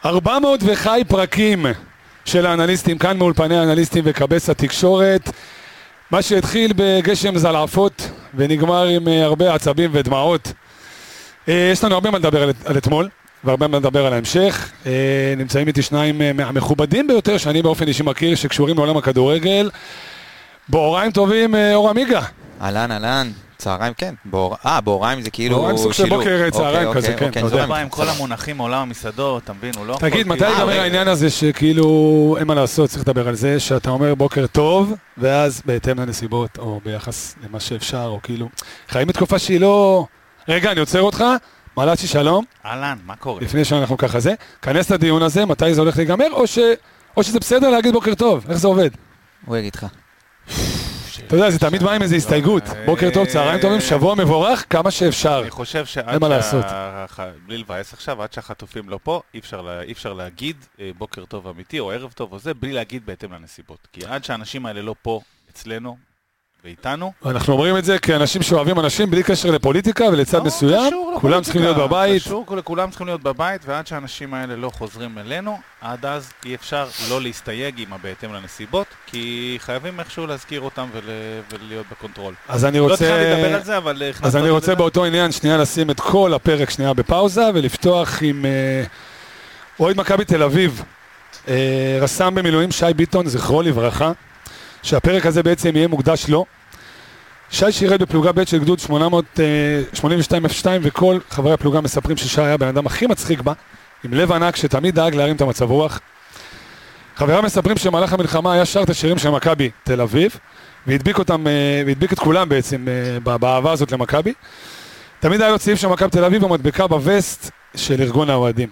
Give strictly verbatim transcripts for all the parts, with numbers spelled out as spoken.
ארבע מאות וחי פרקים של האנליסטים, כאן מאולפני האנליסטים וקבס התקשורת. מה שהתחיל בגשם זלעפות ונגמר עם הרבה עצבים ודמעות. יש לנו הרבה מה לדבר על, על אתמול, והרבה מה לדבר על ההמשך. נמצאים איתי שניים מהמכובדים ביותר שאני באופן אישי מכיר, שקשורים לעולם הכדורגל. באוריים טובים, אור עמיגה. אהלן, אהלן. צהריים, כן. אה, באוריים זה כאילו באוריים סוג של בוקר צהריים כזה, כן. אוקיי, זורם עם כל המונחים מעולם המסעדות, אתה מבין, הוא לא... תגיד, מתי ייגמר העניין הזה שכאילו אין מה לעשות, צריך לדבר על זה, שאתה אומר בוקר טוב, ואז בהתאם לנסיבות, או ביחס למה שאפשר, או כאילו... חיים בתקופה שהיא לא... רגע, אני עוצר אותך, מלאצ'י שלום. אהלן, מה קורה? לפני שאנחנו ככה זה, כנס לדיון הזה, מתי זה הולך להיגמר, או שזה בסדר להגיד בוקר טוב, איך זה עובד? הוא יגיד לך. אתה יודע, זה תמיד בא עם איזו הסתייגות. בוקר טוב, צהריים טובים, שבוע מבורך, כמה שאפשר. אני חושב שעד שה... בלי לבאס עכשיו, עד שהחטופים לא פה, אי אפשר להגיד בוקר טוב אמיתי, או ערב טוב או זה, בלי להגיד בהתאם לנסיבות. כי עד שהאנשים האלה לא פה, אצלנו ואיתנו... אנחנו אומרים את זה כאנשים שאוהבים אנשים, בלי קשר לפוליטיקה ולצד מסוים, כולם צריכים להיות בבית. קשור, כולם צריכים להיות בבית, ועד שהאנשים האלה לא חוזרים אלינו, עד אז אי אפשר לא להסתייג עם בהתאם לנסיבות, כי חייבים איכשהו להזכיר אותם ולהיות בקונטרול. אז אני רוצה... לא צריכה לדבר על זה, אבל... אז אני רוצה באותו עניין שנייה לשים את כל הפרק שנייה בפאוזה, ולפתוח עם אוהד מכבי תל אביב, רס"מ במילואים שי ביטון, זכרו לברכה, שהפרק הזה בעצם יהיה מוקדש לו. שי שירת בפלוגה ב' של גדוד שמונה מאות שמונים ושתיים אפס שתיים, וכל חברי הפלוגה מספרים ששי היה בן אדם הכי מצחיק בה, עם לב ענק שתמיד דאג להרים את המצב רוח. חבריו מספרים שמהלך המלחמה היה שר את השירים של מכבי תל אביב, והדביק אותם, והדביק את כולם בעצם באהבה הזאת למכבי. תמיד היה לו צעיף של מכבי תל אביב ומדבקה בווסט של ארגון האוהדים.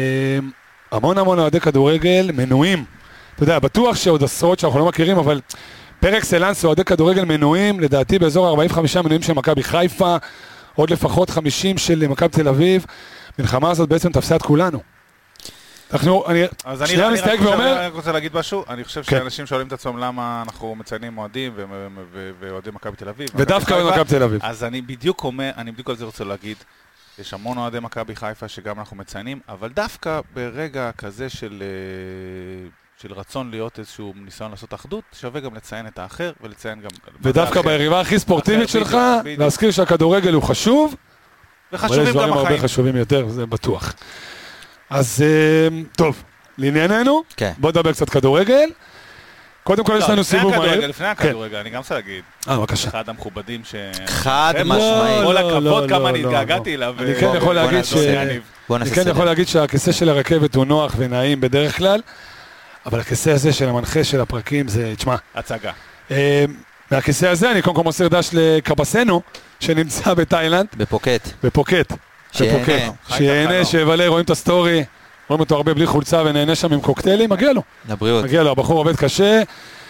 המון המון אוהדי כדורגל מנויים. אתה יודע, בטוח שעוד עשרות שאנחנו לא מכירים, אבל פרק סלנס אוהדי כדורגל מנויים, לדעתי באזור ארבעים וחמישה מנויים של מכבי חיפה, עוד לפחות חמישים של מכבי תל אביב. המלחמה הזאת בעצם תפסה את כולנו. אנחנו, אני, שנייה מסתייג ואומר... אני רוצה להגיד משהו, אני חושב שאנשים שואלים את עצמם למה אנחנו מציינים אוהדים ואוהדי מכבי תל אביב. ודווקא אוהדי מכבי תל אביב. אז אני בדיוק אומר, אני בדיוק על זה רוצה להגיד, יש המון אוהדי מכבי חיפה שגם אנחנו מציינים, אבל דווקא ברגע כזה של... של רצון להיות איזשהו ניסיון לעשות אחדות, שווה גם לציין את האחר ולציין גם... ודווקא ביריבה הכי ספורטיבית שלך, להזכיר שהכדורגל הוא חשוב, וחשובים גם החיים. הרבה חשובים יותר, זה בטוח. אז טוב, לענייננו, בוא נדבר קצת כדורגל. קודם כל יש לנו סיבוב מהר. לפני הכדורגל, אני גם רוצה להגיד. אה, בבקשה. אחד המכובדים ש... חד משמעי. כל הכבוד כמה אני התגעגעתי אליו. אני כן יכול להגיד ש... אני כן יכול להגיד שהכיסא של הרכבת הוא נוח ונעים בדרך כלל, אבל הכיסא הזה של המנחה של הפרקים זה, תשמע, הצגה. מהכיסא הזה אני קודם כל מוסר דש לקבסנו, שנמצא בתאילנד. בפוקט. בפוקט. שיהנה. שיהנה, שיבלה, רואים את הסטורי, רואים אותו הרבה בלי חולצה ונהנה שם עם קוקטיילים, מגיע לו. לבריאות. מגיע לו, הבחור עובד קשה,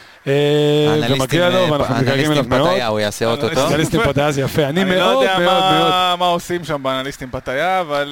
ומגיע לו, ואנחנו מתגעגעים אליו מאוד. פתיה, הוא יעשה אותו טוב. אנליסטים פתיה זה יפה, אני מאוד מאוד מאוד. אני לא יודע מה עושים שם באנליסטים פתיה, אבל...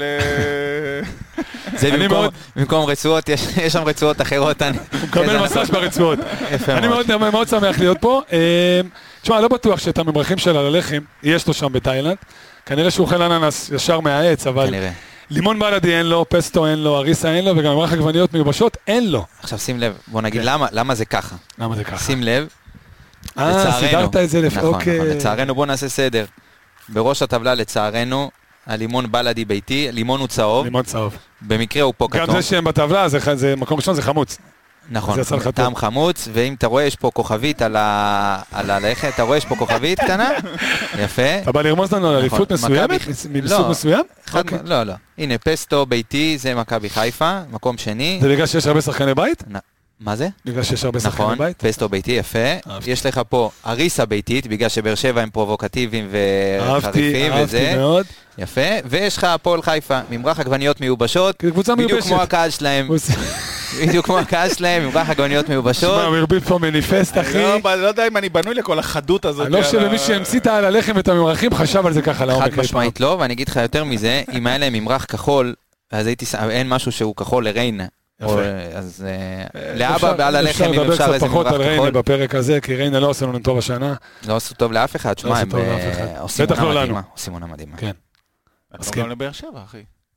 זה במקום רצועות, יש שם רצועות אחרות. הוא מקבל מסאז' ברצועות. אני מאוד שמח להיות פה. תשמע, לא בטוח שאת הממרחים שלה ללחם, יש לו שם בתאילנד. כנראה שהוא אוכל אננס ישר מהעץ, אבל לימון בלדי אין לו, פסטו אין לו, אריסה אין לו, וגם ממרח עגבניות מיובשות אין לו. עכשיו שים לב, בוא נגיד למה זה ככה. למה זה ככה? שים לב. אה, סידרת את זה לפ... נכון, נכון, לצערנו בוא נעשה סדר. בראש הטבלה לצערנו, הלימון בלדי ביתי, לימון הוא צהוב. לימון צהוב. במקרה הוא פה כתום. גם זה שהם בטבלה, זה מקום ראשון, זה חמוץ. נכון, טעם חמוץ, ואם אתה רואה יש פה כוכבית על הלחם, אתה רואה יש פה כוכבית קטנה, יפה. אתה בא לרמוז לנו על אליפות מסוימת? מסוג מסוים? לא, לא. הנה, פסטו ביתי, זה מכבי חיפה, מקום שני. זה בגלל שיש הרבה שחקני בית? מה זה? בגלל שיש הרבה שחקני בית? נכון, פסטו ביתי, יפה. יש לך פה אריסה ביתית, בגלל שבאר שבע הם פרובוקטיביים וחריפים וזה. אהבתי מאוד. יפה, ויש לך הפועל חיפה, ממרח עגבניות מיובשות, בדיוק כמו הקהל שלהם. בדיוק כמו הקהל שלהם, ממרח עגבניות מיובשות. שמע, מרביט פה מניפסט, אחי. אני לא יודע אם אני בנוי לכל החדות הזאת. אני לא חושב שמי שהמציא על הלחם ואת הממרחים חשב על זה ככה לעומק. חד משמעית לא, ואני אגיד לך יותר מזה, אם היה להם ממרח כחול, אז אין משהו שהוא כחול לריינה. אז לאבא בעל הלחם אם אפשר איזה ממרח כחול. ריינה בפרק הזה, כי ריינה לא עושה לנו טוב השנה. לא עשו טוב לאף אחד, שמה, הם עושים עונה מדהימה. עושים עונה מדהימה. כן. אנחנו גם לבאר שבע, אחי.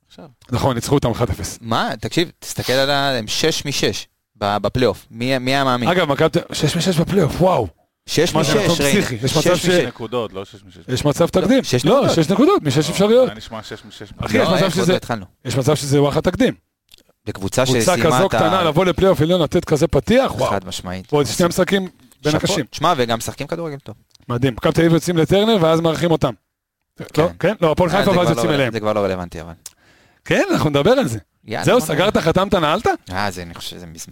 נכון, ניצחו אותם אחת אפס. מה? תקשיב, תסתכל על הם שש משש בפלייאוף. מי המאמין? אגב, מכבי שש משש בפלייאוף, וואו. שש משש, ריינה. יש מצב ש... נקודות, לא שש משש. יש מצב תקדים. לא, שש נקודות, משש אפשריות. אני נשמע שש משש. אחי, יש מצב שזה וואחד תקדים. בקבוצה שסיימה את ה... קבוצה כזו קטנה, לבוא לפלייאוף עליון, לתת כזה פתיח, וואו. חד משמעית. ועוד שני משחקים בין הקשים. תשמע, וגם משחקים כדורגל טוב. מדהים. מכבי תל אביב יוצאים לטרנר, ואז מארחים אותם. כן? לא, הפועל חיפה ואז יוצאים אליהם. זה כבר לא רלוונטי, אבל. כן, אנחנו נדבר על זה. זהו, סגרת, חתמת, נעלת? אה, זה, אני חושב שזה מזמן.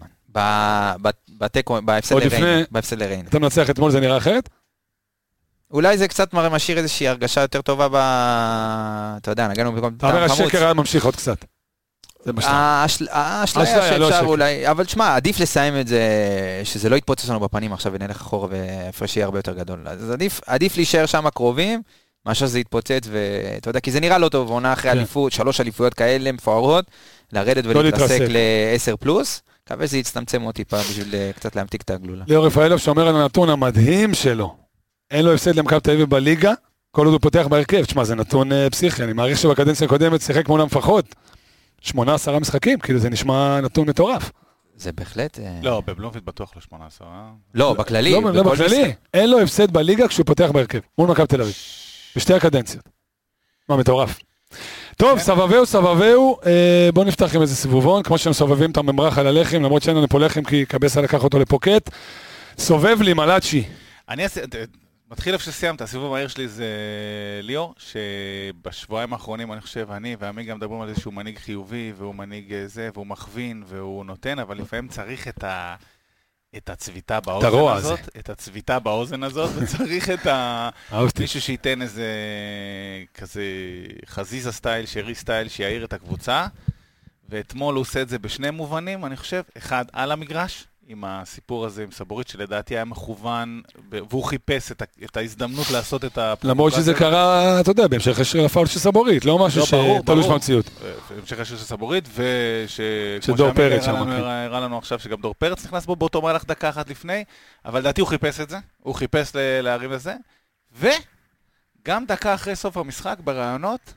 בהפסד לריינה. אתה מנצח אתמול, זה נראה אחרת? אולי זה קצת משאיר איזושהי הרגשה יותר טובה ב... אתה יודע, נגענו במקום... אתה אומר, השקר היה ממשיך עוד קצת. האשליה שאפשר אולי, אבל תשמע, עדיף לסיים את זה, שזה לא יתפוצץ לנו בפנים עכשיו ונלך אחורה והפרש יהיה הרבה יותר גדול. אז עדיף להישאר שם הקרובים, מאשר זה יתפוצץ, ואתה יודע, כי זה נראה לא טוב, עונה אחרי אליפות, שלוש אליפויות כאלה מפוארות, לרדת ולהתרסק ל-עשר פלוס, מקווה שזה יצטמצם עוד טיפה בשביל קצת להמתיק את הגלולה. ליאור רפאלוב שאומר על הנתון המדהים שלו, אין לו הפסד למכבי תל אביב בליגה, כל עוד הוא פותח בהרכב, תשמע, זה נתון פסיכי, אני מעריך שבקדנציה הקודמת שיחק מונה מפחות, שמונה עשרה משחקים, כאילו זה נשמע נתון מטורף. זה בהחלט... לא, בבלומפילד בטוח לא שמונה עשרה. לא, בכללי. לא, בכללי. אין לו הפסד בליגה כשהוא פותח בהרכב, מול מכבי תל אביב. בשתי הקדנציות. מה, מטורף. טוב, סבבהו, סבבהו, בואו נפתח עם איזה סיבובון, כמו שהם סובבים את הממרח על הלחם, למרות שאין לנו פה לחם, כי קבסה לקח אותו לפוקט. סובב לי מלאצ'י. אני אעשה... מתחיל איפה שסיימת, הסיבוב המהיר שלי זה ליאור, שבשבועיים האחרונים אני חושב, אני ועמי גם מדברים על זה שהוא מנהיג חיובי, והוא מנהיג זה, והוא מכווין, והוא נותן, אבל לפעמים צריך את ה... את הצביטה באוזן הזאת, את הצביטה באוזן הזאת, וצריך את ה... מישהו שייתן איזה כזה חזיזה סטייל, שרי סטייל, שיעיר את הקבוצה, ואתמול הוא עושה את זה בשני מובנים, אני חושב, אחד על המגרש, עם הסיפור הזה עם סבורית, שלדעתי היה מכוון, והוא חיפש את, את ההזדמנות לעשות את הפרובוקציה. למרות שזה קרה, אתה יודע, בהמשך השיר לפעול של סבורית, לא משהו שתלוש במציאות. בהמשך השיר של סבורית, שדור פרץ שם. הראה לנו עכשיו שגם דור פרץ נכנס בו באותו מהלך דקה אחת לפני, אבל לדעתי הוא חיפש את זה, הוא חיפש להרים לזה, וגם דקה אחרי סוף המשחק, ברעיונות,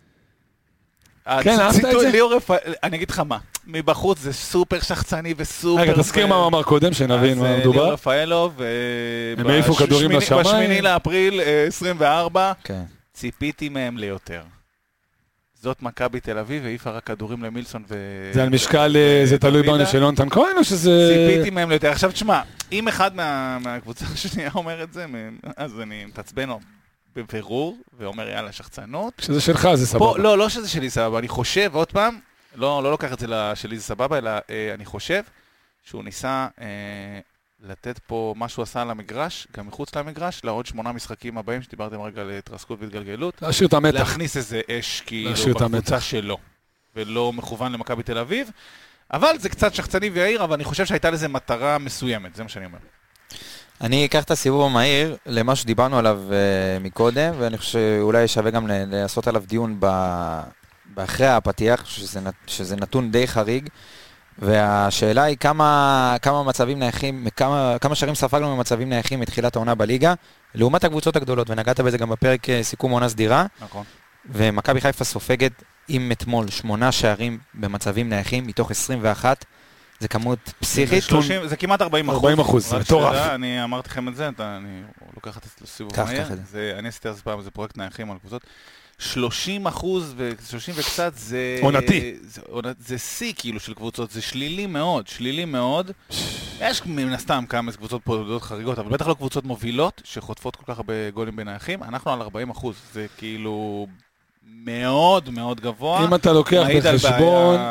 כן, אהבת את זה? אני אגיד לך מה, מבחוץ זה סופר שחצני וסופר... רגע, תזכיר מה הוא אמר קודם, שנבין מה מדובר. אז ליאור רפאלוב, הם העיפו כדורים לשמיים. בשמיני לאפריל עשרים וארבע, ציפיתי מהם ליותר. זאת מכבי תל אביב, העיפה רק כדורים למילסון ו... זה על משקל, זה תלוי בעונה של יונתן כהן או שזה... ציפיתי מהם ליותר. עכשיו תשמע, אם אחד מהקבוצה השנייה אומר את זה, אז אני מתעצבן בבירור, ואומר יאללה שחצנות. שזה שלך, זה סבבה. לא, לא שזה שלי סבבה, אני חושב, עוד פעם, לא, לא לוקח את זה שלי זה סבבה, אלא אה, אני חושב שהוא ניסה אה, לתת פה מה שהוא עשה על המגרש, גם מחוץ למגרש, לעוד שמונה משחקים הבאים, שדיברתם רגע על התרסקות והתגלגלות. להשאיר את המתח. להכניס איזה אש כאילו בקבוצה שלו, ולא מכוון למכבי תל אביב, אבל זה קצת שחצני ויעיר, אבל אני חושב שהייתה לזה מטרה מסוימת, זה מה שאני אומר. אני אקח את הסיבוב המהיר למה שדיברנו עליו uh, מקודם, ואני חושב שאולי שווה גם לעשות עליו דיון ב... באחרי הפתיח, שזה, שזה נתון די חריג, והשאלה היא כמה, כמה מצבים נייחים, כמה, כמה שערים ספגנו ממצבים נייחים מתחילת העונה בליגה, לעומת הקבוצות הגדולות, ונגעת בזה גם בפרק סיכום עונה סדירה, נכון. ומכבי חיפה סופגת עם אתמול שמונה שערים במצבים נייחים, מתוך עשרים ואחת, זה כמות פסיכית. שלושים, זה כמעט ארבעים אחוז. ארבעים אחוז, זה מטורף. אני אמרתי לכם את זה, אני לוקח את הסיבוב מהיר. אני עשיתי אז פעם, זה פרויקט נייחים על קבוצות. שלושים אחוז ו-שלושים וקצת זה... עונתי. זה שיא כאילו של קבוצות, זה שלילי מאוד, שלילי מאוד. יש מן הסתם כמה קבוצות פועלות חריגות, אבל בטח לא קבוצות מובילות שחוטפות כל כך הרבה גולים בנייחים. אנחנו על ארבעים אחוז, זה כאילו מאוד מאוד גבוה. אם אתה לוקח בחשבון...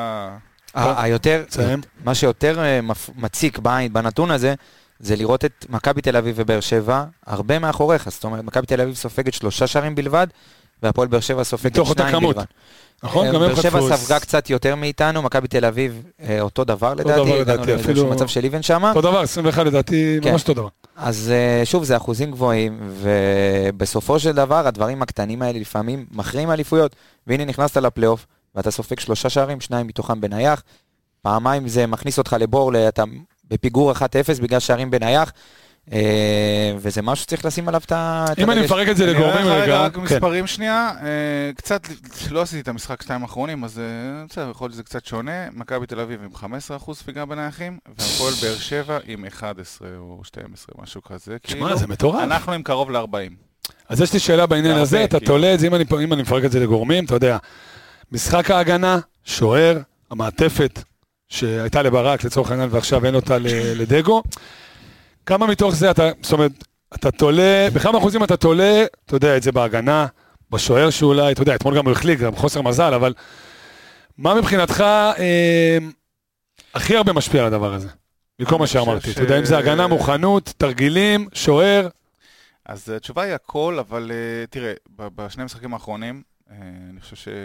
היותר, מה שיותר מציק בעין בנתון הזה, זה לראות את מכבי תל אביב ובאר שבע הרבה מאחוריך. זאת אומרת, מכבי תל אביב סופגת שלושה שערים בלבד, והפועל באר שבע סופגת שניים בלבד. נכון, גם הם באר חטפו. שבע ספגה קצת יותר מאיתנו, מכבי תל אביב אותו דבר לדעתי, הגענו לאיזשהו מצב של איבן שם. אותו דבר, עשרים ואחת לדעתי, ממש אותו דבר. אז שוב, זה אחוזים גבוהים, ובסופו של דבר, הדברים הקטנים האלה לפעמים מכריעים אליפויות, והנה נכנסת לפלייאוף, ואתה סופג שלושה שערים, שניים מתוכם בנייח, פעמיים זה מכניס אותך לבור, אתה בפיגור אחת אפס בגלל שערים בנייח, וזה משהו שצריך לשים עליו את הדגש. אם אני מפרק את זה לגורמים רגע. רגע, רק מספרים שנייה, קצת, לא עשיתי את המשחק שתיים האחרונים, אז בסדר, יכול להיות שזה קצת שונה. מכבי תל אביב עם חמישה עשר אחוז ספיגה בנייחים, והפועל באר שבע עם אחד עשרה או שתים עשרה, משהו כזה. שמע, זה מטורף. אנחנו עם קרוב ל-ארבעים. אז יש לי שאלה בעניין הזה, אתה תולה את זה, אם אני מפרק את זה לגורמים, אתה יודע, משחק ההגנה, שוער, המעטפת שהייתה לברק לצורך העניין ועכשיו אין אותה לדגו, כמה מתוך זה אתה, זאת אומרת, אתה תולה, בכמה אחוזים אתה תולה, אתה יודע, את זה בהגנה, בשוער שאולי, אתה יודע, אתמול גם הוא החליק, גם חוסר מזל, אבל מה מבחינתך אה, הכי הרבה משפיע על הדבר הזה? מכל מה שאמרתי, ש... אתה יודע, אם זה הגנה, מוכנות, תרגילים, שוער? אז התשובה היא הכל, אבל uh, תראה, בשני המשחקים האחרונים, uh, אני חושב ש...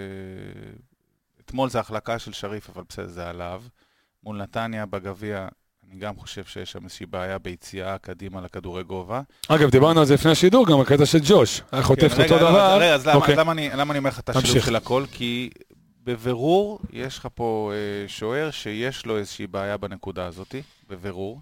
אתמול זה החלקה של שריף, אבל בסדר, זה עליו. מול נתניה בגביע, אני גם חושב שיש שם איזושהי בעיה ביציאה קדימה לכדורי גובה. אגב, דיברנו על זה לפני השידור, גם הקטע של ג'וש. היה חוטף את אותו דבר. רגע, אז למה אני אומר לך את השילוב של הכל? כי בבירור, יש לך פה שוער שיש לו איזושהי בעיה בנקודה הזאת, בבירור.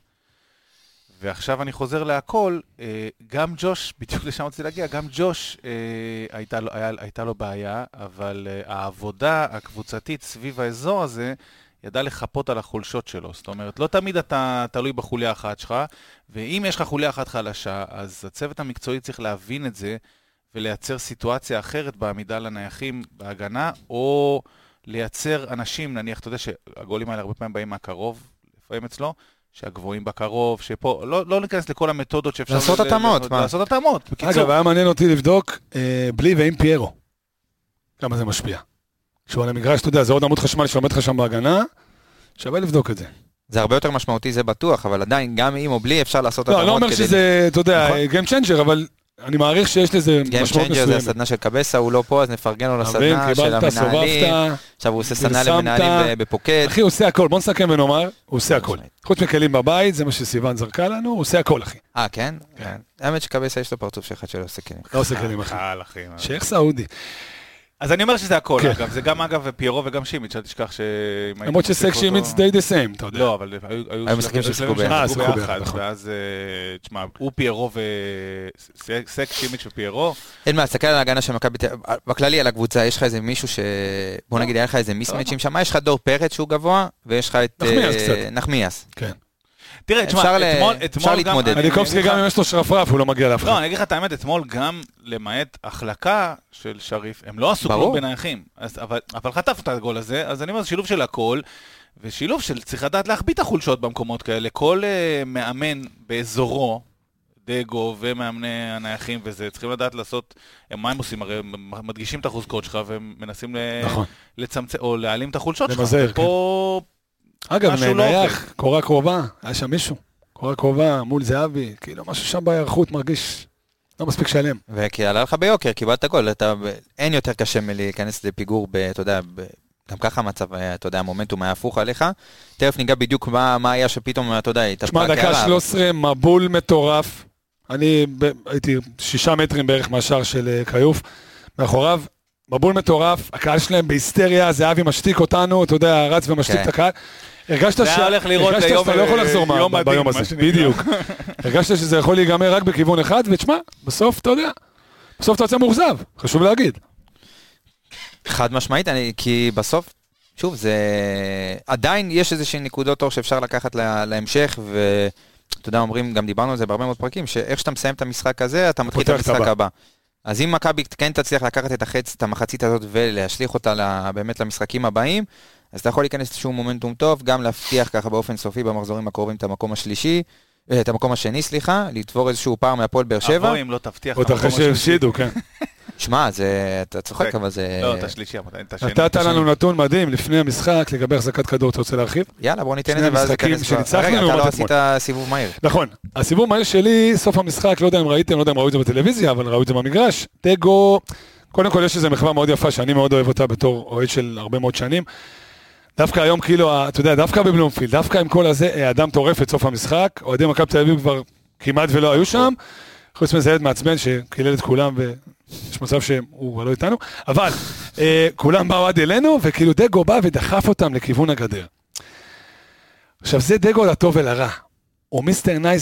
ועכשיו אני חוזר להכל, גם ג'וש, בדיוק לשם רציתי להגיע, גם ג'וש הייתה לו, הייתה לו בעיה, אבל העבודה הקבוצתית סביב האזור הזה, ידע לחפות על החולשות שלו. זאת אומרת, לא תמיד אתה תלוי בחוליה אחת שלך, ואם יש לך חוליה אחת חלשה, אז הצוות המקצועי צריך להבין את זה, ולייצר סיטואציה אחרת בעמידה לנייחים בהגנה, או לייצר אנשים, נניח, אתה יודע שהגולים האלה הרבה פעמים באים מהקרוב, לפעמים אצלו, שהגבוהים בקרוב, שפה, לא, לא ניכנס לכל המתודות שאפשר... לעשות התאמות, מה? לעשות התאמות, בקיצור. אגב, היה מעניין אותי לבדוק, אה, בלי ועם פיירו. כמה זה משפיע. כשהוא על המגרש, אתה יודע, זה עוד עמוד חשמל שעומד לך שם בהגנה, שווה לבדוק את זה. זה הרבה יותר משמעותי, זה בטוח, אבל עדיין, גם עם או בלי, אפשר לעשות התאמות. לא, לא אומר שזה, אתה יודע, game changer, אבל אני מעריך שיש לזה משמעות מסוימת. game changer זה הסדנה של קבסה, הוא לא פה, אז נפרגן לו לסדנה של המנהלים. עכשיו הוא עושה סדנה למנהלים בפוקד. אחי, הוא עושה הכל, בוא נסכם ונאמר, הוא עושה הכל. חוץ מכלים בבית, זה מה שסיוון זרקה לנו, הוא עושה הכל, אחי. אה, כן? האמת שקבסה יש לו פרצוף שאחד שלא עושה כלים. לא עושה כלים, אחי. שייך סעודי. אז אני אומר שזה הכל, אגב, זה גם אגב פיירו וגם שימיץ', אל תשכח ש... למרות שסק שימיץ' די דה סיים, אתה יודע. לא, אבל היו משחקים ששיחקו ביחד, ואז, תשמע, הוא פיירו וסק שימיץ' ופיירו. אין מה, תסתכל על ההגנה של מכבי, בכללי על הקבוצה, יש לך איזה מישהו ש... בוא נגיד, היה לך איזה מיסמץ' שם, יש לך דור פרץ שהוא גבוה, ויש לך את... נחמיאס. כן. תראה, תשמע, אתמול גם... אליקובסקי גם אם יש לו שרפרף, הוא לא מגיע לאף אחד. לא, אני אגיד לך את האמת, אתמול גם למעט החלקה של שריף, הם לא עשו כלום בנייחים, אבל חטף את הגול הזה, אז אני אומר, שילוב של הכל, ושילוב של צריך לדעת להחביא את החולשות במקומות כאלה, כל מאמן באזורו, דגו ומאמני הנייחים וזה, צריכים לדעת לעשות, מה הם עושים? הרי מדגישים את החוזקות שלך, והם מנסים לצמצם, או להעלים את החולשות שלך, ופה... אגב, נייח, קורה קרובה, היה שם מישהו, קורה קרובה מול זהבי, כאילו משהו שם בהיערכות מרגיש לא מספיק שלם. וכי עלה לך ביוקר, קיבלת גול, אין יותר קשה מלהיכנס לפיגור, אתה יודע, גם ככה המצב, אתה יודע, המומנטום היה הפוך עליך, תכף ניגע בדיוק מה היה שפתאום, אתה יודע, תשמע, דקה שלוש עשרה, מבול מטורף, אני הייתי שישה מטרים בערך מהשאר של קיוף, מאחוריו, מבול מטורף, הקהל שלהם בהיסטריה, זהבי משתיק אותנו, אתה יודע, רץ ומשתיק את הקהל. הרגשת שאתה לא יכול לחזור ביום הזה, בדיוק. הרגשת שזה יכול להיגמר רק בכיוון אחד, ותשמע, בסוף אתה יודע, בסוף אתה יוצא מאוכזב, חשוב להגיד. חד משמעית, כי בסוף, שוב, זה עדיין יש איזושהי נקודות אור שאפשר לקחת להמשך, ואתה יודע, אומרים, גם דיברנו על זה בהרבה מאוד פרקים, שאיך שאתה מסיים את המשחק הזה, אתה מתחיל את המשחק הבא. אז אם מכבי כן תצליח לקחת את החץ, את המחצית הזאת ולהשליך אותה באמת למשחקים הבאים, אז אתה יכול להיכנס לשום מומנטום טוב, גם להבטיח ככה באופן סופי במחזורים הקרובים את המקום השלישי, את המקום השני, סליחה, לתבור איזשהו פער מהפועל באר שבע. אבוא אם לא תבטיח את המקום השלישי. שידו, כן. שמע, אתה צוחק, אבל זה... לא, את השלישי, את השני. נתת לנו נתון מדהים לפני המשחק, לגבי החזקת כדור, אתה רוצה להרחיב? יאללה, בוא ניתן את זה ואז ניכנס. רגע, אתה לא עשית סיבוב מהיר. נכון, הסיבוב מהיר שלי, סוף המשחק, לא יודע אם ראיתם, לא יודע אם ראו את זה בטלוויזיה, אבל ראו את זה במגרש. דגו, קודם כל יש איזו מחווה מאוד יפה, שאני מאוד אוהב אותה בתור אוהד של הרבה מאוד שנים. דווקא היום כאילו, אתה יודע, דווקא בבלומפילד, דווקא עם כל הזה, אדם טורף את סוף המשחק, אוהדי מכבי תל אביב כבר כמעט ולא היו שם, חוץ מזה ילד מעצבן שקילל את כולם ויש מצב שהוא כבר לא איתנו, אבל אה, כולם באו עד אלינו, וכאילו דגו בא ודחף אותם לכיוון הגדר. עכשיו זה דגו לטוב ולרע, הוא מיסטר נייס גאי,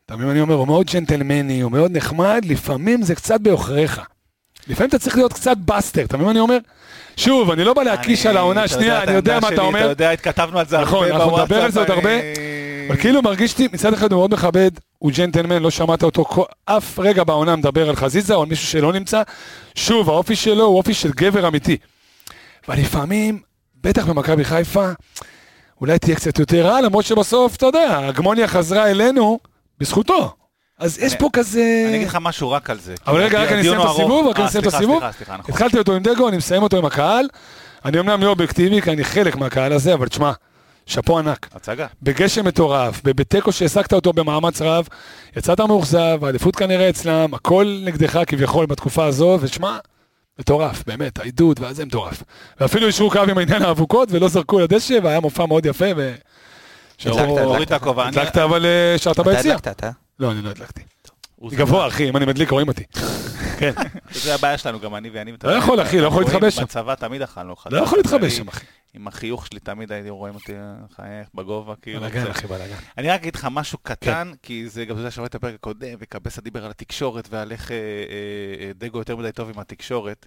אתה מבין, אני אומר, הוא מאוד ג'נטלמני, הוא מאוד נחמד, לפעמים זה קצת באוכריך. לפעמים אתה צריך להיות קצת בסטר, אתה מבין, אני אומר, שוב, אני לא בא להקיש על העונה השנייה, אני יודע מה אתה אומר. אתה יודע, התכתבנו על זה הרבה בוואטסאפ. נכון, אנחנו נדבר על זה עוד הרבה, אבל כאילו מרגישתי, מצד אחד הוא מאוד מכבד, הוא ג'נטלמן, לא שמעת אותו אף רגע בעונה מדבר על חזיזה, או על מישהו שלא נמצא. שוב, האופי שלו הוא אופי של גבר אמיתי. ולפעמים, בטח במכבי חיפה, אולי תהיה קצת יותר רע, למרות שבסוף, אתה יודע, הגמוניה חזרה אלינו בזכותו. אז יש פה כזה... אני אגיד לך משהו רק על זה. אבל רגע, רק אני אסיים את הסיבוב, רק אני אסיים את הסיבוב. התחלתי אותו עם דגו, אני מסיים אותו עם הקהל. אני אמנם לא אובייקטיבי, כי אני חלק מהקהל הזה, אבל תשמע, שפו ענק. הצגה. בגשם מטורף, בבטקו שהעסקת אותו במאמץ רב, יצאת מאוכזב, האליפות כנראה אצלם, הכל נגדך כביכול בתקופה הזו, ותשמע, מטורף, באמת, העידוד, וזה מטורף. ואפילו ישרו קו עם העניין האבוקות, ולא זרקו לדשא, והיה מופע מאוד יפה, ו... הדלקת, אבל שרת ביציאה. אתה הדלקת, אתה? לא, אני לא הדלקתי. גבוה, אחי, אם אני מדליק, רואים אותי. כן. זה הבעיה שלנו, גם אני ואני... לא יכול, אחי, לא יכול להתחבש שם. בצבא תמיד אכלנו. לא יכול להתחבש שם, אחי. עם החיוך שלי תמיד הייתי רואים אותי חייך בגובה, כאילו. בלגן, אחי, בלגן. אני רק אגיד לך משהו קטן, כי זה גם זה שרואה את הפרק הקודם, וקבסה דיבר על התקשורת, ועל איך דגו יותר מדי טוב עם התקשורת.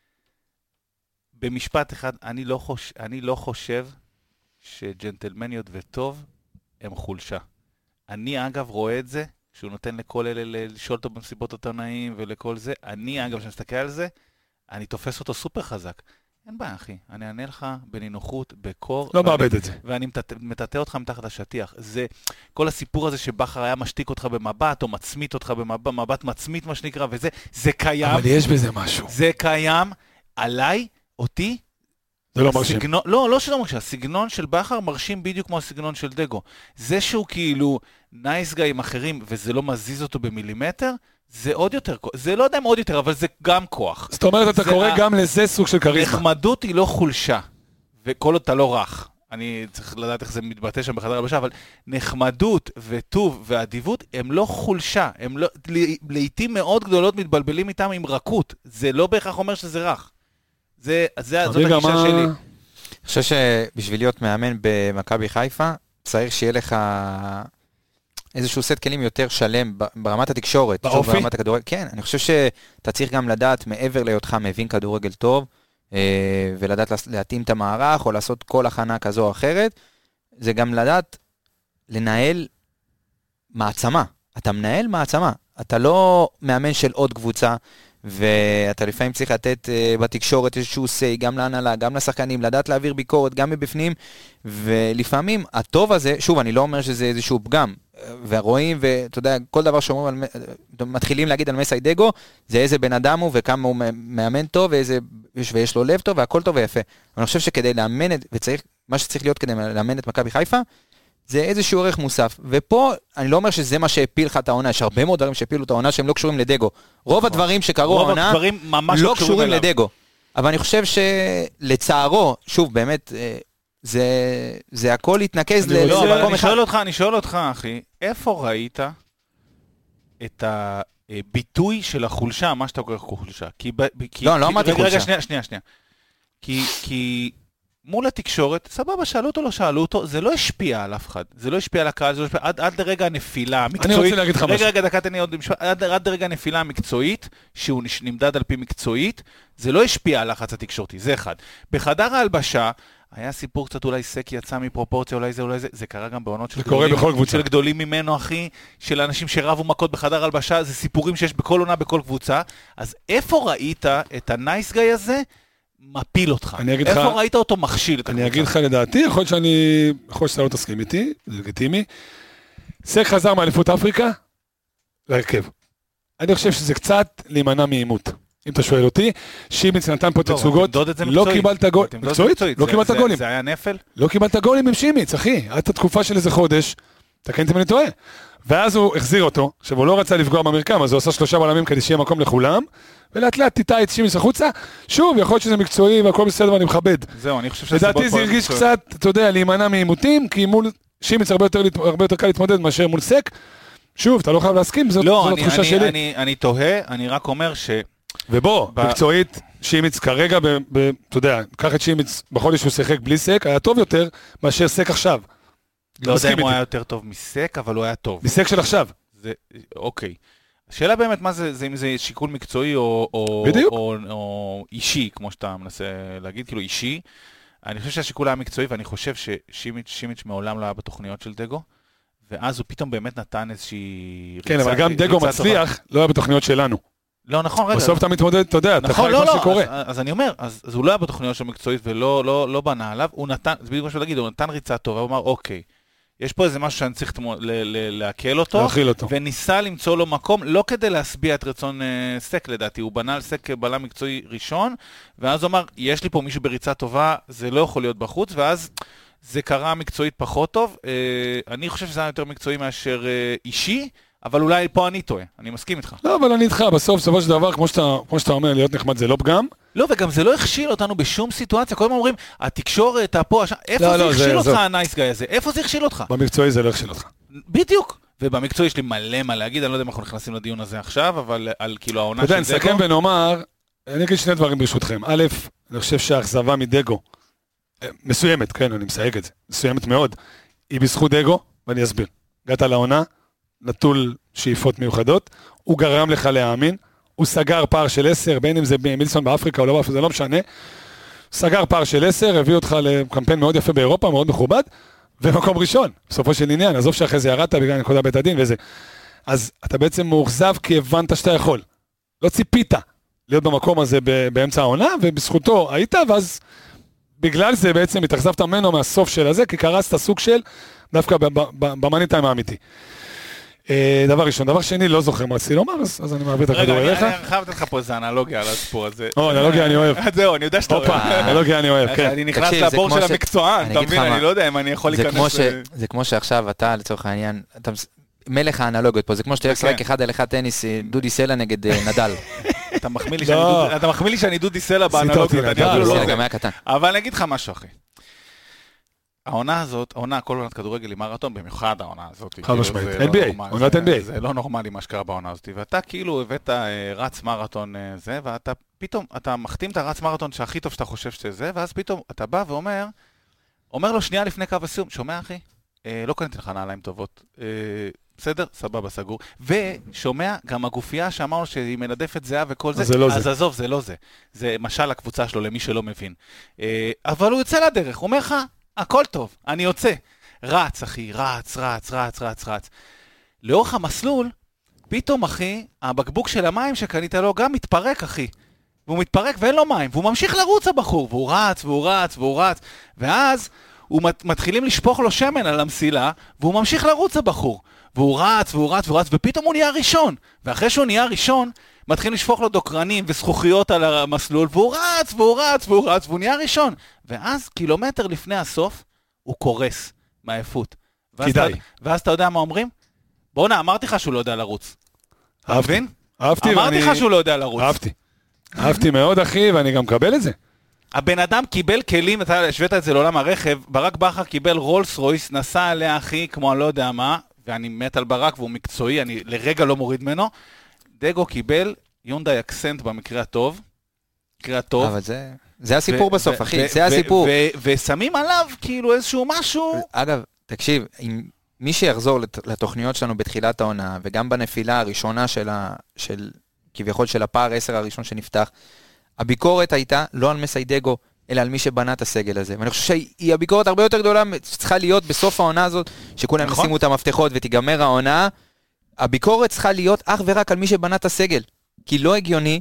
במשפט אחד, אני לא חושב שג'נטלמניות וטוב הם חולשה. אני אגב רואה את זה, שהוא נותן לכל אלה לשאול אותו במסיבות עיתונאים ולכל זה, אני אגב, כשנסתכל על זה, אני תופס אותו סופר חזק. אין בעיה, אחי, אני אענה לך בנינוחות, בקור. לא מאבד את זה. ואני מטאטא אותך מתחת השטיח. זה, כל הסיפור הזה שבחר היה משתיק אותך במבט, או מצמית אותך במבט, מבט מצמית מה שנקרא, וזה, זה קיים. אבל יש בזה משהו. זה קיים, עליי, אותי, זה לא מרשים. הסגנון, לא, לא שלא מרשים, הסגנון של בחר מרשים בדיוק כמו הסגנון של דגו. זה שהוא כאילו נייס גאי עם אחרים, וזה לא מזיז אותו במילימטר, זה עוד יותר, זה לא יודע אם עוד יותר, אבל זה גם כוח. זאת אומרת, אתה קורא גם לזה סוג של קריזמה. נחמדות היא לא חולשה, וכל עוד אתה לא רך. אני צריך לדעת איך זה מתבטא שם בחדר הבשה, אבל נחמדות וטוב ואדיבות הם לא חולשה, הם לא, לעתים מאוד גדולות מתבלבלים איתם עם רכות. זה לא בהכרח אומר שזה רך. זה, זה, זאת הגישה שלי. אני חושב שבשביל להיות מאמן במכבי חיפה, צריך שיהיה לך איזשהו סט כלים יותר שלם ברמת התקשורת. באופי? ברמת הכדורגל. כן, אני חושב שאתה צריך גם לדעת, מעבר להיותך מבין כדורגל טוב, ולדעת להתאים את המערך, או לעשות כל הכנה כזו או אחרת, זה גם לדעת לנהל מעצמה. אתה מנהל מעצמה. אתה לא מאמן של עוד קבוצה, ואתה לפעמים צריך לתת uh, בתקשורת איזשהו סי, גם להנהלה, גם לשחקנים, לדעת להעביר ביקורת, גם מבפנים, ולפעמים הטוב הזה, שוב, אני לא אומר שזה איזשהו פגם, ורואים, ואתה יודע, כל דבר שאומרים, על, מתחילים להגיד על מסי דגו, זה איזה בן אדם הוא, וכמה הוא מאמן טוב, ואיזה, ויש לו לב טוב, והכל טוב ויפה. אני חושב שכדי לאמן את, וצריך, מה שצריך להיות כדי לאמן את מכבי חיפה, זה איזשהו ערך מוסף, ופה אני לא אומר שזה מה שהפיל לך את העונה, יש הרבה מאוד דברים שהפילו את העונה שהם לא קשורים לדגו. רוב הדברים שקרו העונה לא קשורים לדגו. אבל אני חושב שלצערו, שוב, באמת, זה, זה הכל התנקז למקום אחד. אני שואל אותך, אחי, איפה ראית את הביטוי של החולשה, מה שאתה קורא חולשה? לא, לא אמרתי חולשה. רגע, שנייה, שנייה, שנייה. כי... מול התקשורת, סבבה, שאלו אותו, לא שאלו אותו, זה לא השפיע על אף אחד, זה לא השפיע על הקהל, זה לא השפיע, עד, עד לרגע הנפילה המקצועית, אני רוצה להגיד לך משהו. רגע, רגע, דקה, תני עוד משפט, עד, עד לרגע הנפילה המקצועית, שהוא נמדד על פי מקצועית, זה לא השפיע על לחץ התקשורתי, זה אחד. בחדר ההלבשה, היה סיפור קצת אולי סקי יצא מפרופורציה, אולי זה, אולי זה, זה קרה גם בעונות של גדולים, של גדולים ממנו, אחי, של אנשים שרבו מכות בחדר ההלבשה, זה סיפורים שיש בכל עונה, בכל קבוצה, אז איפה ראית את הנייס גאי הזה, מפיל אותך. איפה לך, ראית אותו מכשיל את הקבוצה? אני אגיד לך לדעתי, יכול להיות שאני, יכול להיות שאתה לא תסכים איתי, זה לגיטימי. סק חזר מאליפות אפריקה, להרכב. אני חושב שזה קצת להימנע מאימות. אם אתה שואל אותי, שימיץ נתן פה תצוגות, לא קיבלת גול, מקצועית, לא קיבלת גולים. זה היה נפל? לא קיבלת גולים עם שימיץ, אחי. עד התקופה של איזה חודש, תקן אם אני טועה. ואז הוא החזיר אותו, עכשיו הוא לא רצה לפגוע במרקם, אז הוא עשה שלושה בלמים כדי שיהיה מקום לכולם, ולאט לאט תיטה את שימיץ החוצה, שוב, יכול להיות שזה מקצועי והכל בסדר ואני מכבד. זהו, אני חושב לדעתי זה הרגיש קצת, אתה יודע, להימנע מעימותים, כי מול שימיץ הרבה יותר, הרבה יותר קל להתמודד מאשר מול סק. שוב, אתה לא חייב להסכים, זאת התחושה שלי. לא, אני, אני תוהה, אני רק אומר ש... ובוא, מקצועית, שימיץ כרגע, אתה יודע, קח את שימיץ בחודש שהוא שיחק בלי סק, היה טוב יותר מאשר סק עכשיו. לא יודע אם הוא היה יותר טוב מסק, אבל הוא היה טוב. מסק של עכשיו. זה, אוקיי. השאלה באמת מה זה, זה אם זה שיקול מקצועי או, או, או, או אישי, כמו שאתה מנסה להגיד, כאילו אישי. אני חושב שהשיקול היה מקצועי, ואני חושב ששימיץ' מעולם לא היה בתוכניות של דגו, ואז הוא פתאום באמת נתן איזושהי... כן, אבל גם דגו מצליח, לא היה בתוכניות שלנו. לא, נכון, רגע. בסוף אתה מתמודד, אתה יודע, אתה חי כמו שקורה. אז אני אומר, אז הוא לא היה בתוכניות של מקצועית, ולא בנה עליו, הוא נתן, זה בדיוק מה שאני אגיד, הוא נתן ריצה טובה, הוא אמר, אוקיי, יש פה איזה משהו שאני צריך להקל אותו, וניסה למצוא לו מקום, לא כדי להסביע את רצון סק לדעתי, הוא בנה על סק בלם מקצועי ראשון, ואז הוא אמר, יש לי פה מישהו בריצה טובה, זה לא יכול להיות בחוץ, ואז זה קרה מקצועית פחות טוב, אני חושב שזה היה יותר מקצועי מאשר אישי, אבל אולי פה אני טועה, אני מסכים איתך. לא, אבל אני איתך, בסוף, בסופו של דבר, כמו שאתה, כמו שאתה אומר, להיות נחמד זה לא פגם. לא, וגם זה לא הכשיל אותנו בשום סיטואציה, כל הזמן אומרים, התקשורת, פה, איפה לא, זה לא, הכשיל זה, אותך, זה... הנייס גאי הזה? איפה זה הכשיל אותך? במקצועי זה לא הכשיל אותך. בדיוק, ובמקצועי יש לי מלא מה להגיד, אני לא יודע אם אנחנו נכנסים לדיון הזה עכשיו, אבל על כאילו העונה של דגו. נסכם ונאמר, אני אגיד שני דברים ברשותכם. א', אני חושב שהאכזבה מדגו, מסוימת, כן, אני מסייג את זה, מסוימת מאוד, היא בזכות דגו, ואני אסביר. הגעת לעונה, נטול שאיפות מיוחדות, הוא גרם לך להאמין, הוא סגר פער של עשר, בין אם זה מילסון באפריקה או לא באפריקה, זה לא משנה, סגר פער של עשר, הביא אותך לקמפיין מאוד יפה באירופה, מאוד מכובד, ומקום ראשון, בסופו של עניין, עזוב שאחרי זה ירדת בגלל נקודה בית הדין וזה. אז אתה בעצם מאוכזב כי הבנת שאתה יכול. לא ציפית להיות במקום הזה באמצע העונה, ובזכותו היית, ואז בגלל זה בעצם התאכזבת ממנו מהסוף של הזה, כי קרסת סוג של, דווקא במאני טיים האמיתי. דבר ראשון, דבר שני, לא זוכר מה רציתי לומר, אז אני מעביר את הכדור אליך. רגע, אני חייב לתת לך פה איזה אנלוגיה על הסיפור הזה. או, אנלוגיה אני אוהב. זהו, אני יודע שאתה אוהב. אנלוגיה אני אוהב, כן. אני נכנס לבור של המקצוען, אתה מבין, אני לא יודע אם אני יכול להיכנס... זה כמו שעכשיו אתה, לצורך העניין, מלך האנלוגיות פה, זה כמו שאתה הולך רק אחד על אחד טניס, דודי סלע נגד נדל. אתה מחמיא לי שאני דודי סלע באנלוגיות, אבל אני אגיד לך משהו, אחי. העונה הזאת, העונה, כל עונת כדורגל היא מרתון, במיוחד העונה הזאת. חד משמעית, אן בי איי, עונת אן בי איי. זה לא נורמלי מה שקרה בעונה הזאת, ואתה כאילו הבאת רץ מרתון זה, ואתה פתאום, אתה מחתים את הרץ מרתון שהכי טוב שאתה חושב שזה, ואז פתאום אתה בא ואומר, אומר לו שנייה לפני קו הסיום, שומע אחי? לא קניתי לך נעליים טובות. בסדר? סבבה, סגור. ושומע, גם הגופייה שאמרנו שהיא מנדפת זהה וכל זה, אז עזוב, זה לא זה. זה משל הקבוצה שלו, למי שלא מבין. אבל הוא יוצא לדרך, הוא אומר לך, הכל טוב, אני יוצא. רץ, אחי, רץ, רץ, רץ, רץ, רץ. לאורך המסלול, פתאום, אחי, הבקבוק של המים שקנית לו גם מתפרק, אחי. והוא מתפרק ואין לו מים, והוא ממשיך לרוץ הבחור, והוא רץ, והוא רץ, והוא רץ. ואז הוא מתחילים לשפוך לו שמן על המסילה, והוא ממשיך לרוץ הבחור. והוא רץ, והוא רץ, והוא רץ, ופתאום הוא נהיה ראשון. ואחרי שהוא נהיה ראשון, מתחילים לשפוך לו דוקרנים וזכוכיות על המסלול, והוא רץ, והוא רץ, והוא רץ, והוא נהיה ראשון. ואז, קילומטר לפני הסוף, הוא קורס מעייפות. כדאי. ואז אתה יודע מה אומרים? בוא'נה, אמרתי לך שהוא לא יודע לרוץ. אהבתי. אהבתי. אמרתי לך שהוא לא יודע לרוץ. אהבתי. אהבתי מאוד, אחי, ואני גם מקבל את זה. הבן אדם קיבל כלים, אתה השווית את זה לעולם הרכב, ברק בכר קיבל רולס רויס, נסע עליה, אחי, כמו אני לא יודע מה, ואני מת על ברק, והוא מקצועי, אני לרגע לא מוריד ממנו. דגו קיבל יונדאי אקסנט במקרה הטוב. מקרה הטוב. אבל זה... זה הסיפור בסוף, אחי, זה הסיפור. ושמים עליו כאילו איזשהו משהו... אגב, תקשיב, מי שיחזור לתוכניות שלנו בתחילת העונה, וגם בנפילה הראשונה של, כביכול של הפער עשר הראשון שנפתח, הביקורת הייתה לא על מסיידגו, אלא על מי שבנה את הסגל הזה. ואני חושב שהיא הביקורת הרבה יותר גדולה, צריכה להיות בסוף העונה הזאת, שכולם ישימו את המפתחות ותיגמר העונה, הביקורת צריכה להיות אך ורק על מי שבנה את הסגל. כי לא הגיוני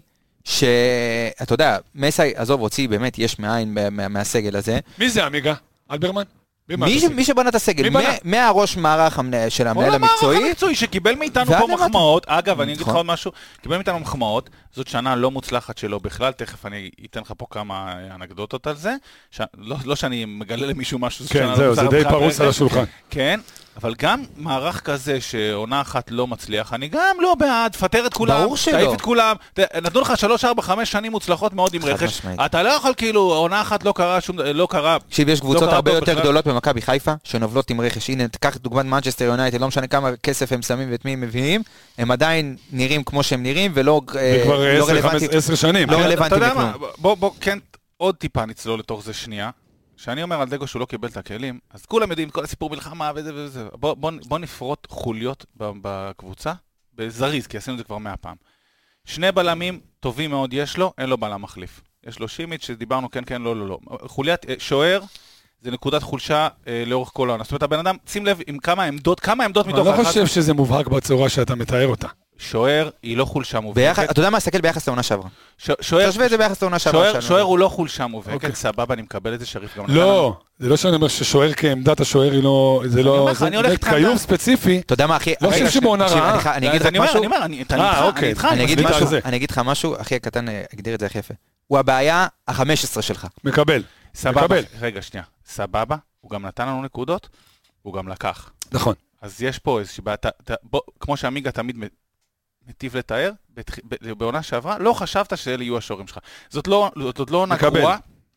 שאתה יודע, מסי, עזוב, הוציא באמת יש מאין מהסגל הזה. מי זה עמיגה? אלברמן? מי שבנה את הסגל, מהראש מערך של המנהל המקצועי. המערך המקצועי שקיבל מאיתנו פה מחמאות. אגב, אני אגיד לך עוד משהו, קיבל מאיתנו מחמאות, זאת שנה לא מוצלחת שלו בכלל, תכף אני אתן לך פה כמה אנקדוטות על זה, לא שאני מגלה למישהו משהו, כן, זהו, זה די פרוס על השולחן. כן, אבל גם מערך כזה שעונה אחת לא מצליח, אני גם לא בעד, פטר את כולם, ברור שלא. תעיף את כולם, נתנו לך שלוש, ארבע, חמש שנים מוצלחות מאוד עם רכש, אתה לא יכול כאילו, עונה אחת לא קרה, שום, לא קרה. עכשיו יש קבוצות הרבה יותר גדולות במכבי חיפה, שנובלות עם רכש, הנה, תקח דוגמת מנצ'סטר יונייטד, לא משנה כמה כסף הם שמים ואת מי הם מביאים, הם עדיין נראים כמו שהם נראים, ולא רלוונטיים. לא רלוונטיים לכלום. בוא, בוא, כן, עוד טיפה נצלול לתוך זה שנייה, שאני אומר על דגו שהוא לא קיבל את הכלים, אז כולם יודעים כל הסיפור מלחמה וזה וזה. בוא, בוא, בוא נפרוט חוליות בקבוצה, בזריז, כי עשינו את זה כבר מאה פעם. שני בלמים טובים מאוד יש לו, אין לו בלם מחליף. יש לו שימיץ' שדיברנו כן, כן, לא, לא, לא. חוליית, שוער, זה נקודת חולשה אה, לאורך כל העונה. זאת אומרת, הבן אדם, שים לב עם כמה עמדות, כמה עמדות מתוך... אני לא חושב שזה מובהק בצורה שאתה מתאר אותה. שוער היא לא חולשה מובהקת. אתה יודע מה, סתכל ביחס לעונה שעברה. שוער... תשווה את זה ביחס לעונה שעברה. שוער הוא לא חולשה מובהקת, סבבה, אני מקבל את זה, שריף גם... לא, זה לא שאני אומר ששוער כעמדת השוער היא לא... זה לא... זה קיום ספציפי. אתה יודע מה, אחי... לא חושב שבעונה רעה. אני אגיד לך משהו... אני אגיד לך משהו, אחי הקטן הגדיר את זה הכי יפה. הוא הבעיה ה-חמש עשרה שלך. מקבל. סבבה. רגע, שנייה. סבבה, הוא גם נתן לנו נקודות, הוא גם לקח. נכון. אז יש פה איזושהי בעיה, כמו שעמיגה תמיד מטיב לתאר, בעונה שעברה, לא חשבת שאלה יהיו השוערים שלך. זאת לא עונה גרועה.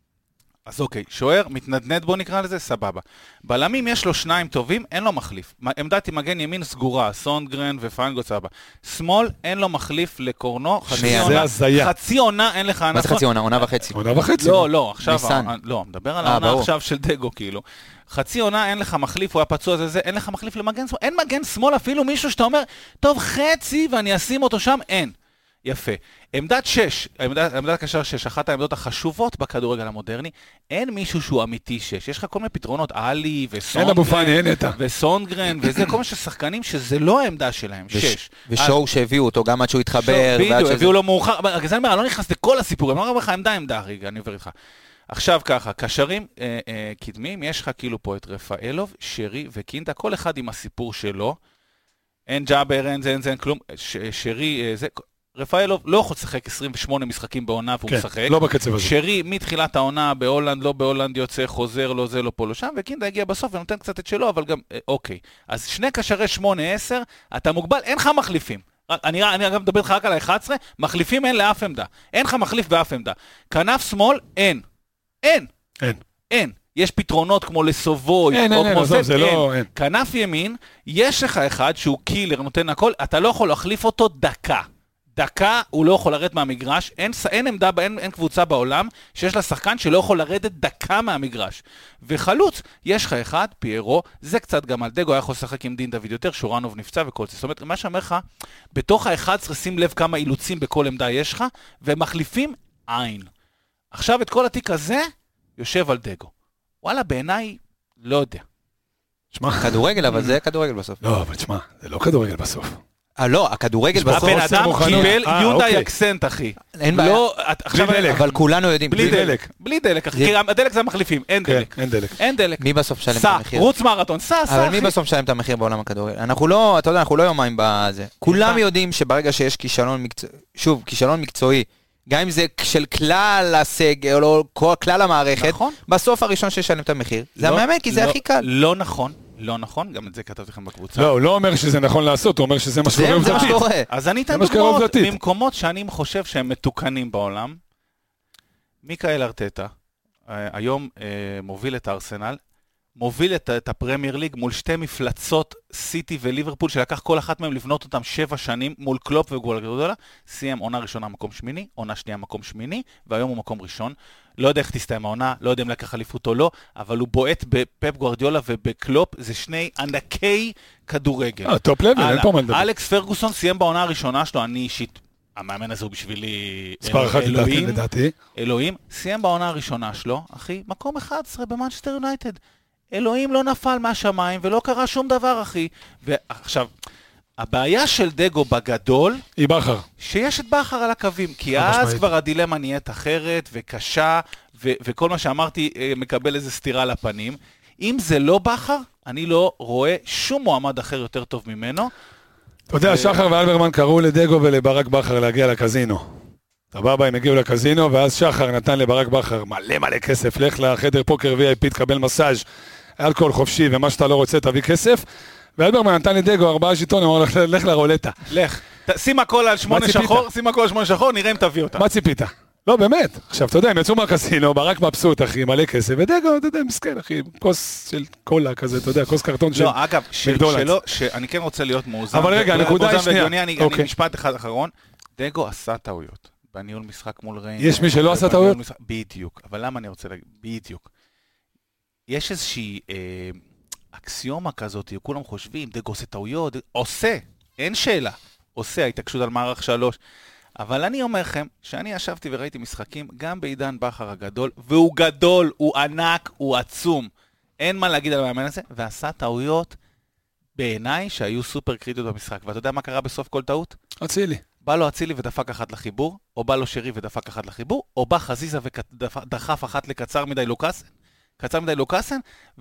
אז אוקיי, שוער, מתנדנד בו נקרא לזה, סבבה. בלמים יש לו שניים טובים, אין לו מחליף. עמדת עם מגן ימין סגורה, סונדגרן ופיינגוט סבבה. שמאל, אין לו מחליף לקורנו, חצי עונה, חצי עונה אין לך... מה זה חצי עונה? עונה וחצי. עונה וחצי. לא, לא, עכשיו, לא, מדבר על העונה עכשיו של דגו, כאילו. חצי עונה אין לך מחליף, הוא היה פצוע זה זה, אין לך מחליף למגן שמאל, אין מגן שמאל אפילו מישהו שאתה אומר, טוב חצי ואני אשים אותו שם, אין. יפה. עמדת שש, עמדת, עמדת קשר שש, אחת העמדות החשובות בכדורגל המודרני, אין מישהו שהוא אמיתי שש. יש לך כל מיני פתרונות, אלי וסונגרן, וסונגרן, וזה כל מיני שחקנים שזה לא העמדה שלהם, שש. ושואו שהביאו אותו, גם עד שהוא התחבר. בדיוק, הביאו לו מאוחר, אני אומר, אני לא נכנס לכל הסיפורים, אני אומר לך עמדה, עמדה, רגע, אני עובר איתך. עכשיו ככה, קשרים אה, אה, קדמים, יש לך כאילו פה את רפאלוב, שרי וקינדה, כל אחד עם הסיפור שלו. אין ג'אבר, אין זה, אין זה, אין כלום. ש, שרי, אה, זה... רפאלוב לא יכול לשחק עשרים ושמונה משחקים בעונה והוא כן, משחק. לא בקצב הזה. שרי מתחילת העונה בהולנד, לא בהולנד יוצא, חוזר, לא זה, לא פה, לא שם, וקינדה הגיע בסוף ונותן קצת את שלו, אבל גם, אה, אוקיי. אז שני קשרי שמונה עשר, אתה מוגבל, אין לך מחליפים. אני, אני אגב מדבר לך רק על ה-אחת עשרה, מחליפים אין לאף עמדה. אין לך מחליף באף עמדה. כנף שמאל, אין. אין. אין. אין. יש פתרונות כמו לסובוי, אין, או אין, כמו אין, זה, זה אין. לא, אין. כנף ימין, יש לך אחד שהוא קילר, נותן הכל, אתה לא יכול להחליף אותו דקה. דקה הוא לא יכול לרדת מהמגרש, אין, אין עמדה, אין, אין קבוצה בעולם שיש לה שחקן שלא יכול לרדת דקה מהמגרש. וחלוץ, יש לך אחד, פיירו, זה קצת גם על דגו, היה יכול לשחק עם דין דוד יותר, שורנוב נפצע וכל זה. זאת אומרת, מה שאומר לך, בתוך ה-אחד עשרה שים לב כמה אילוצים בכל עמדה יש לך, ומחליפים עין. עכשיו את כל התיק הזה יושב על דגו. וואלה, בעיניי, לא יודע. שמה, כדורגל, אבל זה כדורגל בסוף. לא, אבל תשמע, זה לא כדורגל בסוף. אה, לא, הכדורגל בסוף. הבן אדם קיבל יונדאי אקסנט, אחי. אין בעיה. בלי דלק. אבל כולנו יודעים. בלי דלק. בלי דלק, אחי. כי הדלק זה המחליפים, אין דלק. אין דלק. אין דלק. מי בסוף משלם את סע, המחיר? רוץ מרתון, סע, סע, אחי. אבל מי בסוף משלם את המחיר בעולם הכדורגל? אנחנו לא, אתה יודע, אנחנו לא יומיים בזה. כולם יודעים שברגע שיש כישלון מקצועי, שוב, כישלון מקצועי, גם אם זה של כלל הסגל, או כלל המערכת, בסוף הראשון שישלם את המחיר, זה המאמן, כי זה הכי קל. לא נכון. לא נכון, גם את זה כתבתי לכם בקבוצה. לא, הוא לא אומר שזה נכון לעשות, הוא אומר שזה מה שקורה עובדתית. אז אני אתן דוגמאות ממקומות שאני חושב שהם מתוקנים בעולם. מיקאל ארטטה, היום מוביל את הארסנל, מוביל את, את הפרמייר ליג מול שתי מפלצות, סיטי וליברפול, שלקח כל אחת מהם לבנות אותם שבע שנים, מול קלופ וגוארדיולה, סיים עונה ראשונה מקום שמיני, עונה שנייה מקום שמיני, והיום הוא מקום ראשון. לא יודע איך תסתיים העונה, לא יודע אם לקח אליפות או לא, אבל הוא בועט בפפ גוארדיולה ובקלופ, זה שני ענקי כדורגל. אה, טופ לבל, אין פה מה לדבר. אלכס פרגוסון סיים בעונה הראשונה שלו, אני אישית, המאמן הזה הוא בשבילי ספר אחת לדעתי, לדעתי. אלוהים, סיים בעונה הראשונה שלו, אחי, מקום אחד עשרה במנצ'סטר יונייטד. אלוהים לא נפל מהשמיים ולא קרה שום דבר, אחי. ועכשיו, הבעיה של דגו בגדול, היא בחר. שיש את בחר על הקווים, כי אז כבר הדילמה נהיית אחרת וקשה, ו- וכל מה שאמרתי מקבל איזה סתירה לפנים. אם זה לא בחר, אני לא רואה שום מועמד אחר יותר טוב ממנו. אתה יודע, שחר ואלברמן קראו לדגו ולברק בחר להגיע לקזינו. סבבה, הם הגיעו לקזינו, ואז שחר נתן לברק בחר מלא מלא כסף, לך לחדר פוקר וי איי פי, תקבל מסאז', אלכוהול חופשי, ומה שאתה לא רוצה תביא כסף. ואלברמן נתן לדגו ארבעה שיטון, אמר לך, לך לרולטה. לך, שים הכל על שמונה שחור, שים הכל על שמונה שחור, נראה אם תביא אותה. מה ציפית? לא, באמת. עכשיו, אתה יודע, הם יצאו מהקסינו, ברק מבסוט, אחי, מלא כסף, ודגו, אתה יודע, מסכן, אחי, כוס של קולה כזה, אתה יודע, כוס קרטון של מקדונלדס. לא, אגב, שלא, שאני כן רוצה להיות מאוזן. אבל רגע, הנקודה היא שנייה. אני משפט אחד אחרון. דגו עשה טעויות בניהול משחק מול ריין. יש מי שלא עשה טעויות? בדיוק. אבל למה אני רוצה להגיד? בדיוק. יש איזושהי אה, אקסיומה כזאת, כולם חושבים, דגו עושה טעויות, עושה, אין שאלה, עושה, ההתעקשות על מערך שלוש, אבל אני אומר לכם, שאני ישבתי וראיתי משחקים, גם בעידן בכר הגדול, והוא גדול, הוא ענק, הוא עצום, אין מה להגיד על המאמן הזה, ועשה טעויות בעיניי שהיו סופר קריטיות במשחק, ואתה יודע מה קרה בסוף כל טעות? אצילי. בא לו אצילי ודפק אחת לחיבור, או בא לו שרי ודפק אחת לחיבור, או בא חזיזה ודחף אחת לקצר מדי לוקאסן, קצר מדי לוקאסן,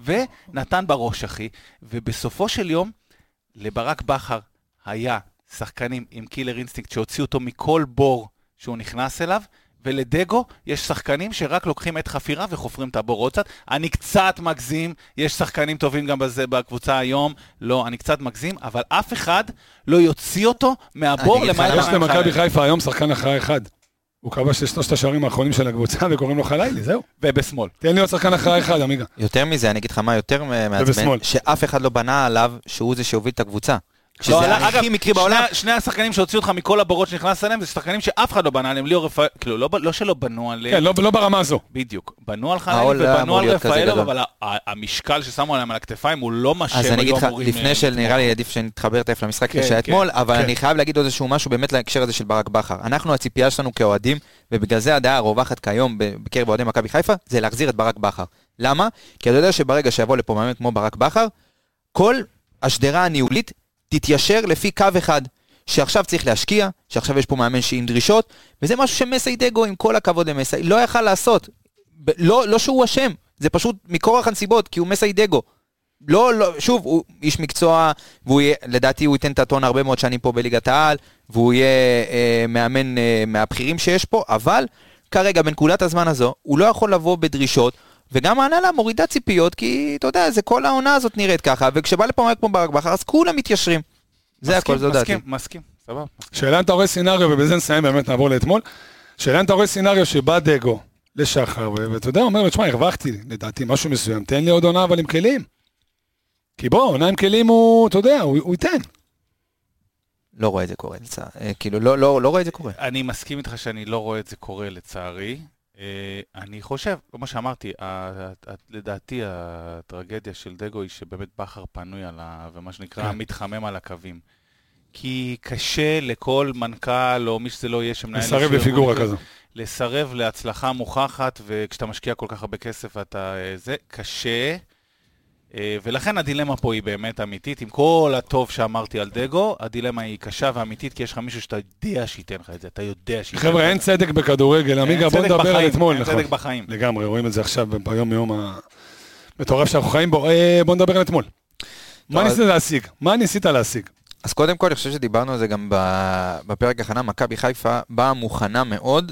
ונתן בראש, אחי. ובסופו של יום, לברק בכר היה שחקנים עם קילר אינסטינקט שהוציאו אותו מכל בור שהוא נכנס אליו, ולדגו יש שחקנים שרק לוקחים את חפירה וחופרים את הבור עוד קצת. אני קצת מגזים, יש שחקנים טובים גם בזה בקבוצה היום, לא, אני קצת מגזים, אבל אף אחד לא יוציא אותו מהבור למעלה. יש למכבי חיפה היום שחקן אחראי אחד. הוא כבש לשלושת השערים האחרונים של הקבוצה וקוראים לו חלילי, זהו. ובשמאל. תן לי עוד שחקן אחראי אחד, עמיגה. יותר מזה, אני אגיד לך מה יותר מעצבן, שאף אחד לא בנה עליו שהוא זה שהוביל את הקבוצה. שזה הכי מקרי בעולם. שני השחקנים שהוציאו אותך מכל הבורות שנכנס עליהם, זה שחקנים שאף אחד לא בנה עליהם, ליאור רפאל, כאילו, לא שלא בנו עליהם. כן, לא ברמה הזו. בדיוק. בנו על חלילי ובנו על רפאל, אבל המשקל ששמו עליהם על הכתפיים הוא לא מה שהם היו אמורים. אז אני אגיד לך, לפני שנראה לי עדיף שנתחבר תכף למשחק שהיה אתמול, אבל אני חייב להגיד עוד איזשהו משהו באמת להקשר הזה של ברק בכר. אנחנו, הציפייה שלנו כאוהדים, ובגלל זה הדעה הרווחת כיום בקרב אוהדי מכבי חיפה, זה להחזיר את ברק בכר. למה? כי אתה יודע שברגע שיבוא לפה מאמן כמו ברק בכר, כל השדרה הניהולית תתיישר לפי קו אחד, שעכשיו צריך להשקיע, שעכשיו יש פה מאמן שעם דרישות, וזה משהו שמסי דגו, עם כל הכבוד למסי, לא יכל לעשות. לא, לא שהוא אשם, זה פשוט מכורח הנסיבות, כי הוא מסי דגו. לא, לא, שוב, הוא איש מקצוע, והוא יהיה, לדעתי הוא ייתן את הטון הרבה מאוד שנים פה בליגת העל, והוא יהיה אה, מאמן אה, מהבחירים שיש פה, אבל כרגע, בנקודת הזמן הזו, הוא לא יכול לבוא בדרישות, וגם ההנהלה מורידה ציפיות, כי אתה יודע, זה כל העונה הזאת נראית ככה, וכשבא לפה כמו ברק בכר, אז כולם מתיישרים. זה הכל, זה דעתי. מסכים, מסכים, סבבה. שאלה אם אתה רואה סינריו, ובזה נסיים, באמת נעבור לאתמול, שאלה אם אתה רואה סינריו שבא דגו לשחר, ואתה יודע, אומר לו, תשמע, הרווחתי, לדעתי, משהו מסוים, תן לי עוד עונה, אבל עם כלים. כי בוא, עונה עם כלים הוא, אתה יודע, הוא ייתן. לא רואה את זה קורה, כאילו, לא רואה את זה קורה. אני מסכים איתך שאני לא רואה את זה קורה, לצערי. אני חושב, כמו שאמרתי, לדעתי הטרגדיה של דגו היא שבאמת בכר פנוי על ה... ומה שנקרא מתחמם על הקווים. כי קשה לכל מנכ"ל או מי שזה לא יהיה שמנהל... לסרב בפיגורה כזו. לסרב להצלחה מוכחת, וכשאתה משקיע כל כך הרבה כסף אתה... זה קשה, ולכן הדילמה פה היא באמת אמיתית. עם כל הטוב שאמרתי על דגו, הדילמה היא קשה ואמיתית, כי יש לך מישהו שאתה יודע שייתן לך את זה, אתה יודע שייתן לך. חבר'ה, אין צדק בכדורגל, עמיגה, בוא נדבר על אתמול. אין צדק בחיים. לגמרי, רואים את זה עכשיו ביום מיום המטורף שאנחנו חיים בו. בוא נדבר על אתמול. מה ניסית להשיג? מה ניסית להשיג? אז קודם כל, אני חושב שדיברנו על זה גם בפרק הכנה, מכבי חיפה באה מוכנה מאוד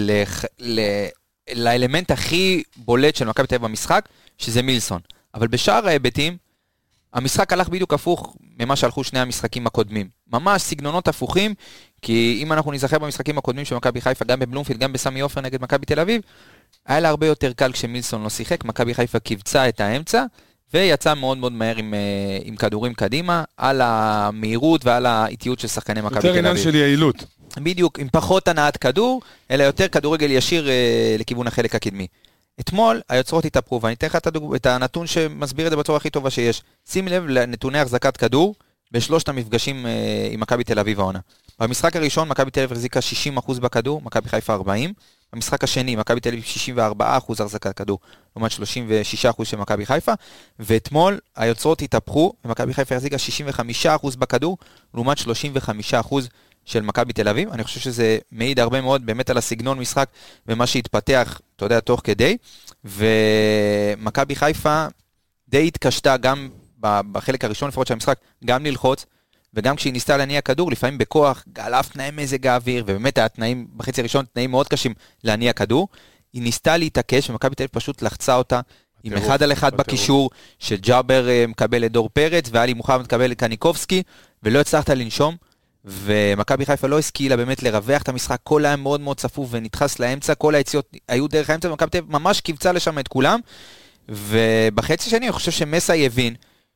לאלמנט הכי בולט של מכבי תל אביב במשחק, שזה מילסון. אבל בשאר ההיבטים, המשחק הלך בדיוק הפוך ממה שהלכו שני המשחקים הקודמים. ממש סגנונות הפוכים, כי אם אנחנו נזכר במשחקים הקודמים של מכבי חיפה, גם בבלומפילד, גם בסמי עופר נגד מכבי תל אביב, היה לה הרבה יותר קל כשמילסון לא שיחק, מכבי חיפה קיבצה את האמצע, ויצא מאוד מאוד מהר עם, עם כדורים קדימה, על המהירות ועל האיטיות של שחקני מכבי תל אביב. יותר עניין של יעילות. בדיוק, עם פחות הנעת כדור, אלא יותר כדורגל ישיר אה, לכיוון החלק הקדמי. אתמול היוצרות התאפרו, ואני אתן לך את הנתון שמסביר את זה בצורה הכי טובה שיש. שים לב לנתוני החזקת כדור בשלושת המפגשים אה, עם מכבי תל אביב העונה. במשחק הראשון, מכבי תל אביב החזיקה שישים אחוז בכדור, מכבי חיפה ארבעים. במשחק השני, מכבי תל אביב שישים וארבעה אחוז החזקת כדור, לעומת שלושים ושישה אחוז של מכבי חיפה. ואתמול היוצרות התאפרו, ומכבי חיפה החזיקה שישים וחמישה אחוז בכדור, לעומת שלושים וחמישה אחוז של מכבי תל אביב. אני חושב שזה מעיד הרבה מאוד באמת על הסגנון משחק ומה שהתפתח, אתה יודע, תוך כדי. ומכבי חיפה די התקשתה גם בחלק הראשון לפחות של המשחק, גם ללחוץ, וגם כשהיא ניסתה להניע כדור, לפעמים בכוח, גלף תנאי מזג האוויר, ובאמת התנאים בחצי הראשון, תנאים מאוד קשים להניע כדור. היא ניסתה להתעקש, ומכבי תל אביב פשוט לחצה אותה עם אחד על אחד בקישור, שג'אבר מקבל את דור פרץ, ואלי מוחמד מקבל את קניקובסקי, ולא הצלחת לנשום. ומכבי חיפה לא השכילה באמת לרווח את המשחק, כל היה מאוד מאוד צפוף ונדחס לאמצע, כל היציאות היו דרך האמצע, ומכבי תל אביב ממש קיבצה לשם את כולם, ובחצי שני אני חושב שמסי הבין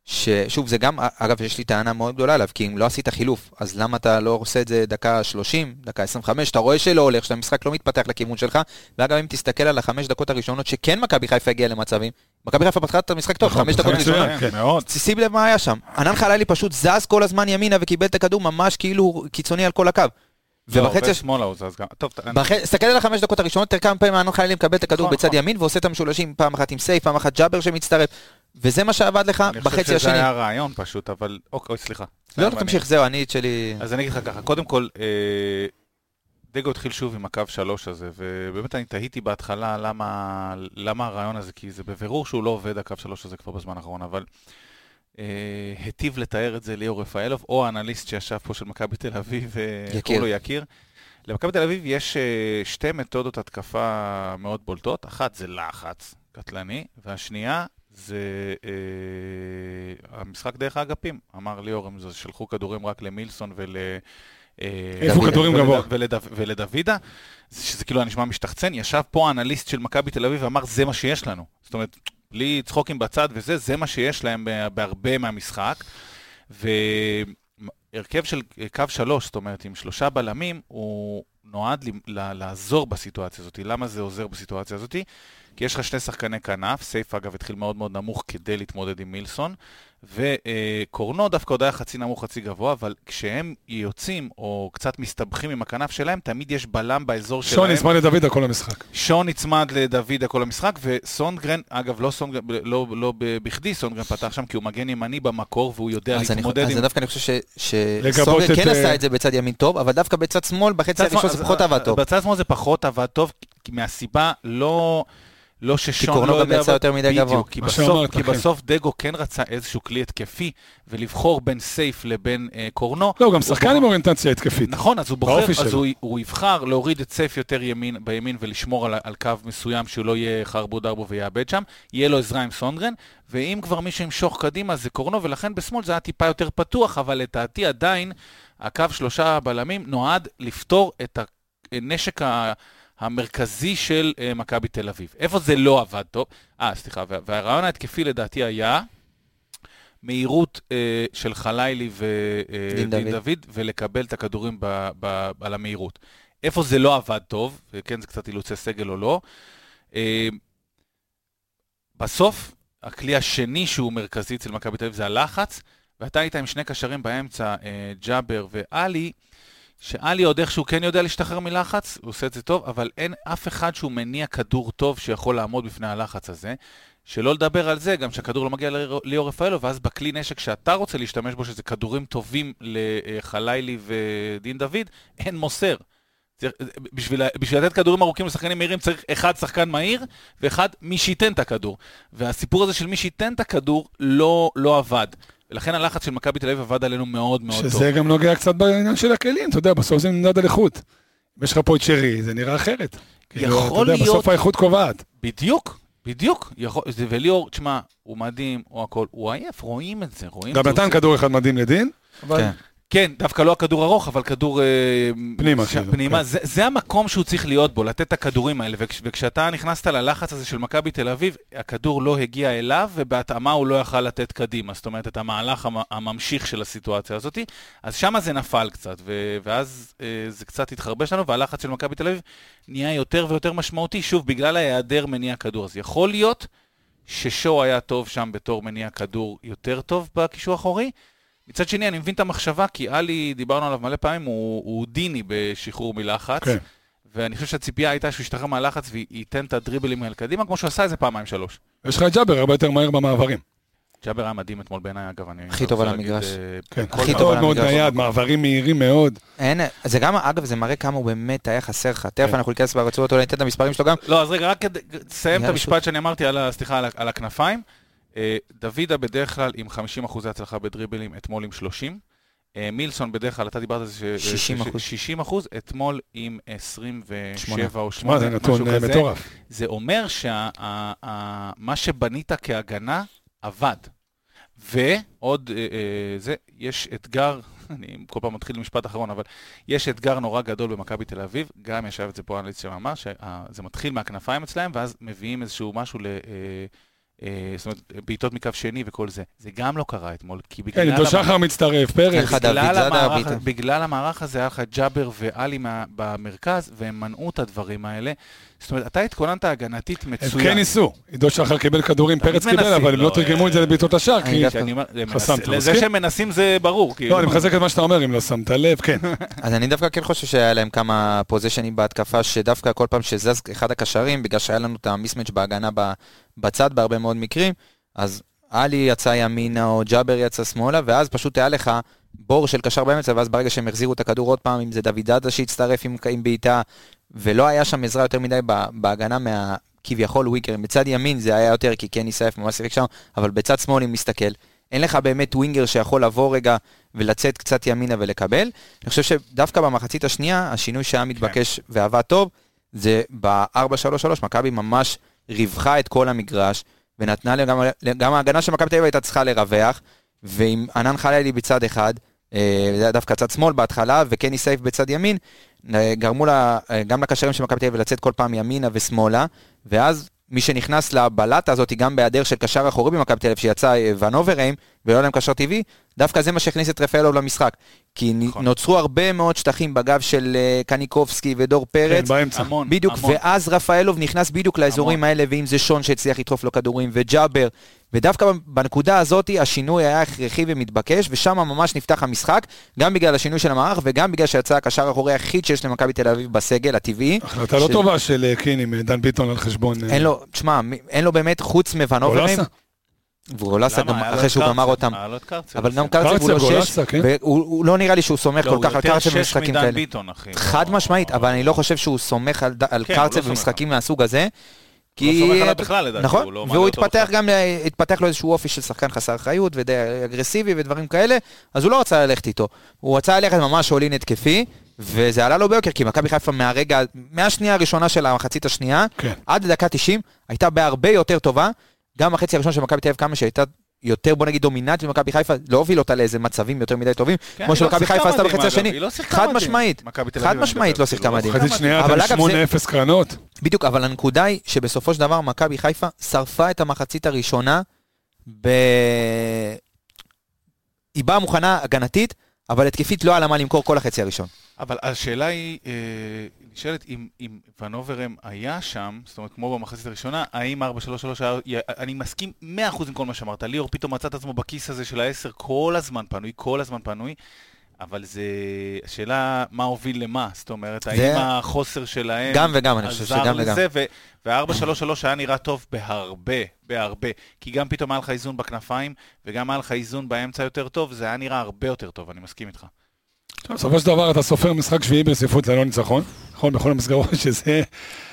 ששוב, זה גם, אגב, יש לי טענה מאוד גדולה עליו, כי אם לא עשית חילוף, אז למה אתה לא עושה את זה דקה שלושים, דקה עשרים וחמש, אתה רואה שלא הולך, שהמשחק לא מתפתח לכיוון שלך, ואגב, אם תסתכל על החמש דקות הראשונות, שכן מכבי חיפה הגיע למצבים, מכבי חיפה פתחה את המשחק טוב, חמש דקות ראשונות, שים לב מה היה שם, ענן חלילי פשוט זז כל הזמן ימינה, וקיבל את הכדור ממש כאילו קיצוני על כל הקו. ובחצי שמאלה הוא זז גם. טוב, תסתכל על החמש דקות הראשונות, תראה כמה פעמים ענן חלילי מקבל את הכדור בצד ימין, ועושה את המשולשים פעם אחת עם סייף, פעם אחת ג'אבר שמצטרף. וזה מה שעבד לך בחצי השני. אני חושב שזה היה רעיון פשוט, אבל... אוקיי, סליחה. לא, תמשיך, זהו, אני את שלי... אז אני אגיד לך ככה, קודם כל, דגו התחיל שוב עם הקו שלוש הזה, ובאמת אני תהיתי בהתחלה למה הרעיון הזה, כי זה בבירור שהוא לא עובד הקו שלוש הזה כבר בזמן האחרון, אבל היטיב לתאר את זה ליאור רפאלוב, או האנליסט שישב פה של מכבי תל אביב, קוראים לו יקיר. למכבי תל אביב יש שתי מתודות התקפה מאוד בולטות, אחת זה לחץ קטלני, והשנייה זה אה, המשחק דרך האגפים. אמר ליאור, הם שלחו כדורים רק למילסון ול... איפה כדורים גבוה? ולדוידה, שזה כאילו נשמע משתחצן. ישב פה האנליסט של מכבי תל אביב ואמר, זה מה שיש לנו. זאת אומרת, בלי צחוקים בצד וזה, זה מה שיש להם בהרבה מהמשחק. והרכב של קו שלוש, זאת אומרת, עם שלושה בלמים, הוא נועד לעזור בסיטואציה הזאת. למה זה עוזר בסיטואציה הזאת? כי יש לך שני שחקני כנף, סייף אגב התחיל מאוד מאוד נמוך כדי להתמודד עם מילסון, וקורנו דווקא עוד היה חצי נמוך, חצי גבוה, אבל כשהם יוצאים או קצת מסתבכים עם הכנף שלהם, תמיד יש בלם באזור שלהם. שון יצמד לדוידה כל המשחק. שון יצמד לדוידה כל המשחק, וסונגרן, אגב, לא סונגרן, לא, לא בכדי סונגרן פתח שם, כי הוא מגן ימני במקור, והוא יודע להתמודד עם... אז דווקא אני חושב שסונגרן כן עשה את זה בצד ימין טוב, אבל דווקא בצד שמאל, בחצי הראשון זה פחות עבד טוב. בצד שמאל זה פחות עבד טוב, מהסיבה לא... לא ששון לא יודע, יותר מדי גבוה. כי בסוף, כי בסוף דגו כן רצה איזשהו כלי התקפי, ולבחור בין סייף לבין אה, קורנו. לא, גם שחקן עם אוריינטציה התקפית. נכון, אז הוא בוחר, אז הוא, הוא יבחר להוריד את סייף יותר ימין, בימין ולשמור על, על קו מסוים שהוא לא יהיה חרבו דרבו ויאבד שם, יהיה לו עזרה עם סונגרן, ואם כבר מישהו ימשוך קדימה זה קורנו, ולכן בשמאל זה היה טיפה יותר פתוח, אבל לדעתי עדיין הקו שלושה בלמים נועד לפתור את הנשק ה... המרכזי של uh, מכבי תל אביב. איפה זה לא עבד טוב? אה, סליחה, וה, והרעיון ההתקפי לדעתי היה מהירות uh, של חלילי ודין uh, דוד. דוד, ולקבל את הכדורים ב, ב, על המהירות. איפה זה לא עבד טוב, וכן זה קצת אילוצי סגל או לא, uh, בסוף, הכלי השני שהוא מרכזי אצל מכבי תל אביב זה הלחץ, ואתה היית עם שני קשרים באמצע, uh, ג'אבר ואלי, שאלי עוד איכשהו כן יודע להשתחרר מלחץ, הוא עושה את זה טוב, אבל אין אף אחד שהוא מניע כדור טוב שיכול לעמוד בפני הלחץ הזה. שלא לדבר על זה, גם שהכדור לא מגיע ליאור רפאלוב, ואז בכלי נשק שאתה רוצה להשתמש בו, שזה כדורים טובים לחלילי ודין דוד, אין מוסר. בשביל, בשביל לתת כדורים ארוכים לשחקנים מהירים צריך אחד שחקן מהיר, ואחד מי שייתן את הכדור. והסיפור הזה של מי שייתן את הכדור לא, לא עבד. ולכן הלחץ של מכבי תל אביב עבד עלינו מאוד מאוד שזה טוב. שזה גם נוגע קצת בעניין של הכלים, אתה יודע, בסוף זה נמדד על איכות. אם יש לך פה את שרי, זה נראה אחרת. יכול להיות... בסוף האיכות קובעת. בדיוק, בדיוק. יכול... וליאור, תשמע, הוא מדהים, הוא הכל, הוא עייף, רואים את זה. רואים גם נתן כדור אחד מדהים לדין, אבל... כן. כן, דווקא לא הכדור ארוך, אבל כדור פנימה. ש... פנימה. כן. זה, זה המקום שהוא צריך להיות בו, לתת את הכדורים האלה, וכש, וכשאתה נכנסת ללחץ הזה של מכבי תל אביב, הכדור לא הגיע אליו, ובהתאמה הוא לא יכל לתת קדימה, זאת אומרת, את המהלך הממשיך של הסיטואציה הזאת, אז שמה זה נפל קצת, ו... ואז זה קצת התחרבש לנו, והלחץ של מכבי תל אביב נהיה יותר ויותר משמעותי, שוב, בגלל ההיעדר מניע כדור. אז יכול להיות ששו היה טוב שם בתור מניע כדור יותר טוב בקישור האחורי, מצד שני, אני מבין את המחשבה, כי אלי, דיברנו עליו מלא פעמים, הוא, הוא דיני בשחרור מלחץ, okay. ואני חושב שהציפייה הייתה שהוא ישתחרר מהלחץ וייתן את הדריבלים על קדימה, כמו שהוא עשה איזה פעמיים שלוש. יש לך את ג'אבר, הרבה יותר מהר במעברים. ג'אבר היה מדהים אתמול בעיניי, אגב, אני... הכי טוב על המגרש. כן, הכי טוב מאוד נייד, מעברים מהירים מאוד. אין, זה גם, אגב, זה מראה כמה הוא באמת היה חסר לך. תכף אנחנו ניכנס ברצועות, אולי ניתן את המספרים שלו גם. לא, אז רגע, רק תסיים את המשפט שאני אמרתי על, סליחה, על הכנפיים. דוידה בדרך כלל עם חמישים אחוז הצלחה בדריבלים, אתמול עם שלושים. מילסון בדרך כלל, אתה דיברת על זה שישים אחוז, אתמול עם עשרים ושבע או שמונה. זה נתון מטורף. זה אומר שמה שבנית כהגנה עבד. ועוד זה, יש אתגר, אני כל פעם מתחיל למשפט אחרון, אבל יש אתגר נורא גדול במכבי תל אביב, גם ישב את זה פה אנליסט שמאמר, שזה מתחיל מהכנפיים אצלהם, ואז מביאים איזשהו משהו ל... זאת אומרת, בעיטות מקו שני וכל זה. זה גם לא קרה אתמול, כי בגלל... כן, עידו שחר מצטרף, פרץ. בגלל המערך הזה היה לך ג'אבר ואלי במרכז, והם מנעו את הדברים האלה. זאת אומרת, אתה התכוננת הגנתית מצוין. הם כן ניסו. עידו שחר קיבל כדורים, פרץ קיבל, אבל הם לא תרגמו את זה לבעיטות השער, כי חסמת. לזה שהם מנסים זה ברור. לא, אני מחזק את מה שאתה אומר, אם לא שמת לב, כן. אז אני דווקא כן חושב שהיה להם כמה פוזישנים בהתקפה, שדווקא כל פעם שזז אחד הקשרים, בגלל שהיה לנו את המיסמץ' בהגנה בצד בהרבה מאוד מקרים, אז אלי יצא ימינה או ג'אבר יצא שמאלה, ואז פשוט היה לך בור של קשר באמצע, ואז ברגע שהם החזירו את הכדור עוד פעם, אם זה דוד דאדה שהצטרף עם, עם בעיטה, ולא היה שם עזרה יותר מדי בהגנה מה... כביכול ווינגר, בצד ימין זה היה יותר, כי כן ניסייף ממש שיחק שם, אבל בצד שמאל אם מסתכל, אין לך באמת ווינגר שיכול לבוא רגע ולצאת קצת ימינה ולקבל. אני חושב שדווקא במחצית השנייה, השינוי שהיה מתבקש כן. ועבד טוב, זה ב-ארבע שלוש שלוש, מכבי ממש ריווחה את כל המגרש, ונתנה להם, גם, גם ההגנה של מכבי תל אביב הייתה צריכה לרווח, ועם ענן חלילי בצד אחד, זה היה דווקא צד שמאל בהתחלה, וכן ניסייף בצד ימין, גרמו לה, גם לקשרים של מכבי תל אביב לצאת כל פעם ימינה ושמאלה, ואז מי שנכנס לבלטה הזאת, גם בהיעדר של קשר אחורי במכבי תל אביב, שיצא ונוברהיים, ולא להם קשר טבעי, דווקא זה מה שהכניס את רפאלוב למשחק. כי נכון. נוצרו הרבה מאוד שטחים בגב של קניקובסקי ודור פרץ, כן, באמצע. המון, בדיוק, המון. ואז רפאלוב נכנס בדיוק לאזורים המון. האלה, ואם זה שון שהצליח לדחוף לו כדורים, וג'אבר, ודווקא בנקודה הזאת, השינוי היה הכרחי ומתבקש, ושם ממש נפתח המשחק, גם בגלל השינוי של המערך, וגם בגלל שיצא הקשר האחורי היחיד שיש למכבי תל אביב בסגל הטבעי. החלטה לא טובה של קיני, דן ביטון על חשבון... אין לו, תשמע, אין לו באמת חוץ מוונוברים. וגולסה גם אחרי שהוא גמר אותם. אבל גם קרצב הוא לא שש, והוא לא נראה לי שהוא סומך כל כך על קרצב במשחקים כאלה. חד משמעית, אבל אני לא חושב שהוא סומך על קרצב במשחקים מהסוג הזה. לא סומך עליו בכלל לדעתי. נכון, והוא התפתח גם, התפתח לו איזשהו אופי של שחקן חסר חיות ודי אגרסיבי ודברים כאלה, אז הוא לא רצה ללכת איתו. הוא רצה ללכת ממש עולין התקפי, וזה עלה לו ביוקר, כי מכבי חיפה מהרגע, מהשנייה הראשונה של המחצית השנייה, עד לדקה תשעים, הייתה בהרבה יותר טובה, גם החצי הראשון של מכבי תל אביב כמה שהייתה יותר, בוא נגיד, דומיננטית ממכבי חיפה, לא הוביל אותה לאיזה מצבים יותר מדי טובים, כמו שמכבי חיפה עשתה בחצי השני. חד משמעית, חד משמעית לא שיחקה מדהים. חצי שנייה, אתם שמונה אפס קרנות. בדיוק, אבל הנקודה היא שבסופו של דבר מכבי חיפה שרפה את המחצית הראשונה, היא באה מוכנה הגנתית, אבל התקפית לא עלה מה למכור כל החצי הראשון. אבל השאלה היא, נשאלת, אם ונוברם היה שם, זאת אומרת, כמו במחצית הראשונה, האם ארבע שלוש שלוש, אני מסכים מאה אחוז עם כל מה שאמרת, ליאור פתאום מצא את עצמו בכיס הזה של העשר, כל הזמן פנוי, כל הזמן פנוי, אבל זה, השאלה מה הוביל למה, זאת אומרת, האם החוסר שלהם... גם וגם, אני חושב שגם וגם. ו-ארבע שלוש שלוש היה נראה טוב בהרבה, בהרבה, כי גם פתאום היה לך איזון בכנפיים, וגם היה לך איזון באמצע יותר טוב, זה היה נראה הרבה יותר טוב, אני מסכים איתך. בסופו של דבר אתה סופר משחק שביעי ברציפות, זה לא ניצחון, נכון, בכל המסגרות שזה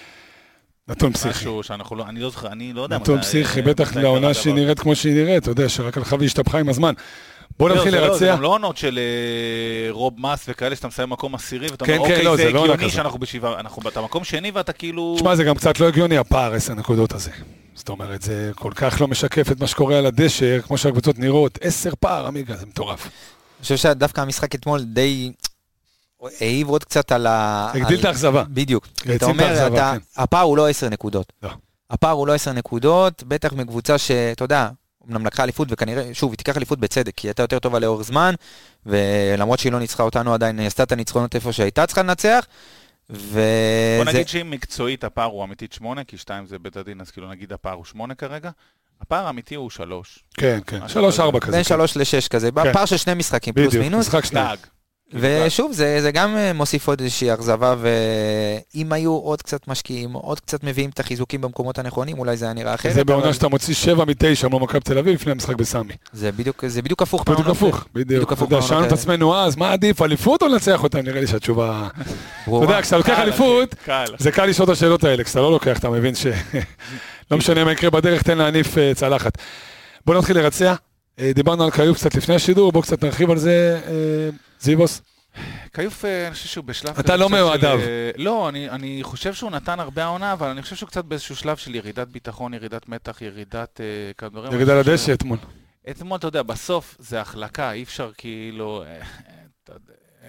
נתון פסיכי. משהו שאנחנו לא, אני לא זוכר, אני לא יודע. נתון פסיכי, בטח לעונה שהיא נראית כמו שהיא נראית, אתה יודע, שרק הלכה והשתפכה עם הזמן. בוא נתחיל לרצע. זה גם לא עונות של רוב מס וכאלה שאתה מסיים מקום עשירי, ואתה אומר, אוקיי, זה הגיוני שאנחנו בשבעה, אנחנו אתה מקום שני ואתה כאילו... תשמע, זה גם קצת לא הגיוני, הפער עשר נקודות הזה. זאת אומרת, זה כל כך לא משקף את מה שקורה על הדשא, כמו שהקבוצות נראות, עשר פער, אמיגה, זה מטורף. אני חושב שדווקא המשחק אתמול די העיב עוד קצת על ה... הגדיל את האכזבה. בדיוק. אתה אומר, הפער הוא לא עשר נקודות. הפער הוא לא עשר נקודות, בטח מקבוצה שאתה יודע, אמנם לקחה אליפות, וכנראה, שוב, היא תיקח אליפות בצדק, כי היא הייתה יותר טובה לאורך זמן, ולמרות שהיא לא ניצחה אותנו עדיין, היא עשתה את הניצחונות איפה שהייתה צריכה לנצח, ו... בוא נגיד שאם מקצועית הפער הוא אמיתית שמונה, כי שתיים זה בית הדין, אז כאילו נגיד הפער הוא שמונה כרגע, הפער האמיתי הוא שלוש. כן, כן, שלוש ארבע כזה. בין שלוש לשש כזה, פער של שני משחקים, פלוס מינוס. משחק שניים. ושוב, זה, זה גם מוסיף עוד איזושהי אכזבה, ואם היו עוד קצת משקיעים, עוד קצת מביאים את החיזוקים במקומות הנכונים, אולי זה היה נראה אחרת. זה בעונה אבל... שאתה מוציא שבע מתשע מול מכבי תל אביב לפני המשחק בסמי. זה בדיוק, זה בדיוק הפוך. בדיוק הפוך, בדיוק. אתה יודע, שאלנו את עצמנו אז, מה עדיף, אליפות או לנצח אותם? נראה לי שהתשובה... אתה יודע, כשאתה לוקח אליפות, זה קל לשאול את השאלות האלה, כשאתה לא לוקח, אתה מבין ש... לא משנה מה יקרה בדרך, תן להניף צלחת. בוא נתחיל לרצע. דיברנו על קיוף קצת לפני השידור, בוא קצת נרחיב על זה, זיבוס. קיוף, אני חושב שהוא בשלב... אתה לא מאוהדיו. לא, אני חושב שהוא נתן הרבה העונה, אבל אני חושב שהוא קצת באיזשהו שלב של ירידת ביטחון, ירידת מתח, ירידת... ירידה לדשא אתמול. אתמול, אתה יודע, בסוף זה החלקה, אי אפשר כאילו...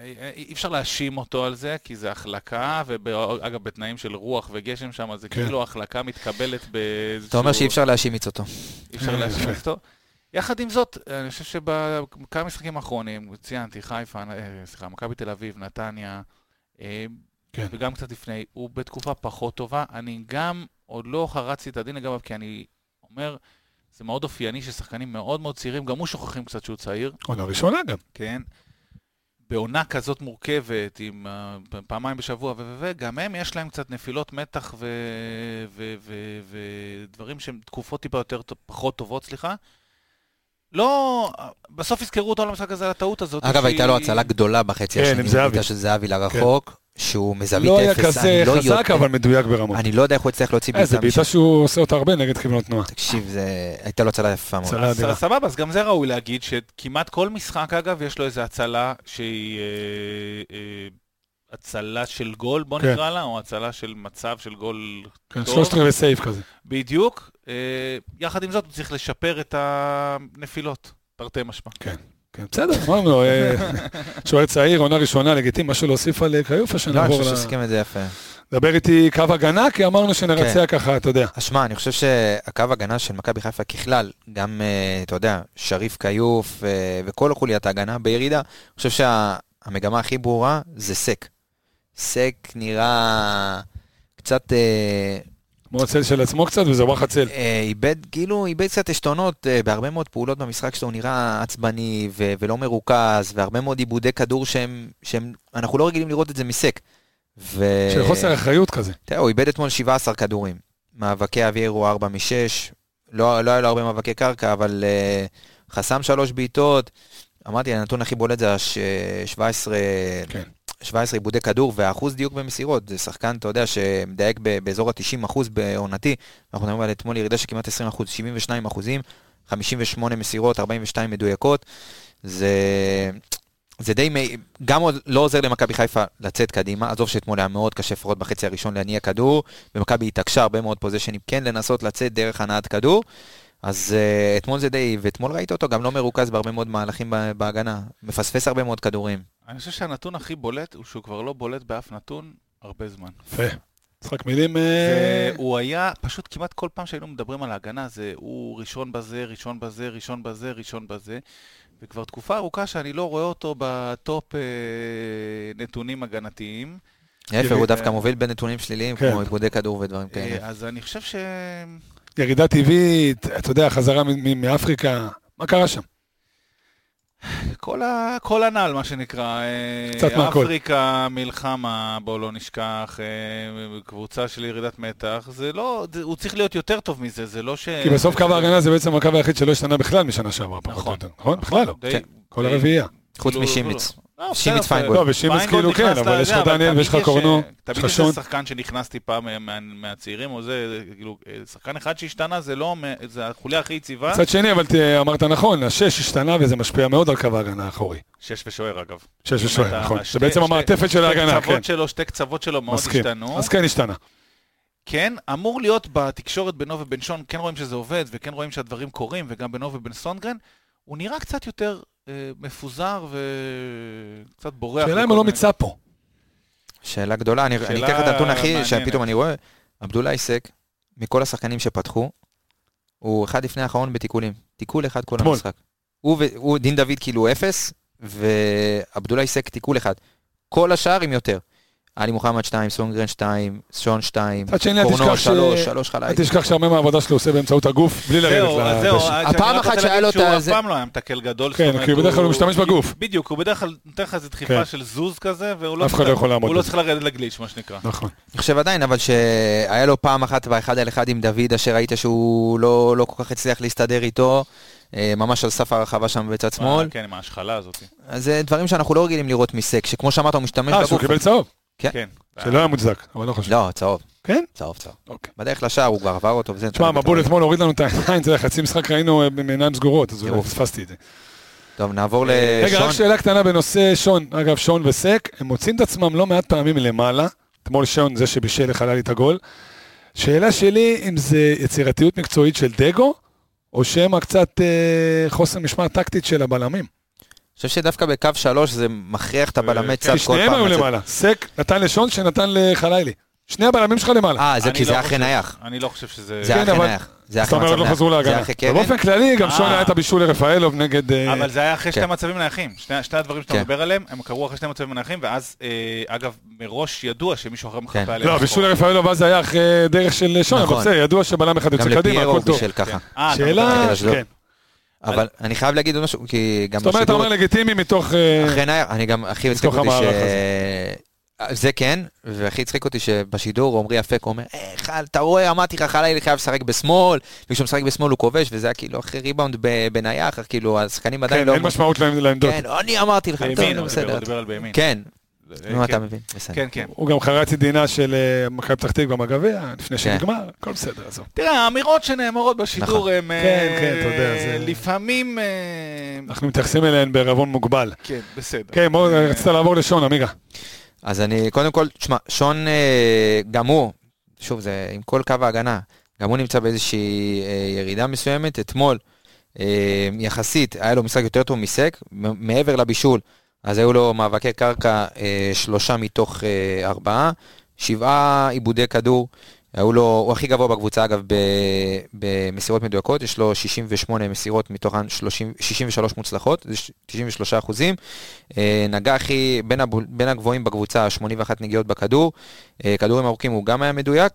אי אפשר להאשים אותו על זה, כי זה החלקה, ואגב, בתנאים של רוח וגשם שם, זה כאילו החלקה מתקבלת באיזשהו... אתה אומר שאי אפשר להאשים אותו. אי אפשר להאשים אותו. יחד עם זאת, אני חושב שבכמה משחקים האחרונים, ציינתי, חיפה, סליחה, מכבי תל אביב, נתניה, וגם קצת לפני, הוא בתקופה פחות טובה. אני גם עוד לא חרצתי את הדין לגביו, כי אני אומר, זה מאוד אופייני ששחקנים מאוד מאוד צעירים, גם הוא שוכחים קצת שהוא צעיר. עונה ראשונה גם. כן. בעונה כזאת מורכבת, עם uh, פעמיים בשבוע, וגם הם יש להם קצת נפילות מתח ודברים שהם תקופות טיפה יותר פחות טובות, סליחה. לא, בסוף הזכרו אותו על המשחק הזה, על הטעות הזאת. אגב, הייתה לו הצלה גדולה בחצי השני, בעיטה של זהבי לרחוק, שהוא מזווית אפס. לא היה כזה חזק, אבל מדויק ברמות. אני לא יודע איך הוא יצטרך להוציא בעיטה. זה בעיטה שהוא עושה אותה הרבה נגד כיוונות תנועה. תקשיב, הייתה לו הצלה יפה מאוד. סבבה, אז גם זה ראוי להגיד שכמעט כל משחק, אגב, יש לו איזו הצלה שהיא הצלה של גול, בוא נקרא לה, או הצלה של מצב של גול טוב. שלושת רבעי סייף כזה. בדיוק. יחד עם זאת, הוא צריך לשפר את הנפילות, תרתי משמע. כן. כן, בסדר, אמרנו, שוער צעיר, עונה ראשונה, לגיטימי, משהו להוסיף על קיופה, שנעבור ל... לא, אני חושב שסכים את זה יפה. דבר איתי קו הגנה, כי אמרנו שנרצה ככה, אתה יודע. אשמה, אני חושב שהקו הגנה של מכבי חיפה ככלל, גם, אתה יודע, שריף קיוף וכל חוליית ההגנה בירידה, אני חושב שהמגמה הכי ברורה זה סק. סק נראה קצת... כמו הצל של עצמו קצת, וזה רוח הצל. איבד, כאילו, איבד קצת השתונות בהרבה מאוד פעולות במשחק שלו, הוא נראה עצבני ולא מרוכז, והרבה מאוד עיבודי כדור שהם, אנחנו לא רגילים לראות את זה מסק. של חוסר אחריות כזה. תראה, הוא איבד אתמול שבעה עשר כדורים. מאבקי אוויר הוא ארבע משש, לא, לא היה לו הרבה מאבקי קרקע, אבל חסם שלוש בעיטות. אמרתי, הנתון הכי בולט זה שבע עשרה... כן. שבע עשרה עיבודי כדור, והאחוז דיוק במסירות, זה שחקן, אתה יודע, שמדייק באזור ה-תשעים אחוז בעונתי, אנחנו נראים על אתמול ירידה שכמעט עשרים אחוז, שבעים ושניים אחוזים, חמישים ושמונה מסירות, ארבעים ושתיים מדויקות, זה, זה די, גם לא עוזר למכבי חיפה לצאת קדימה, עזוב שאתמול היה מאוד קשה לפחות בחצי הראשון להניע כדור, ומכבי התעקשה הרבה מאוד פוזישנים, כן לנסות לצאת דרך הנעת כדור, אז uh, אתמול זה די, ואתמול ראית אותו גם לא מרוכז בהרבה מאוד מהלכים בהגנה, מפספס הרבה מאוד כדורים. אני חושב שהנתון הכי בולט הוא שהוא כבר לא בולט באף נתון הרבה זמן. יפה. משחק מילים... הוא היה, פשוט כמעט כל פעם שהיינו מדברים על ההגנה, זה הוא ראשון בזה, ראשון בזה, ראשון בזה, ראשון בזה, וכבר תקופה ארוכה שאני לא רואה אותו בטופ אה, נתונים הגנתיים. יפה, הוא דווקא מוביל בנתונים שליליים, כמו עיבודי כדור ודברים כאלה. אז אני חושב ש... ירידה טבעית, אתה יודע, חזרה מאפריקה, מה קרה שם? כל, ה... כל הנעל, מה שנקרא. קצת מהכל. אפריקה, מלחמה, בוא לא נשכח, קבוצה של ירידת מתח, זה לא, זה, הוא צריך להיות יותר טוב מזה, זה לא ש... כי בסוף קו ההגנה זה בעצם הקו היחיד שלא השתנה בכלל משנה שעברה. נכון, נכון? בכלל לא. כל הרביעייה. חוץ משימיץ. שימיץ פיינגולד. לא, ושימיץ כאילו כן, אבל יש לך דניאל ויש לך קורנו. תמיד יש שחקן שנכנס טיפה מהצעירים, או זה, כאילו, שחקן אחד שהשתנה, זה לא, זה החוליה הכי יציבה. קצת שני, אבל אמרת נכון, השש השתנה וזה משפיע מאוד על קו ההגנה האחורי. שש ושוער אגב. שש ושוער, נכון. זה בעצם המעטפת של ההגנה, כן. שתי קצוות שלו מאוד השתנו. אז כן השתנה. כן, אמור להיות בתקשורת בינו ובין שון, כן רואים שזה עובד, וכן רואים שהדברים קורים, וגם בינו ובין סונגרן, הוא נראה קצת יותר מפוזר וקצת בורח. שאלה אם הוא לא מצא פה. שאלה גדולה, אני אקח את הנתון הכי, שפתאום אני רואה, עבדולאי סק, מכל השחקנים שפתחו, הוא אחד לפני האחרון בתיקולים. תיקול אחד כל המשחק. הוא דין דוד כאילו אפס, ועבדולאי סק תיקול אחד. כל השאר עם יותר. עלי מוחמד שתיים, סונגרן שתיים, שון שתיים, קורנו שלוש, שלוש חלאי. אל תשכח שהרבה מהעבודה שלו עושה באמצעות הגוף, בלי לרדת לדשא. הפעם אחת שהיה לו את זה... הוא אף פעם לא היה מתקל גדול. כן, כי בדרך כלל הוא משתמש בגוף. בדיוק, הוא בדרך כלל נותן לך איזו דחיפה של זוז כזה, והוא לא צריך לרדת לגליץ', מה שנקרא. נכון. אני חושב עדיין, אבל שהיה לו פעם אחת באחד על אחד עם דוד, אשר ראית שהוא לא כל כך הצליח להסתדר איתו, ממש על סף הרחבה שם בצד שמאל. כן, עם ההשחלה הזאת. אז זה דברים שאנחנו לא רגילים לראות מסק, שכמו שאמרת, הוא משתמש בגוף. שהוא קיבל צהוב. כן. שלא היה מוצדק, אבל לא חושב. לא, צהוב. כן? צהוב, צהוב. בדרך לשער הוא כבר עבר אותו וזה... תשמע, מבול אתמול הוריד לנו את העיניים, זה חצי משחק ראינו בעיניים סגורות, אז אולי פספסתי את זה. טוב, נעבור לשון. רגע, רק שאלה קטנה בנושא שון, אגב, שון וסק, הם מוצאים את עצמם לא מעט פעמים למעלה, אתמול שון זה שבישל לחלל את הגול. שאלה שלי, אם זה יצירתיות מקצועית של דגו, או שמה קצת חוסר משמעת טקטית של הבלמים? חושב שדווקא בקו שלוש זה מכריח את הבלמי צד כל פעם. כי שניהם היו למעלה. סק נתן לשון שנתן לחלילי. שני הבלמים שלך למעלה. אה, זה כי זה אחרי נייח. אני לא חושב שזה... זה אחרי נייח. זאת אומרת, לא חזרו להגנה. באופן כללי, גם שון היה את הבישול לרפאלוב נגד... אבל זה היה אחרי שתי מצבים נייחים. שני הדברים שאתה מדבר עליהם, הם קרו אחרי שני מצבים נייחים, ואז, אגב, מראש ידוע שמישהו אחר מחפה עליהם. לא, הבישול לרפאאלוב אז היה אחרי דרך של שון, אבל בסדר, ידוע שבלם אחד יוצא קדימה, הכל טוב. שאלה, כן. אבל אני חייב להגיד עוד משהו, כי גם זאת אומרת, אתה אומר לגיטימי מתוך... אחרי נייח, אני גם הכי מצחיק אותי ש... זה כן, והכי צחיק אותי שבשידור עומרי אפק אומר, אתה רואה, אמרתי לך, חלילי חייב לשחק בשמאל, וכשהוא משחק בשמאל הוא כובש, וזה היה כאילו אחרי ריבאונד בנייח, כאילו השחקנים עדיין לא... כן, אין משמעות לעמדות. כן, אני אמרתי לך, בימין, הוא דיבר על בימין. כן, נו אתה מבין, בסדר. כן, כן. הוא גם חרץ דינה של מכבי פתח תקווה בגביע, לפני שנגמר, הכל בסדר, עזוב. תראה, האמירות שנאמרות בשידור הם... כן, כן, אתה יודע, זה... לפעמים... אנחנו מתייחסים אליהן בערבון מוגבל. כן, בסדר. כן, רצית לעבור לשון, אמיגה. אז אני, קודם כל, תשמע, שון, גם הוא, שוב, זה עם כל קו ההגנה, גם הוא נמצא באיזושהי ירידה מסוימת, אתמול, יחסית, היה לו משחק יותר טוב מסק, מעבר לבישול, אז היו לו מאבקי קרקע שלושה מתוך ארבעה, שבעה עיבודי כדור, היו לו, הוא הכי גבוה בקבוצה אגב במסירות מדויקות, יש לו שישים ושמונה מסירות מתוכן שישים ושלוש מוצלחות, זה תשעים ושלושה אחוזים, נגע הכי בין, בין הגבוהים בקבוצה, שמונים ואחת נגיעות בכדור, כדורים ארוכים הוא גם היה מדויק,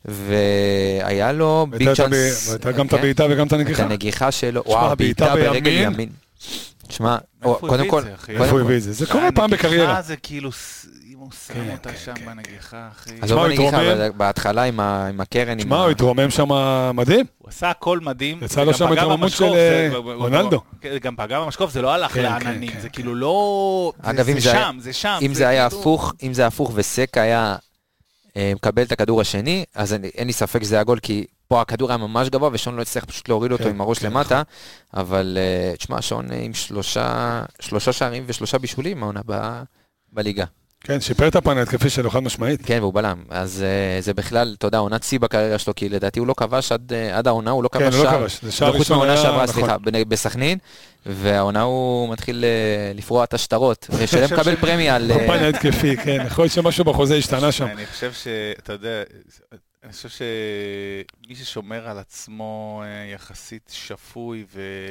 והיה לו ביג צ'אנס. והייתה גם את הבעיטה וגם את הנגיחה. את הנגיחה שלו, וואו, בעיטה ברגל ימין. תשמע, קודם כל, איפה הוא הביא את זה? זה קורה פעם בקריירה. הנגיחה זה כאילו... הוא שם אותה שם בנגיחה, אחי. אז הוא בנגיחה, בהתחלה עם הקרן... תשמע, הוא התרומם שם מדהים. הוא עשה הכל מדהים. יצא לו שם התרוממות של רונלדו. גם פגע במשקוף, זה לא הלך לעננים, זה כאילו לא... זה שם, זה שם. אם זה היה הפוך, אם זה הפוך וסק היה מקבל את הכדור השני, אז אין לי ספק שזה הגול, כי פה הכדור היה ממש גבוה, ושון לא הצליח פשוט להוריד אותו עם הראש למטה, אבל תשמע, שון עם שלושה שערים ושלושה בישולים, העונה בליגה. כן, שיפר את הפן ההתקפי שלו, חד משמעית. כן, והוא בלם. אז זה בכלל, אתה יודע, עונת שיא בקריירה שלו, כי לדעתי הוא לא כבש עד העונה, הוא לא כבש שער. כן, הוא לא כבש. זה שער ראשון היה, נכון. בסכנין, והעונה הוא מתחיל לפרוע את השטרות, שלם מקבל פרמיה על... הפן ההתקפי, כן. יכול להיות שמשהו בחוזה השתנה שם. אני חושב שאתה יודע... אני חושב שמי ששומר על עצמו יחסית שפוי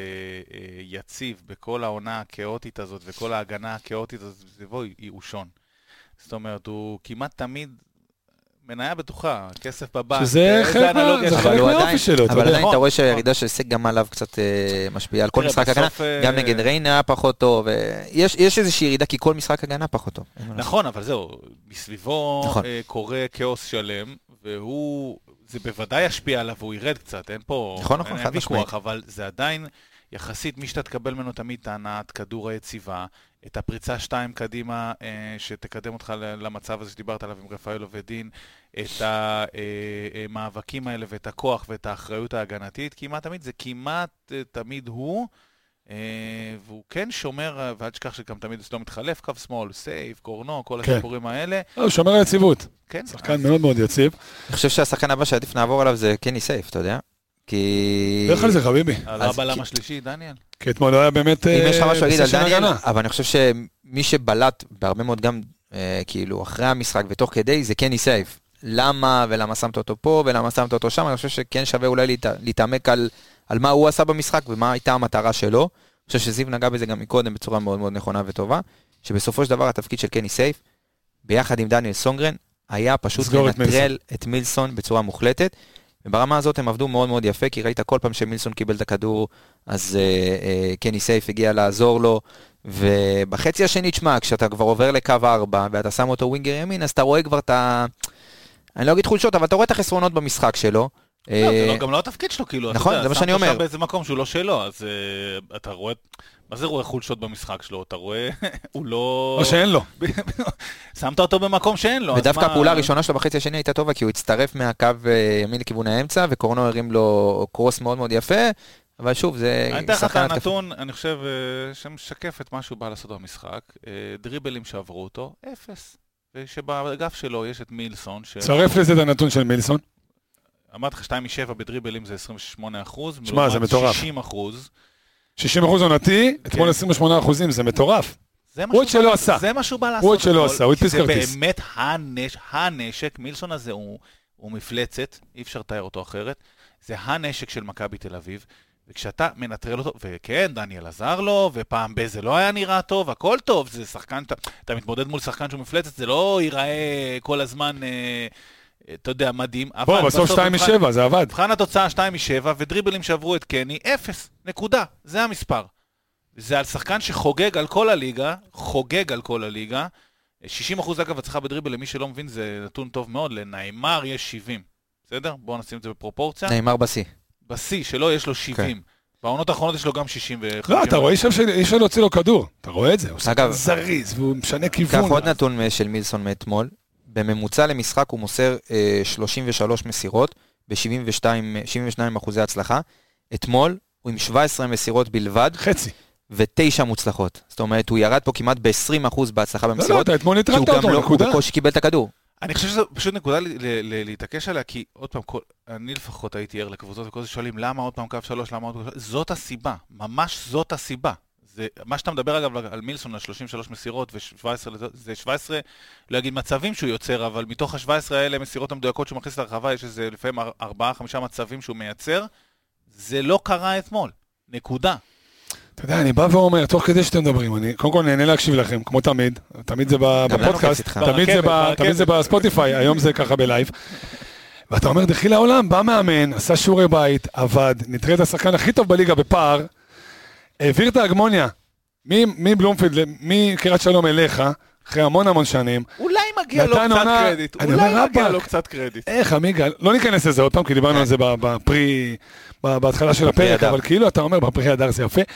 ויציב בכל העונה הקאוטית הזאת וכל ההגנה הקאוטית הזאת, הוא שון. זאת אומרת, הוא כמעט תמיד מניה בטוחה, כסף בבנק. שזה חלק מהאופי שלו. אבל עדיין אתה רואה שהירידה של סק גם עליו קצת משפיעה על כל משחק הגנה. גם נגד ריינה היה פחות טוב. יש איזושהי ירידה כי כל משחק הגנה פחות טוב. נכון, אבל זהו, מסביבו קורה כאוס שלם. והוא, זה בוודאי ישפיע עליו, והוא ירד קצת, אין פה, נכון, נכון, אין ויכוח, אבל זה עדיין יחסית, מי שאתה תקבל ממנו תמיד טענת כדור היציבה, את הפריצה שתיים קדימה, אה, שתקדם אותך למצב הזה שדיברת עליו עם רפאלוב ודין, את המאבקים האלה ואת הכוח ואת האחריות ההגנתית, כמעט תמיד, זה כמעט תמיד הוא, והוא כן שומר, ועד שכך שגם תמיד לא מתחלף, קו שמאל, סייף, קורנו, כל הסיפורים האלה. הוא שומר על יציבות. שחקן מאוד מאוד יציב. אני חושב שהשחקן הבא שעדיף נעבור עליו זה קני סייף, אתה יודע? כי... דרך על זה חביבי. על הבלם השלישי, דניאל. כי אתמול היה באמת... אם יש לך משהו להגיד על דניאל, אבל אני חושב שמי שבלט בהרבה מאוד גם, כאילו, אחרי המשחק ותוך כדי, זה קני סייף. למה ולמה שמת אותו פה ולמה שמת אותו שם, אני חושב שכן שווה אולי להתעמק על מה הוא עשה במשחק ומה הייתה המטרה שלו. אני חושב שזיו נגע בזה גם מקודם בצורה מאוד מאוד נכונה וטובה, שבסופו של דבר התפקיד של קני סייף, ביחד עם דניאל סונגרן, היה פשוט לנטרל את מילסון בצורה מוחלטת, וברמה הזאת הם עבדו מאוד מאוד יפה, כי ראית כל פעם שמילסון קיבל את הכדור, אז קני סייף הגיע לעזור לו, ובחצי השני, תשמע, כשאתה כבר עובר לקו ארבע, ואתה שם אותו ווינגר ימין, אז אתה רואה כבר את ה... אני לא אגיד חולשות, אבל אתה רואה את החסרונות במשחק שלו. זה גם לא התפקיד שלו, כאילו. נכון, זה מה שאני אומר. אתה שם באיזה מקום שהוא לא שלו, אז אתה רואה... מה זה רואה חולשות במשחק שלו? אתה רואה, הוא לא... או שאין לו. שמת אותו במקום שאין לו. ודווקא הפעולה הראשונה שלו בחצי השני הייתה טובה, כי הוא הצטרף מהקו ימין לכיוון האמצע, וקורנו הרים לו קרוס מאוד מאוד יפה, אבל שוב, זה... אני תחת הנתון, אני חושב, שמשקף את מה שהוא בא לעשות במשחק, דריבלים שעברו אותו, אפס. ושבאגף שלו יש את מילסון. צרף לזה את הנתון של מילסון. אמרתי לך, שתיים משבע בדריבלים זה עשרים ושמונה אחוז. שמע, זה מטורף. שישים אחוז. שישים אחוז עונתי, אתמול עשרים ושמונה אחוזים, זה מטורף. הוא את שלא עשה. זה מה שהוא בא לעשות. הוא את שלא עשה, הוא הדפיס כרטיס. זה באמת הנשק, מילסון הזה הוא מפלצת, אי אפשר לתאר אותו אחרת, זה הנשק של מכבי תל אביב, וכשאתה מנטרל אותו, וכן, דניאל עזר לו, ופעם בזה לא היה נראה טוב, הכל טוב, זה שחקן, אתה מתמודד מול שחקן שהוא מפלצת, זה לא ייראה כל הזמן, אתה יודע, מדהים. בוא, בסוף שתיים משבע, זה עבד. מבחן התוצאה שתיים משבע, ודריבלים שעברו את קני, אפס, נקודה, זה המספר. זה על שחקן שחוגג על כל הליגה, חוגג על כל הליגה, שישים אחוז אגב הצלחה בדריבל, למי שלא מבין, זה נתון טוב מאוד, לניימר יש שבעים, בסדר? בואו נשים את זה בפרופורציה. ניימר בסי. בסי, שלו יש לו שבעים. בעונות האחרונות יש לו גם שישים וחמישים. לא, אתה רואה אי אפשר להוציא לו כדור. אתה רואה את זה? הוא שחקן זריז, והוא משנה כיוון. כך עוד נתון של מילסון מאתמול. בממוצע למשחק הוא מוסר שלושים ושלוש מסירות, ב-שבעים ושניים אחוזי הצלחה. אתמול הוא עם שבע עשרה מסירות בלבד. חצי. ותשע מוצלחות. זאת אומרת, הוא ירד פה כמעט ב-עשרים אחוז בהצלחה במסירות. לא, לא, אתה אתמול נטרלת אותו, נקודה. הוא בקושי קיבל את הכדור. אני חושב שזו פשוט נקודה להתעקש עליה, כי עוד פעם, אני לפחות הייתי ער לקבוצות וכל זה שואלים, למה עוד פעם קו שלוש, למה עוד פעם קו שלוש? זאת הסיבה, ממש זאת הסיבה. זה, מה שאתה מדבר אגב על מילסון, על שלושים ושלוש מסירות ו-שבע עשרה, זה שבע עשרה, לא אגיד מצבים שהוא יוצר, אבל מתוך ה-שבע עשרה האלה מסירות המדויקות שהוא מכניס לרחבה, יש איזה לפעמים ארבעה, חמישה מצבים שהוא מייצר, זה לא קרה אתמול, נקודה. אתה יודע, אני בא ואומר, תוך כדי שאתם מדברים, אני קודם כל נהנה להקשיב לכם, כמו תמיד, תמיד זה בפודקאסט, תמיד זה בספוטיפיי, היום זה ככה בלייב, ואתה אומר, דחי לעולם, בא מאמן, עשה שיעורי בית, עבד, נטרל את השחקן הכי טוב בליגה בפער, העביר את ההגמוניה, מבלומפילד, מקריית שלום אליך, אחרי המון המון שנים. אולי מגיע לו קצת קרדיט, אולי מגיע לו קצת קרדיט. איך, עמיגה, לא ניכנס לזה עוד פעם, כי דיברנו על זה בפרי, בהתחלה של הפרק, אבל כאילו אתה אומר, בפרי הדר זה יפה.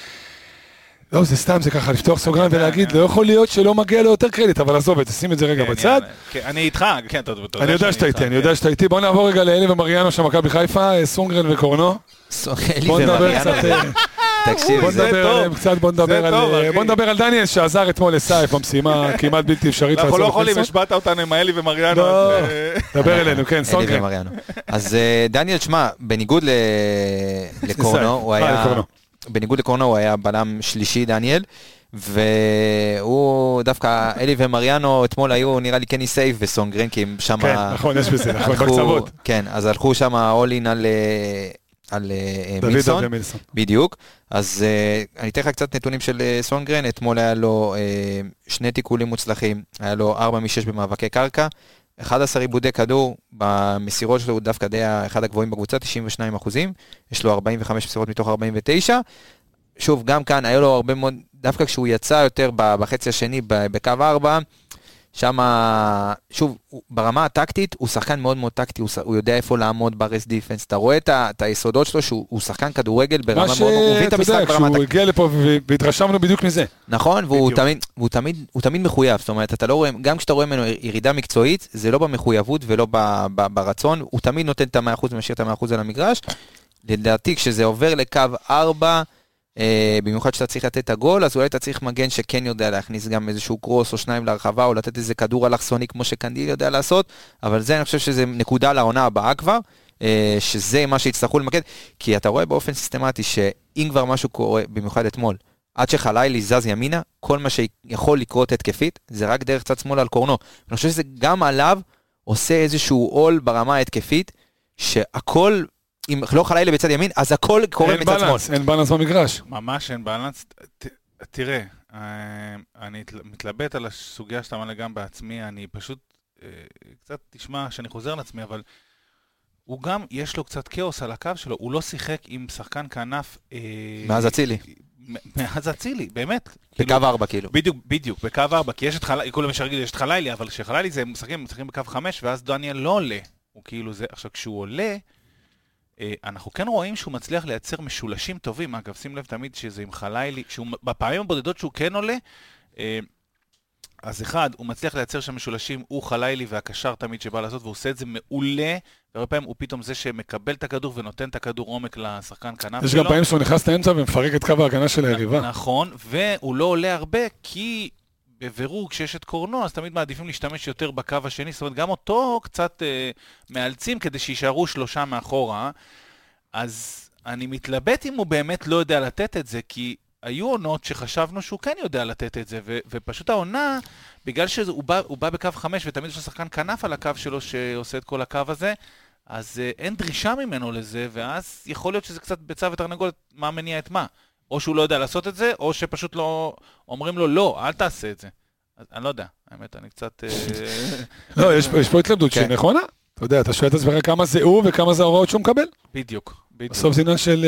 לא, זה סתם, זה ככה, לפתוח סוגריים ולהגיד, לא יכול להיות שלא מגיע לו יותר קרדיט, אבל עזוב את זה, שים את זה רגע בצד. אני איתך, כן, אתה יודע. אני יודע שאתה איתי, אני יודע שאתה איתי. בוא נעבור רגע לאלי ומריאנו של מכבי חיפה, סונגרן וקורנו. אלי ומריאנו. תקשיב, זה טוב. קצת בוא נדבר על, בוא נדבר על דניאל שעזר אתמול לסייף, המשימה כמעט בלתי אפשרית. אנחנו לא יכולים, השבעת אותנו עם אלי ומריאנו. דבר אלינו, כן, סונגרן. אז דניאל, שמה, בניגוד לקורנו, הוא היה... בניגוד לקורנו הוא היה בלם שלישי דניאל, והוא דווקא, אלי ומריאנו אתמול היו נראה לי קני סייף וסונגרן, כי הם שם... כן, נכון, יש בזה, נכון, בקצוות. כן, אז הלכו שם אולין על... על מילסון, בדיוק. אז אני אתן לך קצת נתונים של סונגרן, אתמול היה לו שני תיקולים מוצלחים, היה לו ארבע משש במאבקי קרקע, אחד עשר עיבודי כדור, במסירות שלו הוא דווקא די אחד הגבוהים בקבוצה, תשעים ושניים אחוזים, יש לו ארבעים וחמש מסירות מתוך ארבעים ותשע, שוב, גם כאן היה לו הרבה מאוד, דווקא כשהוא יצא יותר בחצי השני, בקו ארבע, שם, שוב, ברמה הטקטית, הוא שחקן מאוד מאוד טקטי, הוא, הוא יודע איפה לעמוד ברס דיפנס, אתה רואה את, את היסודות שלו, שהוא שחקן כדורגל ברמה מאוד, הוא מבין את המשחק ברמה הטקטית. שהוא הגיע לפה והתרשמנו בדיוק מזה. נכון, והוא תמיד, והוא תמיד, הוא תמיד מחויב, זאת אומרת, אתה לא רואה, גם כשאתה רואה ממנו ירידה מקצועית, זה לא במחויבות ולא ב, ב, ברצון, הוא תמיד נותן את ה-מאה אחוז ומשאיר את ה-מאה אחוז על המגרש, לדעתי, כשזה עובר לקו ארבע, Uh, במיוחד שאתה צריך לתת את הגול, אז אולי אתה צריך מגן שכן יודע להכניס גם איזשהו קרוס או שניים להרחבה, או לתת איזה כדור אלכסוני כמו שקנדיל יודע לעשות, אבל זה אני חושב שזה נקודה לעונה הבאה כבר, uh, שזה מה שיצטרכו למקד, כי אתה רואה באופן סיסטמטי שאם כבר משהו קורה, במיוחד אתמול, עד שחלילי זז ימינה, כל מה שיכול לקרות התקפית, זה רק דרך צד שמאל על קורנו. אני חושב שזה גם עליו עושה איזשהו עול ברמה ההתקפית, שהכל... אם לא חלילה בצד ימין, אז הכל קורה בצד שמאל. אין בלנס במגרש. ממש אין בלנס. תראה, אני מתלבט על הסוגיה שאתה מלא גם בעצמי, אני פשוט קצת תשמע שאני חוזר על עצמי, אבל הוא גם, יש לו קצת כאוס על הקו שלו, הוא לא שיחק עם שחקן כענף... מאז אצילי. מאז אצילי, באמת. בקו ארבע כאילו. בדיוק, בדיוק, בקו ארבע, כי יש את חלילי, כולם משרגיל, יש את חלילי, אבל שחלילי זה משחקים, משחקים בקו חמש, ואז דניאל לא עולה. הוא כאילו זה, עכשיו כשהוא עולה, אנחנו כן רואים שהוא מצליח לייצר משולשים טובים, אגב, שים לב תמיד שזה עם חלילי, בפעמים הבודדות שהוא כן עולה, אז אחד, הוא מצליח לייצר שם משולשים, הוא חלילי והקשר תמיד שבא לעשות, והוא עושה את זה מעולה, והרבה פעמים הוא פתאום זה שמקבל את הכדור ונותן את הכדור עומק לשחקן כנף שלו. יש גם פעמים שהוא נכנס לאמצע ומפרק את קו ההגנה של היריבה. נכון, והוא לא עולה הרבה, כי בבירור כשיש את קורנו, אז תמיד מעדיפים להשתמש יותר בקו השני, זאת אומרת, גם אותו קצת אה, מאלצים כדי שישארו שלושה מאחורה, אז אני מתלבט אם הוא באמת לא יודע לתת את זה, כי היו עונות שחשבנו שהוא כן יודע לתת את זה, ו- ופשוט העונה, בגלל שהוא בא, הוא בא בקו חמש, ותמיד יש לו שחקן כנף על הקו שלו שעושה את כל הקו הזה, אז uh, אין דרישה ממנו לזה, ואז יכול להיות שזה קצת ביצה ותרנגולת, מה מניע את מה. או שהוא לא יודע לעשות את זה, או שפשוט לא אומרים לו, לא, אל תעשה את זה. אז אני לא יודע, האמת, אני קצת... לא, יש פה התלבטות שהיא נכונה. אתה יודע, אתה שואל את עצמך כמה זה הוא וכמה זה ההוראות שהוא מקבל? בדיוק. בסוף זה עניין של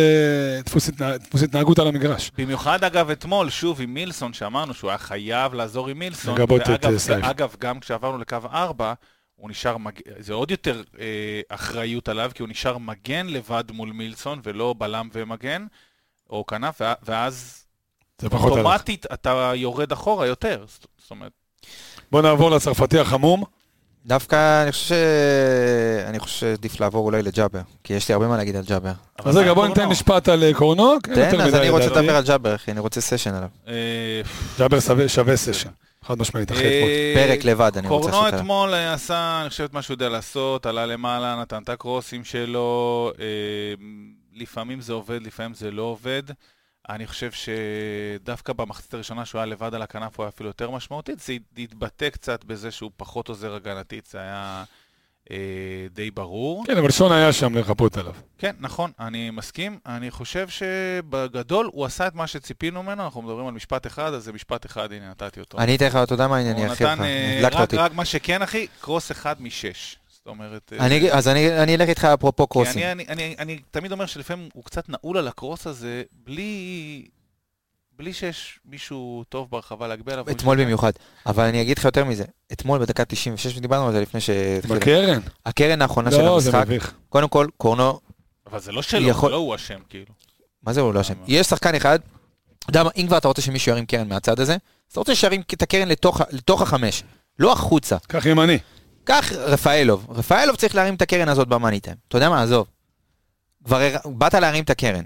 דפוס התנהגות על המגרש. במיוחד אגב אתמול, שוב עם מילסון, שאמרנו שהוא היה חייב לעזור עם מילסון, ואגב גם כשעברנו לקו ארבע, הוא נשאר, זה עוד יותר אחריות עליו, כי הוא נשאר מגן לבד מול מילסון, ולא בלם ומגן, או כנף, ואז אוטומטית אתה יורד אחורה יותר. זאת אומרת... בוא נעבור לצרפתי החמום. דווקא אני חושב ש... אני חושב שעדיף לעבור אולי לג'אבר, כי יש לי הרבה מה להגיד על ג'אבר. אז רגע, בוא ניתן משפט על קורנו. תן, אז אני רוצה לדבר על ג'אבר, אחי, אני רוצה סשן עליו. ג'אבר שווה סשן, חד משמעית, אחרי אתמול. פרק לבד, אני רוצה קורנו אתמול עשה, אני חושבת מה שהוא יודע לעשות, עלה למעלה, נתן את הקרוסים שלו, לפעמים זה עובד, לפעמים זה לא עובד. אני חושב שדווקא במחצית הראשונה שהוא היה לבד על הכנף הוא היה אפילו יותר משמעותית, זה התבטא קצת בזה שהוא פחות עוזר הגנתית, זה היה אה, די ברור. כן, אבל שון היה שם לחפות עליו. כן, נכון, אני מסכים. אני חושב שבגדול הוא עשה את מה שציפינו ממנו, אנחנו מדברים על משפט אחד, אז זה משפט אחד, הנה נתתי אותו. אני אתן לך, אתה יודע מה העניין, אחי לך, נדלקת אותי. רק מה שכן, אחי, קרוס אחד משש. זאת אומרת... אז אני אלך איתך אפרופו קרוסים. אני תמיד אומר שלפעמים הוא קצת נעול על הקרוס הזה, בלי... בלי שיש מישהו טוב ברחבה להגביע עליו. אתמול במיוחד. אבל אני אגיד לך יותר מזה. אתמול בדקה תשעים ושש, דיברנו על זה לפני ש... בקרן. הקרן האחרונה של המשחק. קודם כל, קורנו... אבל זה לא שלו, לא הוא אשם, כאילו. מה זה הוא לא אשם? יש שחקן אחד, אם כבר אתה רוצה שמישהו ירים קרן מהצד הזה, אתה רוצה שירים את הקרן לתוך החמש, לא החוצה. כך ימני. כך רפאלוב. רפאלוב צריך להרים את הקרן הזאת במאניטם. אתה יודע מה, עזוב. כבר באת להרים את הקרן.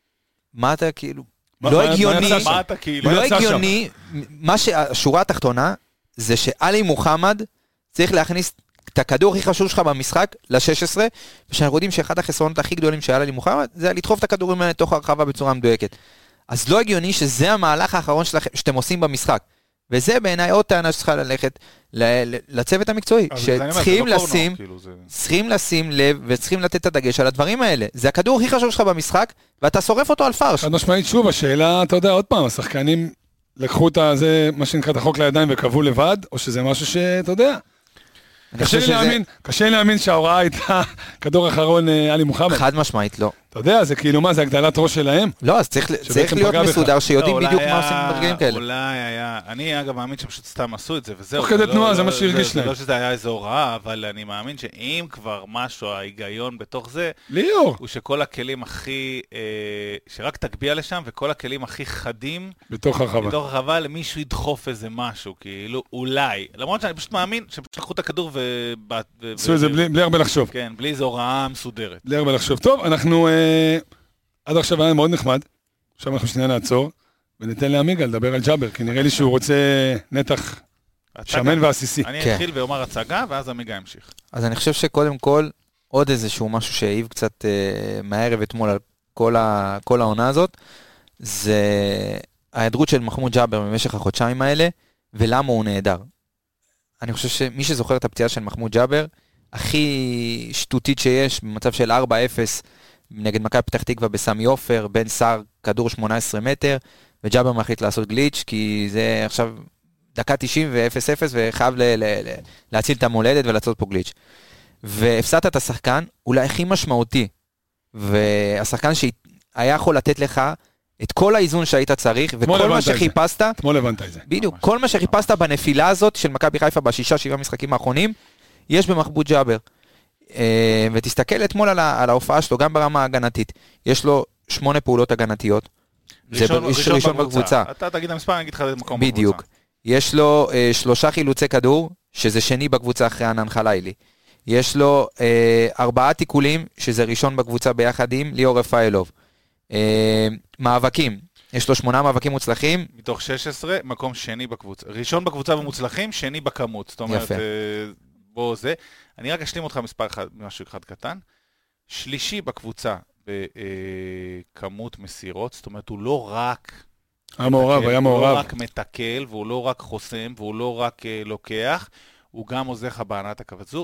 מה אתה כאילו... לא הגיוני, לא הגיוני, מה שהשורה התחתונה, זה שאלי מוחמד צריך להכניס את הכדור הכי חשוב שלך במשחק, ל-שש עשרה, ושאנחנו יודעים שאחד החסרונות הכי גדולים שהיה לי מוחמד, זה לדחוף את הכדורים האלה לתוך הרחבה בצורה מדויקת. אז לא הגיוני שזה המהלך האחרון שאתם עושים במשחק. וזה בעיניי עוד טענה שצריכה ללכת לצוות המקצועי, שצריכים לשים, צריכים לשים לב וצריכים לתת את הדגש על הדברים האלה. זה הכדור הכי חשוב שלך במשחק, ואתה שורף אותו על פרש. חד משמעית, שוב, השאלה, אתה יודע, עוד פעם, השחקנים לקחו את זה, מה שנקרא את החוק לידיים וקבעו לבד, או שזה משהו שאתה יודע. קשה לי להאמין, קשה לי להאמין שההוראה הייתה כדור אחרון אלי מוחמד. חד משמעית, לא. אתה יודע, זה כאילו מה, זה הגדלת ראש שלהם? לא, אז צריך להיות מסודר שיודעים בדיוק מה עושים ברגעים כאלה. אולי היה, אני אגב מאמין שפשוט סתם עשו את זה, וזהו. תוך כדי תנועה, זה מה שהרגיש להם. לא שזה היה איזו הוראה, אבל אני מאמין שאם כבר משהו, ההיגיון בתוך זה, ליאור. הוא שכל הכלים הכי, שרק תגביע לשם, וכל הכלים הכי חדים, בתוך הרחבה. בתוך הרחבה, למישהו ידחוף איזה משהו, כאילו, אולי. למרות שאני פשוט מאמין שפשוט לקחו את הכדור ו... עשו את זה בלי הרבה לחשוב. כן, בלי איזו הוראה מסודרת. בלי הרבה לחשוב. טוב, אנחנו... עד עכשיו היה מאוד נחמד, עכשיו אנחנו שנייה נעצור, וניתן לעמיגה לדבר על ג'אבר, כי נראה לי שהוא רוצה נתח שמן ועסיסי. אני אתחיל ואומר הצגה, ואז עמיגה ימשיך. אז אני חושב שקודם כל, עוד איזשהו משהו שהעיב קצת מהערב אתמול על כל העונה הזאת, זה ההיעדרות של מחמוד ג'אבר במשך החודשיים האלה, ולמה הוא נהדר. אני חושב שמי שזוכר את הפציעה של מחמוד ג'אבר, הכי שטותית שיש, במצב של ארבע אפס, נגד מכבי פתח תקווה בסמי עופר, בן סער, כדור שמונה עשרה מטר, וג'אבר מחליט לעשות גליץ', כי זה עכשיו דקה תשעים ו-אפס אפס, וחייב ל- ל- ל- להציל את המולדת ולעשות פה גליץ'. והפסדת את השחקן, אולי הכי משמעותי, והשחקן שהיה יכול לתת לך את כל האיזון שהיית צריך, וכל מה שחיפשת, אתמול הבנת את זה. בדיוק, כל מה שחיפשת בנפילה הזאת של מכבי חיפה בשישה, שבעה משחקים האחרונים, יש במחמוד ג'אבר. ותסתכל אתמול על ההופעה שלו, גם ברמה ההגנתית. יש לו שמונה פעולות הגנתיות. ראשון בקבוצה. אתה תגיד המספר, אני אגיד לך מקום בקבוצה. בדיוק. יש לו שלושה חילוצי כדור, שזה שני בקבוצה אחרי ענן חלילי. יש לו ארבעה תיקולים, שזה ראשון בקבוצה ביחד עם ליאור רפאלוב. מאבקים. יש לו שמונה מאבקים מוצלחים. מתוך שש עשרה, מקום שני בקבוצה. ראשון בקבוצה במוצלחים, שני בכמות. זאת אומרת, בוא זה. אני רק אשלים אותך מספר אחד, משהו אחד קטן. שלישי בקבוצה בכמות מסירות, זאת אומרת, הוא לא רק... היה מעורב, היה מעורב. הוא לא רק מתקל, והוא לא רק חוסם, והוא לא רק לוקח, הוא גם עוזר לך בהנעת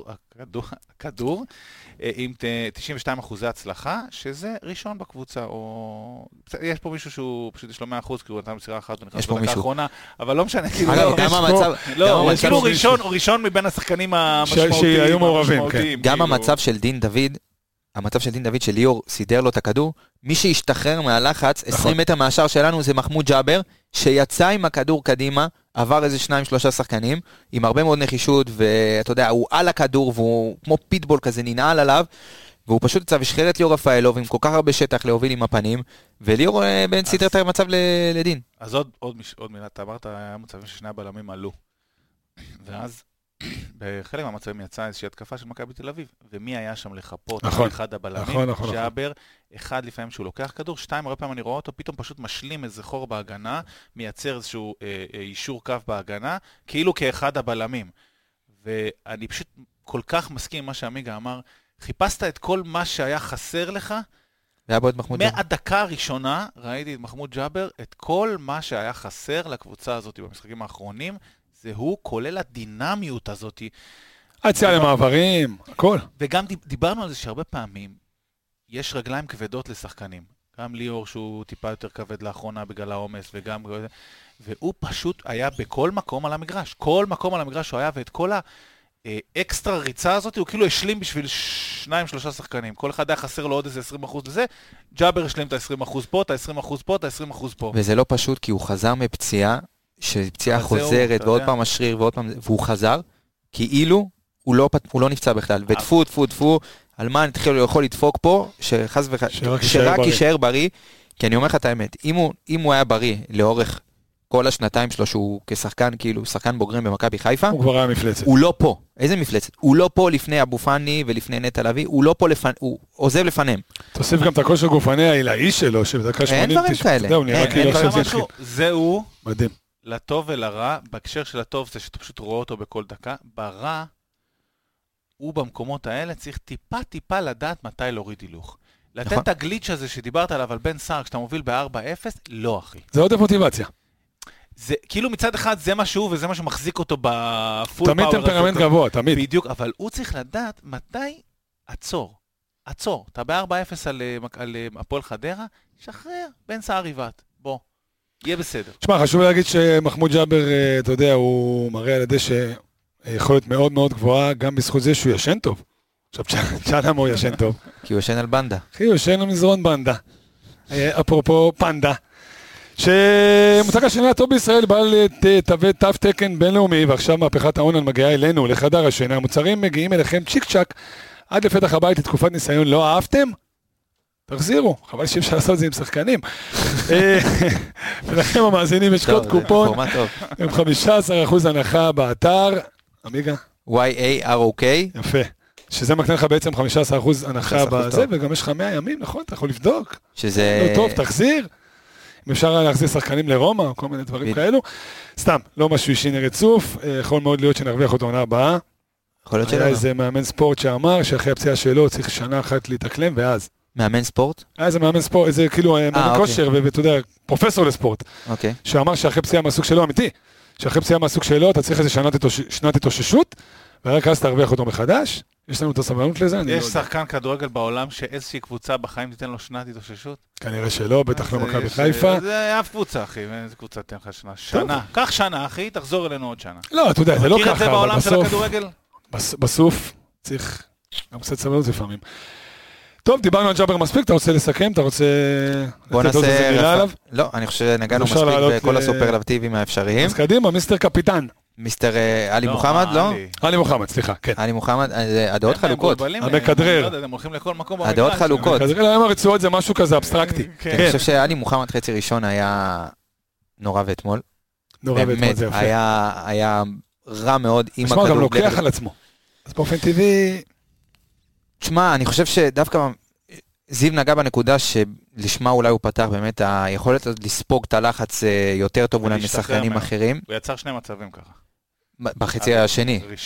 הכדור, עם תשעים ושתיים אחוזי הצלחה, שזה ראשון בקבוצה, או... יש פה מישהו שהוא פשוט יש לו מאה אחוז, כי הוא נתן מסירה אחת ונכנס בדקה האחרונה, אבל לא משנה, כאילו... אגב, גם המצב... לא, כאילו הוא ראשון מבין השחקנים המשמעותיים. שהיו מעורבים, כן. גם המצב של דין דוד, המצב של דין דוד של ליאור סידר לו את הכדור, מי שהשתחרר מהלחץ, עשרים מטר מהשאר שלנו זה מחמוד ג'אבר, שיצא עם הכדור קדימה, עבר איזה שניים שלושה שחקנים, עם הרבה מאוד נחישות, ואתה יודע, הוא על הכדור, והוא כמו פיטבול כזה ננעל עליו, והוא פשוט יצא ושחרר את ליאור רפאלוב, עם כל כך הרבה שטח להוביל עם הפנים, וליאור בן סידר את המצב לדין. אז עוד, עוד, עוד מילה, אתה אמרת, היה מצבים ששני הבלמים עלו, ואז בחלק מהמצבים יצאה איזושהי התקפה של מכבי תל אביב, ומי היה שם לחפות? נכון, אחד הבלמים, נכון, נכון, ג'אבר, אחד לפעמים שהוא לוקח כדור, שתיים, הרבה פעמים אני רואה אותו, פתאום פשוט משלים איזה חור בהגנה, מייצר איזשהו אה, אה, אישור קו בהגנה, כאילו כאחד הבלמים. ואני פשוט כל כך מסכים עם מה שעמיגה אמר, חיפשת את כל מה שהיה חסר לך, מהדקה הראשונה ראיתי את מחמוד ג'אבר, את כל מה שהיה חסר לקבוצה הזאת במשחקים האחרונים, זה הוא, כולל הדינמיות הזאת. היציאה למעברים, הכל. וגם דיברנו על זה שהרבה פעמים יש רגליים כבדות לשחקנים. גם ליאור שהוא טיפה יותר כבד לאחרונה בגלל העומס, וגם... והוא פשוט היה בכל מקום על המגרש. כל מקום על המגרש הוא היה, ואת כל האקסטרה ריצה הזאת, הוא כאילו השלים בשביל שניים, שלושה שחקנים. כל אחד היה חסר לו עוד איזה עשרים אחוז לזה, ג'אבר השלים את ה-עשרים אחוז פה, את ה-עשרים אחוז פה, את ה-עשרים אחוז פה. וזה לא פשוט, כי הוא חזר מפציעה, שפציעה חוזרת, ועוד פעם השריר, ועוד פעם, והוא חזר, כאילו הוא לא, הוא לא נפצע בכלל, ותפו, תפו, תפו, על מה נתחיל יכול לדפוק פה, שחז וחז, שרק יישאר בריא, כי אני אומר לך את האמת, אם הוא, אם הוא היה בריא לאורך כל השנתיים שלו, שהוא כשחקן, כאילו, שחקן בוגרים במכבי חיפה, הוא כבר היה מפלצת. הוא לא פה. איזה מפלצת? הוא לא פה לפני אבו פאני ולפני נטע לביא, הוא לא פה לפני, הוא עוזב לפניהם. תוסיף גם את הכושר גופני העילאי שלו, שבדקה שמונים... אין דברים כאלה. זהו, נראה כאילו עכשיו זה התחיל. זהו. מדהים. לטוב ולרע, בהקשר של הטוב זה שאתה פשוט רואה אותו בכל דקה, ברע, הוא במקומות האלה צריך טיפה טיפה לדעת מתי להוריד הילוך. לתת את הגליץ' הזה שדיברת עליו על בן סער, כשאתה מוביל ב-ארבע אפס, לא אחי. זה עוד מוטיבציה. זה כאילו מצד אחד זה מה שהוא וזה מה שמחזיק אותו בפול פאוור. תמיד טמפרמנט גבוה, תמיד. בדיוק, אבל הוא צריך לדעת מתי עצור. עצור. אתה ב-ארבע אפס על, על הפועל חדרה, שחרר, בן סער ריבת. בוא. יהיה בסדר. תשמע, חשוב להגיד שמחמוד ג'אבר, אתה יודע, הוא מראה על ידי שיכולת מאוד מאוד גבוהה, גם בזכות זה שהוא ישן טוב. עכשיו, צ'אנם הוא ישן טוב. כי הוא ישן על בנדה. כי הוא ישן על מזרון בנדה. אפרופו פנדה. שמותג השני הטוב בישראל בא לתווי תו תקן בינלאומי, ועכשיו מהפכת האונליין מגיעה אלינו, לחדר השני. המוצרים מגיעים אליכם צ'יק צ'ק, עד לפתח הבית לתקופת ניסיון. לא אהבתם? תחזירו, חבל שאי אפשר לעשות את זה עם שחקנים. ולכם המאזינים יש קוד קופון, עם חמישה עשר אחוז הנחה באתר, עמיגה? וואי איי אר או קיי. יפה. שזה מקנה לך בעצם חמישה עשר אחוז הנחה בזה, וגם יש לך מאה ימים, נכון? אתה יכול לבדוק. שזה... לא טוב, תחזיר. אם אפשר להחזיר שחקנים לרומא, כל מיני דברים כאלו. סתם, לא משהו אישי רצוף, יכול מאוד להיות שנרוויח אותו עונה הבאה. יכול להיות שלא. היה איזה מאמן ספורט שאמר שאחרי הפציעה שלו צריך שנה אחת להתאקלם, ואז. מאמן ספורט? היה איזה מאמן ספורט, איזה כאילו מאמן כושר, ואתה יודע, פרופסור לספורט. אוקיי. שאמר שאחרי פציעה מהסוג שלו, אמיתי, שאחרי פציעה מהסוג שלו, אתה צריך איזה שנת התאוששות, ורק אז תרוויח אותו מחדש. יש לנו את הסבלנות לזה, אני לא יודע. יש שחקן כדורגל בעולם שאיזושהי קבוצה בחיים תיתן לו שנת התאוששות? כנראה שלא, בטח לא מכבי חיפה. זה אף קבוצה, אחי, איזה קבוצה תיתן לך שנה? שנה. קח שנה, אחי, תחזור אלינו עוד שנה. לא, אתה יודע, זה לא ככה, אבל בסוף... מכיר את זה בעולם של הכדורגל? בסוף צריך גם קצת סבלנות לפעמים. טוב, דיברנו על ג'אבר מספיק, אתה רוצה לסכם? אתה רוצה... בוא נעשה... לא, אני חושב שנגענו מספיק בכל הסופרלטיבים האפשריים. אז קדימה, מיסטר קפיטן. מיסטר עלי מוחמד, לא? עלי מוחמד, סליחה, כן. עלי מוחמד, הדעות חלוקות. המכדרר. הם הולכים לכל מקום במגרש. הדעות חלוקות. היום הרצועות זה משהו כזה אבסטרקטי. אני חושב שעלי מוחמד חצי ראשון היה נורא ואתמול. נורא ואתמול, זה יפה. היה רע מאוד עם הכדור. משמע, גם לוקח על עצמו. אז באופן טבעי... תשמע, אני חושב שדווקא זיו נגע בנקודה שלשמה אולי הוא פתח באמת היכולת לספוג את הלחץ יותר טוב אולי משחקנים אחרים. הוא יצר שני מצבים ככה. בחצי השני. ראשון.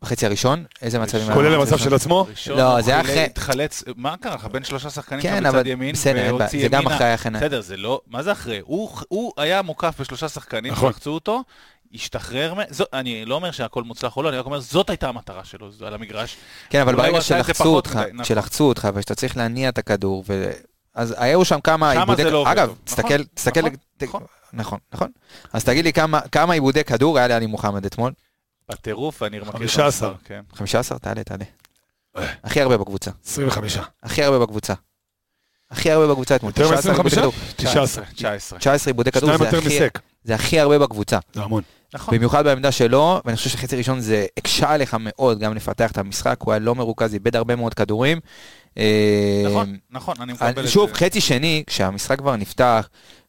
בחצי הראשון, איזה מצבים... כולל המצב של עצמו? לא, זה היה אחרי... התחלץ, מה קרה לך? בין שלושה שחקנים כן, בצד ימין, והוציא ימינה. זה גם אחרי הכנה. בסדר, זה לא... מה זה אחרי? הוא היה מוקף בשלושה שחקנים, שחצו אותו, השתחרר... אני לא אומר שהכל מוצלח או לא, אני רק אומר, זאת הייתה המטרה שלו, על המגרש. כן, אבל ברגע שלחצו אותך, שלחצו אותך, ושאתה צריך להניע את הכדור, אז היו שם כמה עיבודי... אגב, תסתכל, תסתכל... נכון, נכון. אז תגיד לי כמה עיבודי כדור היה לעלי מוחמד אתמול? בטירוף, אני מכיר... חמישה עשר. חמישה עשר, תעלה, תעלה. הכי הרבה בקבוצה. עשרים וחמש. הכי הרבה בקבוצה. הכי הרבה בקבוצה אתמול. יותר מ-עשרים וחמש? תשע עשרה. תשע עשרה עיבודי כדור. שניים יותר מסק. זה הכי הרבה בקבוצה. זה המון. במיוחד בעמדה שלו, ואני חושב שחצי ראשון זה הקשה עליך מאוד גם לפתח את המשחק, הוא היה לא מרוכז, איבד הרבה מאוד כדורים. נכון, נכון, אני מקבל את זה. שוב, חצי שני, כשהמשחק כבר נפתח,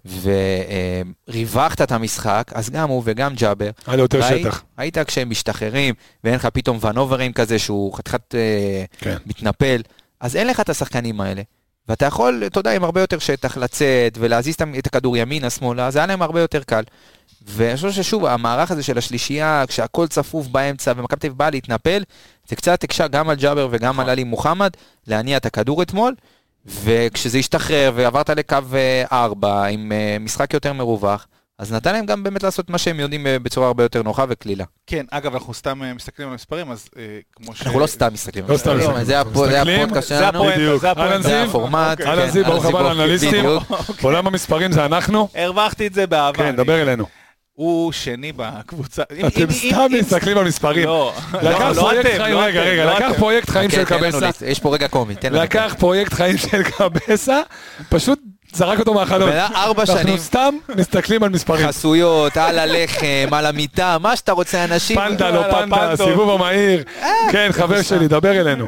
וריווחת את המשחק, אז גם הוא וגם ג'אבר, היה לו יותר שטח. היית כשהם משתחררים, ואין לך פתאום ונוברים כזה, שהוא חתיכת מתנפל, אז אין לך את השחקנים האלה. ואתה יכול, אתה יודע, עם הרבה יותר שטח לצאת, ולהזיז את הכדור ימינה, שמאלה, זה היה להם הרבה יותר קל. ואני חושב ששוב, המערך הזה של השלישייה, כשהכל צפוף באמצע, ומכבי תל אביב בא להתנפל, זה קצת הקשה גם על ג'אבר וגם על עלי מוחמד, להניע את הכדור אתמול, וכשזה השתחרר ועברת לקו ארבע, עם משחק יותר מרווח, אז נתן להם גם באמת לעשות מה שהם יודעים בצורה הרבה יותר נוחה וכלילה. כן, אגב, אנחנו סתם מסתכלים על המספרים, אז כמו ש... אנחנו לא סתם מסתכלים. לא סתם מסתכלים. זה הפודקאסט שלנו. זה הפורמט. אלן זיב, ברוך הבא לאנליסטים. עולם המספרים זה אנחנו. הרווחתי את זה באהבה. כן, דבר אלינו. הוא שני בקבוצה. אתם סתם מסתכלים על מספרים. לא, לקח פרויקט חיים, רגע, רגע, לקח פרויקט חיים של קבסה. יש פה רגע קומי. לקח פרויקט חיים של קבסה, פשוט זרק אותו מהחלון. ארבע שנים. אנחנו סתם מסתכלים על מספרים. חסויות, על הלחם, על המיטה, מה שאתה רוצה, אנשים. פנדה, לא פנדה, סיבוב המהיר. כן, חבר שלי, דבר אלינו.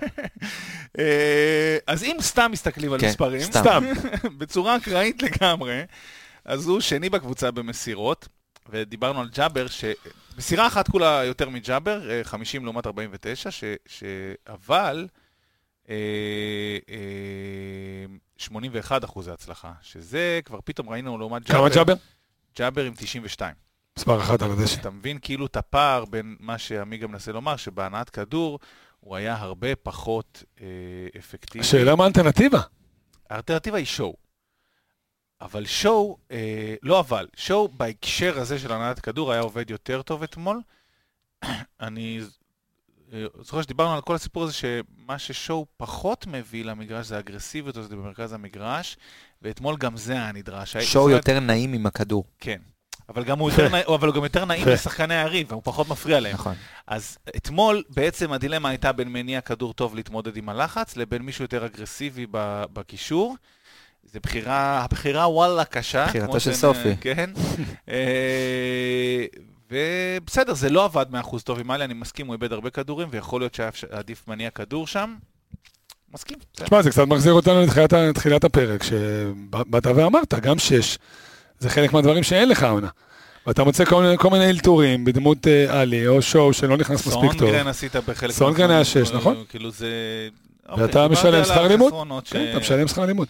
אז אם סתם מסתכלים על מספרים, סתם, בצורה אקראית לגמרי, אז הוא שני בקבוצה במסירות, ודיברנו על ג'אבר, שמסירה אחת כולה יותר מג'אבר, חמישים לעומת ארבעים ותשע, אבל שמונים ואחד אחוז ההצלחה, שזה כבר פתאום ראינו לעומת ג'אבר. כמה ג'אבר? ג'אבר עם תשעים ושתיים. מספר אחת על הדשא. אתה מבין כאילו את הפער בין מה שעמיגה מנסה לומר, שבהנעת כדור הוא היה הרבה פחות אפקטיבי. השאלה מה האלטרנטיבה? האלטרנטיבה היא שואו. אבל שואו, אה, לא אבל, שואו בהקשר הזה של הנעת כדור היה עובד יותר טוב אתמול. אני אה, זוכר שדיברנו על כל הסיפור הזה שמה ששואו פחות מביא למגרש זה האגרסיביות הזאת במרכז המגרש, ואתמול גם זה היה נדרש. שואו יותר נעים עם הכדור. כן, אבל גם הוא יותר, נע... אבל הוא גם יותר נעים לשחקני הריב, הוא פחות מפריע להם. נכון. אז אתמול בעצם הדילמה הייתה בין מניע כדור טוב להתמודד עם הלחץ, לבין מישהו יותר אגרסיבי בקישור. זה בחירה, הבחירה וואלה קשה. בחירתו של סופי. כן. ובסדר, זה לא עבד מאה אחוז טוב עם עלי, אני מסכים, הוא איבד הרבה כדורים, ויכול להיות שעדיף מניע כדור שם. מסכים. תשמע, זה קצת מחזיר אותנו לתחילת הפרק, שבאת ואמרת, גם שש, זה חלק מהדברים שאין לך עונה. ואתה מוצא כל מיני אלתורים, בדמות עלי, או שואו שלא נכנס מספיק טוב. סונגרן עשית בחלק... סונגרן היה שש, נכון? כאילו זה... ואתה משלם שכר לימוד? כן, אתה משלם שכר לימוד.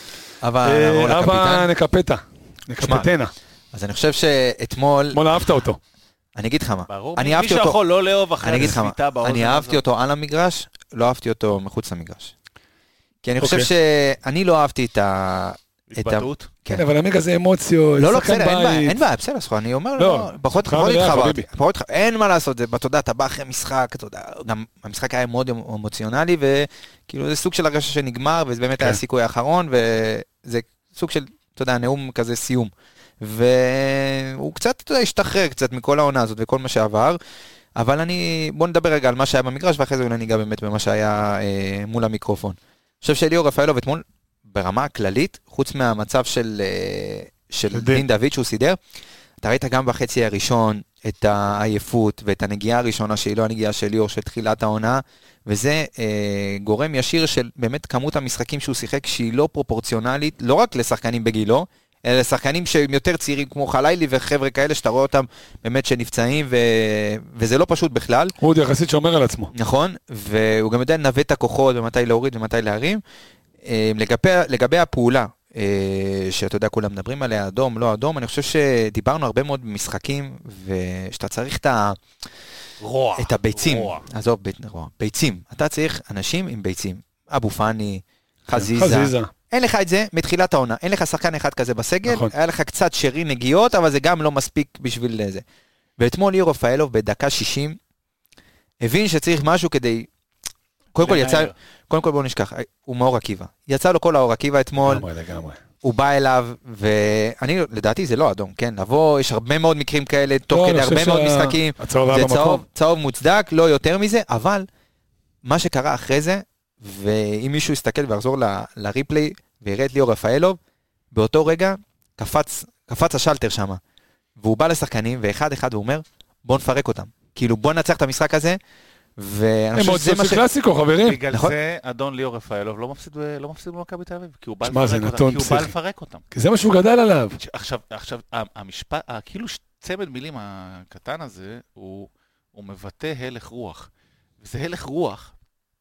אבא נקפטה, נקפטנה. אז אני חושב שאתמול... אתמול אהבת אותו. אני אגיד לך מה. ברור, מי שיכול לא לאהוב אחרי הסביטה באוזן הזאת. אני אהבתי אותו על המגרש, לא אהבתי אותו מחוץ למגרש. כי אני חושב שאני לא אהבתי את ה... התבטאות? כן, אבל עמיגה זה אמוציות, לא, לא, בסדר, אין בעיה, בסדר, אני אומר, לא, פחות התחברתי, אין מה לעשות, אתה יודע, אתה בא אחרי משחק, אתה יודע, גם המשחק היה מאוד אמוציונלי, וכאילו זה סוג של הרגשה שנגמר, וזה באמת היה הסיכוי האחרון, וזה סוג של, אתה יודע, נאום כזה סיום, והוא קצת, אתה יודע, השתחרר קצת מכל העונה הזאת, וכל מה שעבר, אבל אני, בוא נדבר רגע על מה שהיה במגרש, ואחרי זה אולי ניגע באמת במה שהיה מול המיקרופון. אני חושב שאליאור רפאלוב אתמול ברמה הכללית, חוץ מהמצב של, של דין דוד שהוא סידר, אתה ראית גם בחצי הראשון את העייפות ואת הנגיעה הראשונה שהיא לא הנגיעה של ליאור של תחילת העונה, וזה אה, גורם ישיר של באמת כמות המשחקים שהוא שיחק שהיא לא פרופורציונלית, לא רק לשחקנים בגילו, אלא לשחקנים שהם יותר צעירים כמו חלילי וחבר'ה כאלה שאתה רואה אותם באמת שנפצעים ו... וזה לא פשוט בכלל. הוא עוד יחסית שומר על עצמו. נכון, והוא גם יודע לנווט את הכוחות ומתי להוריד ומתי להרים. לגבי, לגבי הפעולה שאתה יודע, כולם מדברים עליה, אדום, לא אדום, אני חושב שדיברנו הרבה מאוד במשחקים, ושאתה צריך את ה... רוע. את הביצים. רוע. עזוב, רוע. ביצים. אתה צריך אנשים עם ביצים. אבו פאני, חזיזה. חזיזה. אין לך את זה מתחילת העונה. אין לך שחקן אחד כזה בסגל. היה לך קצת שרי נגיעות, אבל זה גם לא מספיק בשביל זה. ואתמול ליאור רפאלוב בדקה שישים, הבין שצריך משהו כדי... קודם כל יצא... קודם כל בואו נשכח, הוא מאור עקיבא. יצא לו כל האור עקיבא אתמול. לגמרי, לגמרי. הוא בא אליו, ואני, לדעתי זה לא אדום, כן? לבוא, יש הרבה מאוד מקרים כאלה, תוך כדי הרבה מאוד משחקים. זה צהוב, צהוב מוצדק, לא יותר מזה, אבל מה שקרה אחרי זה, ואם מישהו יסתכל ויחזור לריפלי, ויראה את ליאור רפאלוב, באותו רגע קפץ, קפץ השלטר שם, והוא בא לשחקנים, ואחד אחד הוא אומר, בוא נפרק אותם. כאילו בוא נצח את המשחק הזה, הם עוד סוג של קלאסיקו, חברים. בגלל זה אדון ליאור רפאלוב לא מפסיד במכבי תל אביב, כי הוא בא לפרק אותם. כי זה מה שהוא גדל עליו. עכשיו, המשפט, כאילו צמד מילים הקטן הזה, הוא מבטא הלך רוח. וזה הלך רוח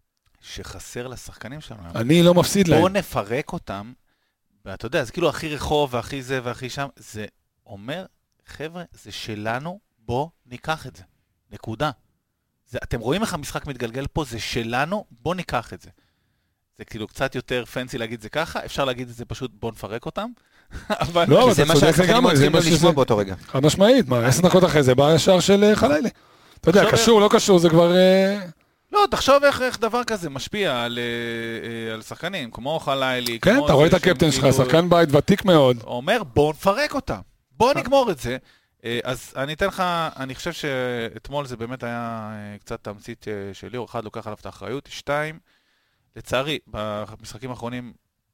שחסר לשחקנים שלנו. אני לא מפסיד להם. בוא נפרק אותם, ואתה יודע, זה כאילו הכי רחוב והכי זה והכי שם, זה אומר, חבר'ה, זה שלנו, בוא ניקח את זה. נקודה. זה, אתם רואים איך המשחק מתגלגל פה, זה שלנו, בוא ניקח את זה. זה כאילו קצת יותר פנסי להגיד זה ככה, אפשר להגיד את זה פשוט בוא נפרק אותם, אבל... לא, אבל זה מה שהשחקנים רוצים גם לשמוע באותו רגע. חד משמעית, מה, עשר דקות אחרי זה, בא ישר של חלילי. אתה יודע, קשור, לא קשור, זה כבר... לא, תחשוב איך, איך דבר כזה משפיע על, על שחקנים, כמו חלילי, כן, כמו אתה רואה את הקפטן שלך, שחקן בית ותיק מאוד. אומר, בוא נפרק אותם, בוא נגמור את זה. אז אני אתן לך, אני חושב שאתמול זה באמת היה קצת תמצית של ליאור, אחד לוקח עליו את האחריות, שתיים, לצערי, במשחקים האחרונים,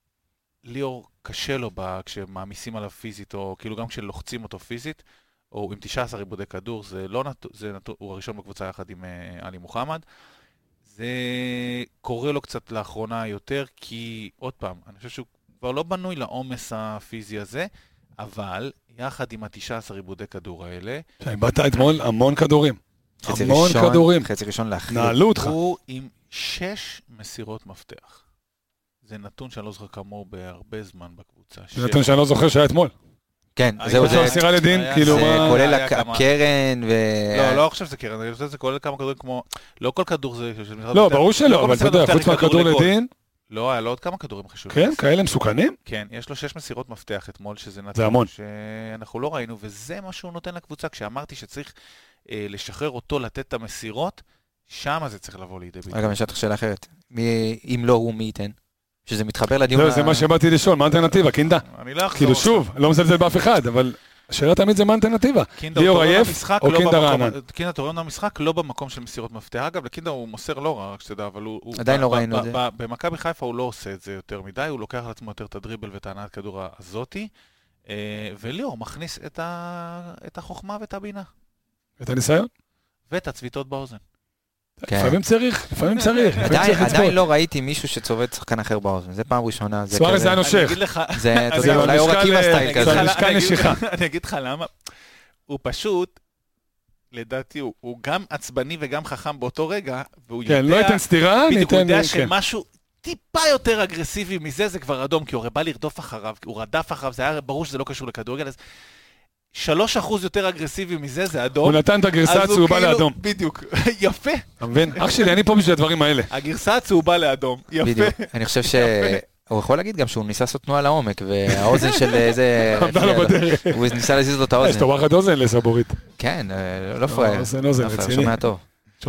ליאור קשה לו כשמאמיסים עליו פיזית, או כאילו גם כשלוחצים אותו פיזית, או עם תשעה עשר עיבודי כדור, זה לא נתון, זה נתון, הוא הראשון בקבוצה יחד עם עלי מוחמד, זה קורה לו קצת לאחרונה יותר, כי עוד פעם, אני חושב שהוא כבר לא בנוי לעומס הפיזי הזה, אבל יחד עם ה-תשעה עשר עיבודי כדור האלה... באת אתמול המון כדורים. המון כדורים. חצי ראשון להחליט. נעלו אותך. הוא עם שש מסירות מפתח. זה נתון שאני לא זוכר כמוהו בהרבה זמן בקבוצה. זה נתון שאני לא זוכר שהיה אתמול. כן, זהו זה... סירה לדין, כאילו מה... כולל הקרן ו... לא, לא חושב שזה קרן, אני חושב שזה כולל כמה כדורים כמו... לא כל כדור זה... לא, ברור שלא, אבל אתה יודע, חוץ מהכדור לדין... לא, היה לו עוד כמה כדורים חשובים. כן, כאלה מסוכנים? כן, יש לו שש מסירות מפתח אתמול, שזה זה המון. שאנחנו לא ראינו, וזה מה שהוא נותן לקבוצה. כשאמרתי שצריך אה, לשחרר אותו, לתת את המסירות, שם זה צריך לבוא לידי ביטוי. רגע, משטח שאלה אחרת. מי, אם לא הוא, מי ייתן? שזה מתחבר לדיון... לא, זה מה שבאתי לשאול, מה האלטרנטיבה? קינדה. אני לא אחזור. כאילו שוב, לא מזלזל באף אחד, אבל... השאלה תמיד זה מה האלטרנטיבה. ליאור עייף או קינדה רענן? קינדה תורן המשחק לא במקום של מסירות מפתח. אגב, לקינדה הוא מוסר לא רע, רק שתדע, אבל הוא... עדיין לא ראינו את זה. במכבי חיפה הוא לא עושה את זה יותר מדי, הוא לוקח על עצמו יותר את הדריבל ואת הענת כדור הזאתי, וליאור מכניס את החוכמה ואת הבינה. את הניסיון? ואת הצביטות באוזן. לפעמים צריך, לפעמים צריך. עדיין לא ראיתי מישהו שצובט שחקן אחר באוזן, זה פעם ראשונה. סוארז זה הנושך. זה, אתה יודע, אולי אור-עקיבא סטייל כזה. זה משקל נשיכה. אני אגיד לך למה, הוא פשוט, לדעתי, הוא גם עצבני וגם חכם באותו רגע, והוא יודע... כן, לא ייתן סטירה, בדיוק, הוא יודע שמשהו טיפה יותר אגרסיבי מזה, זה כבר אדום, כי הוא בא לרדוף אחריו, הוא רדף אחריו, זה היה ברור שזה לא קשור לכדורגל, אז... שלוש אחוז יותר אגרסיבי מזה, זה אדום. הוא נתן את הגרסה הצהובה לאדום. בדיוק, יפה. אתה מבין? אח שלי, אני פה בשביל הדברים האלה. הגרסה הצהובה לאדום, יפה. בדיוק, אני חושב שהוא יכול להגיד גם שהוא ניסה לעשות תנועה לעומק, והאוזן של איזה... עמדה לו בדרך. הוא ניסה להזיז לו את האוזן. יש לו וואחד אוזן לסבורית. כן, לא פראייר. אוזן אוזן, רציני. שומע טוב.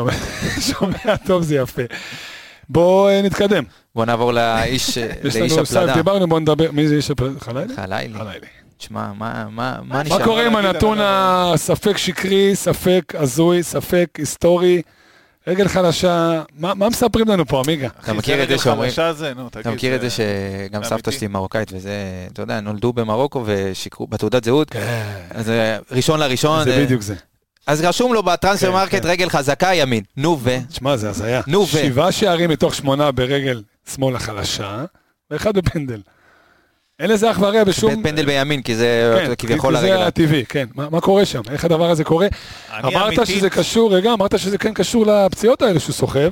שומע טוב, זה יפה. בואו נתקדם. בואו נעבור לאיש הפלדה. דיברנו, בואו נדבר. מי זה איש הפלדה? חלילי? חלילי. תשמע, מה, מה, מה נשאר? מה קורה עם הנתון הספק שקרי, ספק הזוי, ספק היסטורי, רגל חלשה, מה, מה מספרים לנו פה, אמיגה? אתה מכיר את זה שאומרים, אתה מכיר את זה שגם סבתא שלי מרוקאית, וזה, אתה יודע, נולדו במרוקו ושיקרו בתעודת זהות, אז ראשון לראשון, זה בדיוק זה. אז רשום לו בטרנספר מרקט רגל חזקה ימין, נו ו... תשמע, זה הזיה. נו ו... שבעה שערים מתוך שמונה ברגל שמאל החלשה, ואחד בפנדל. אין לזה אח ורע בשום... פנדל בימין, כי זה כביכול הרגל. כי זה הטבעי, כן. מה קורה שם? איך הדבר הזה קורה? אמרת שזה קשור, רגע, אמרת שזה כן קשור לפציעות האלה שהוא סוחב.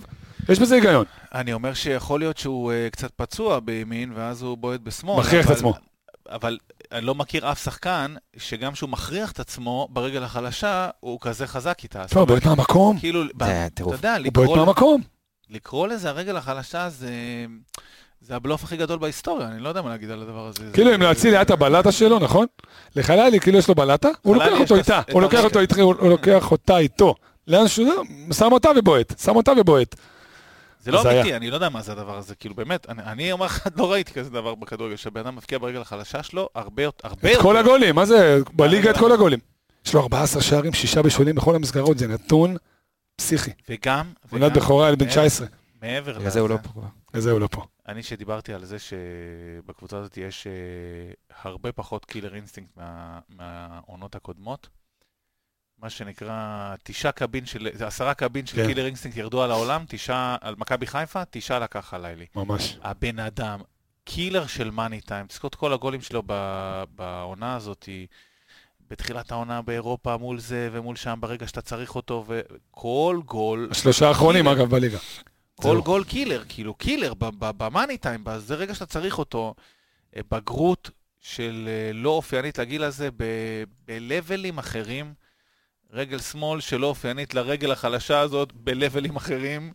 יש בזה היגיון. אני אומר שיכול להיות שהוא קצת פצוע בימין, ואז הוא בועט בשמאל. מכריח את עצמו. אבל אני לא מכיר אף שחקן, שגם שהוא מכריח את עצמו ברגל החלשה, הוא כזה חזק איתה. טוב, בועט מהמקום. כאילו, אתה יודע, הוא בועט מהמקום. לקרוא לזה הרגל החלשה זה... זה הבלוף הכי גדול בהיסטוריה, אני לא יודע מה להגיד על הדבר הזה. כאילו אם להציל את הבלטה שלו, נכון? לחלילי, כאילו יש לו בלטה, הוא לוקח אותו איתה, הוא לוקח אותה איתו. לאן שהוא שם אותה ובועט, שם אותה ובועט. זה לא אמיתי, אני לא יודע מה זה הדבר הזה, כאילו באמת, אני אומר לך, לא ראיתי כזה דבר בכדורגל, שבן אדם מפקיע ברגל החלשה שלו, הרבה יותר. את כל הגולים, מה זה? בליגה את כל הגולים. יש לו ארבעה עשר שערים, שישה בשולים בכל המסגרות, זה נתון פסיכי. וגם, עונת בכורה על בן תשע עשרה. מעבר לזה. הוא לא פה. לזה הוא לא פה. אני שדיברתי על זה שבקבוצה הזאת יש הרבה פחות קילר אינסטינקט מהעונות הקודמות. מה שנקרא, תשעה קבין של, עשרה קבין של קילר אינסטינקט ירדו על העולם, תשעה על מכבי חיפה, תשעה לקח עליי. ממש. הבן אדם, קילר של מאני טיים, תזכות כל הגולים שלו בעונה הזאת, בתחילת העונה באירופה מול זה ומול שם, ברגע שאתה צריך אותו, וכל גול... השלושה האחרונים אגב בליגה. כל גול קילר, כאילו קילר במאני טיים, זה רגע שאתה צריך אותו, בגרות של לא אופיינית לגיל הזה, בלבלים אחרים, רגל שמאל שלא אופיינית לרגל החלשה הזאת, בלבלים אחרים,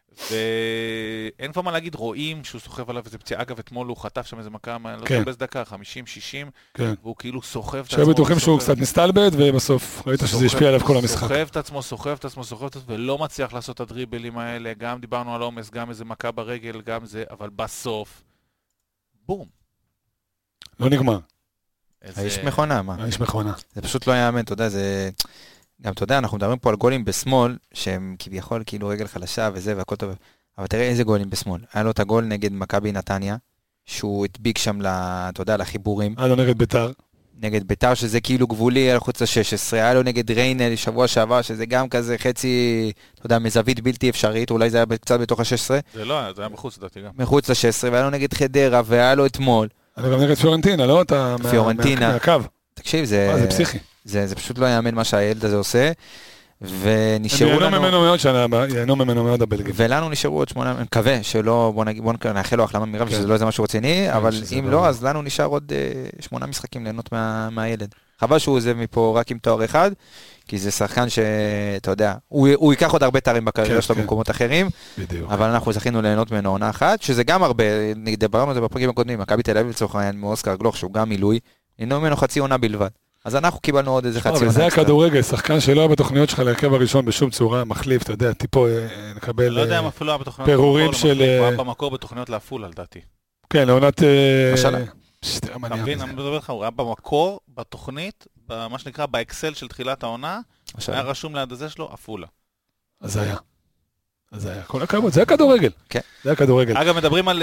ואין כבר מה להגיד, רואים שהוא סוחב עליו איזה פציעה, אגב אתמול הוא חטף שם איזה מכה, לא תבז דקה, חמישים שישים, והוא כאילו סוחב את עצמו. שהיו בטוחים שהוא קצת מסתלבט, ובסוף ראית שזה השפיע עליו כל המשחק. סוחב את עצמו, סוחב את עצמו, סוחב את עצמו, ולא מצליח לעשות את הדריבלים האלה, גם דיברנו על עומס, גם איזה מכה ברגל, גם זה, אבל בסוף, בום. לא נגמר. האיש מכונה, מה? האיש מכונה. זה פשוט לא יאמן, אתה יודע, זה... גם אתה יודע, אנחנו מדברים פה על גולים בשמאל, שהם כביכול כאילו רגל חלשה וזה והכל טוב, אבל תראה איזה גולים בשמאל. היה לו את הגול נגד מכבי נתניה, שהוא הדביק שם, אתה יודע, לחיבורים. היה לו נגד ביתר. נגד ביתר, שזה כאילו גבולי על חוץ ל-שש עשרה. היה לו נגד ריינל שבוע שעבר, שזה גם כזה חצי, אתה יודע, מזווית בלתי אפשרית, אולי זה היה קצת בתוך ה-שש עשרה. זה לא, זה היה מחוץ, דעתי גם. מחוץ ל-שש עשרה, והיה לו נגד חדרה, והיה לו אתמול. היה גם נגד פיורנטינה, לא? אתה מהקו. תקשיב, זה... זה פסיכי. זה, זה פשוט לא יאמן מה שהילד הזה עושה, ונשארו לנו... יענו ממנו מאוד שנה, יענו ממנו מאוד הבלגים. ולנו נשארו עוד שמונה, אני מקווה שלא, בוא נגיד, בוא נאחל לו החלמה מהירה, שזה לא איזה משהו רציני, אבל אם לא, אז לנו נשאר עוד שמונה משחקים ליהנות מהילד. חבל שהוא זה מפה רק עם תואר אחד, כי זה שחקן שאתה יודע, הוא ייקח עוד הרבה תארים בקריירה שלו במקומות אחרים, אבל אנחנו זכינו ליהנות ממנו עונה אחת, שזה גם הרבה, דיברנו על זה בפרקים הקודמים, מכבי תל אביב לצורך העניין מאוסקר גלוך, שהוא גם מילוי, ליהנו ממנו חצי עונה בלבד. אז אנחנו קיבלנו עוד איזה חצי עונה. זה הכדורגל, שחקן שלא היה בתוכניות שלך להרכב הראשון בשום צורה, מחליף, אתה יודע, טיפו נקבל פירורים של... הוא היה במקור בתוכניות להפול, על דעתי. כן, לעונת... משלה. אתה מבין, אני מדבר לך, הוא היה במקור, בתוכנית, מה שנקרא, באקסל של תחילת העונה, היה רשום ליד הזה שלו, אפולה. אז זה היה. אז זה היה. כל הכבוד, זה הכדורגל. כן. זה הכדורגל. אגב, מדברים על...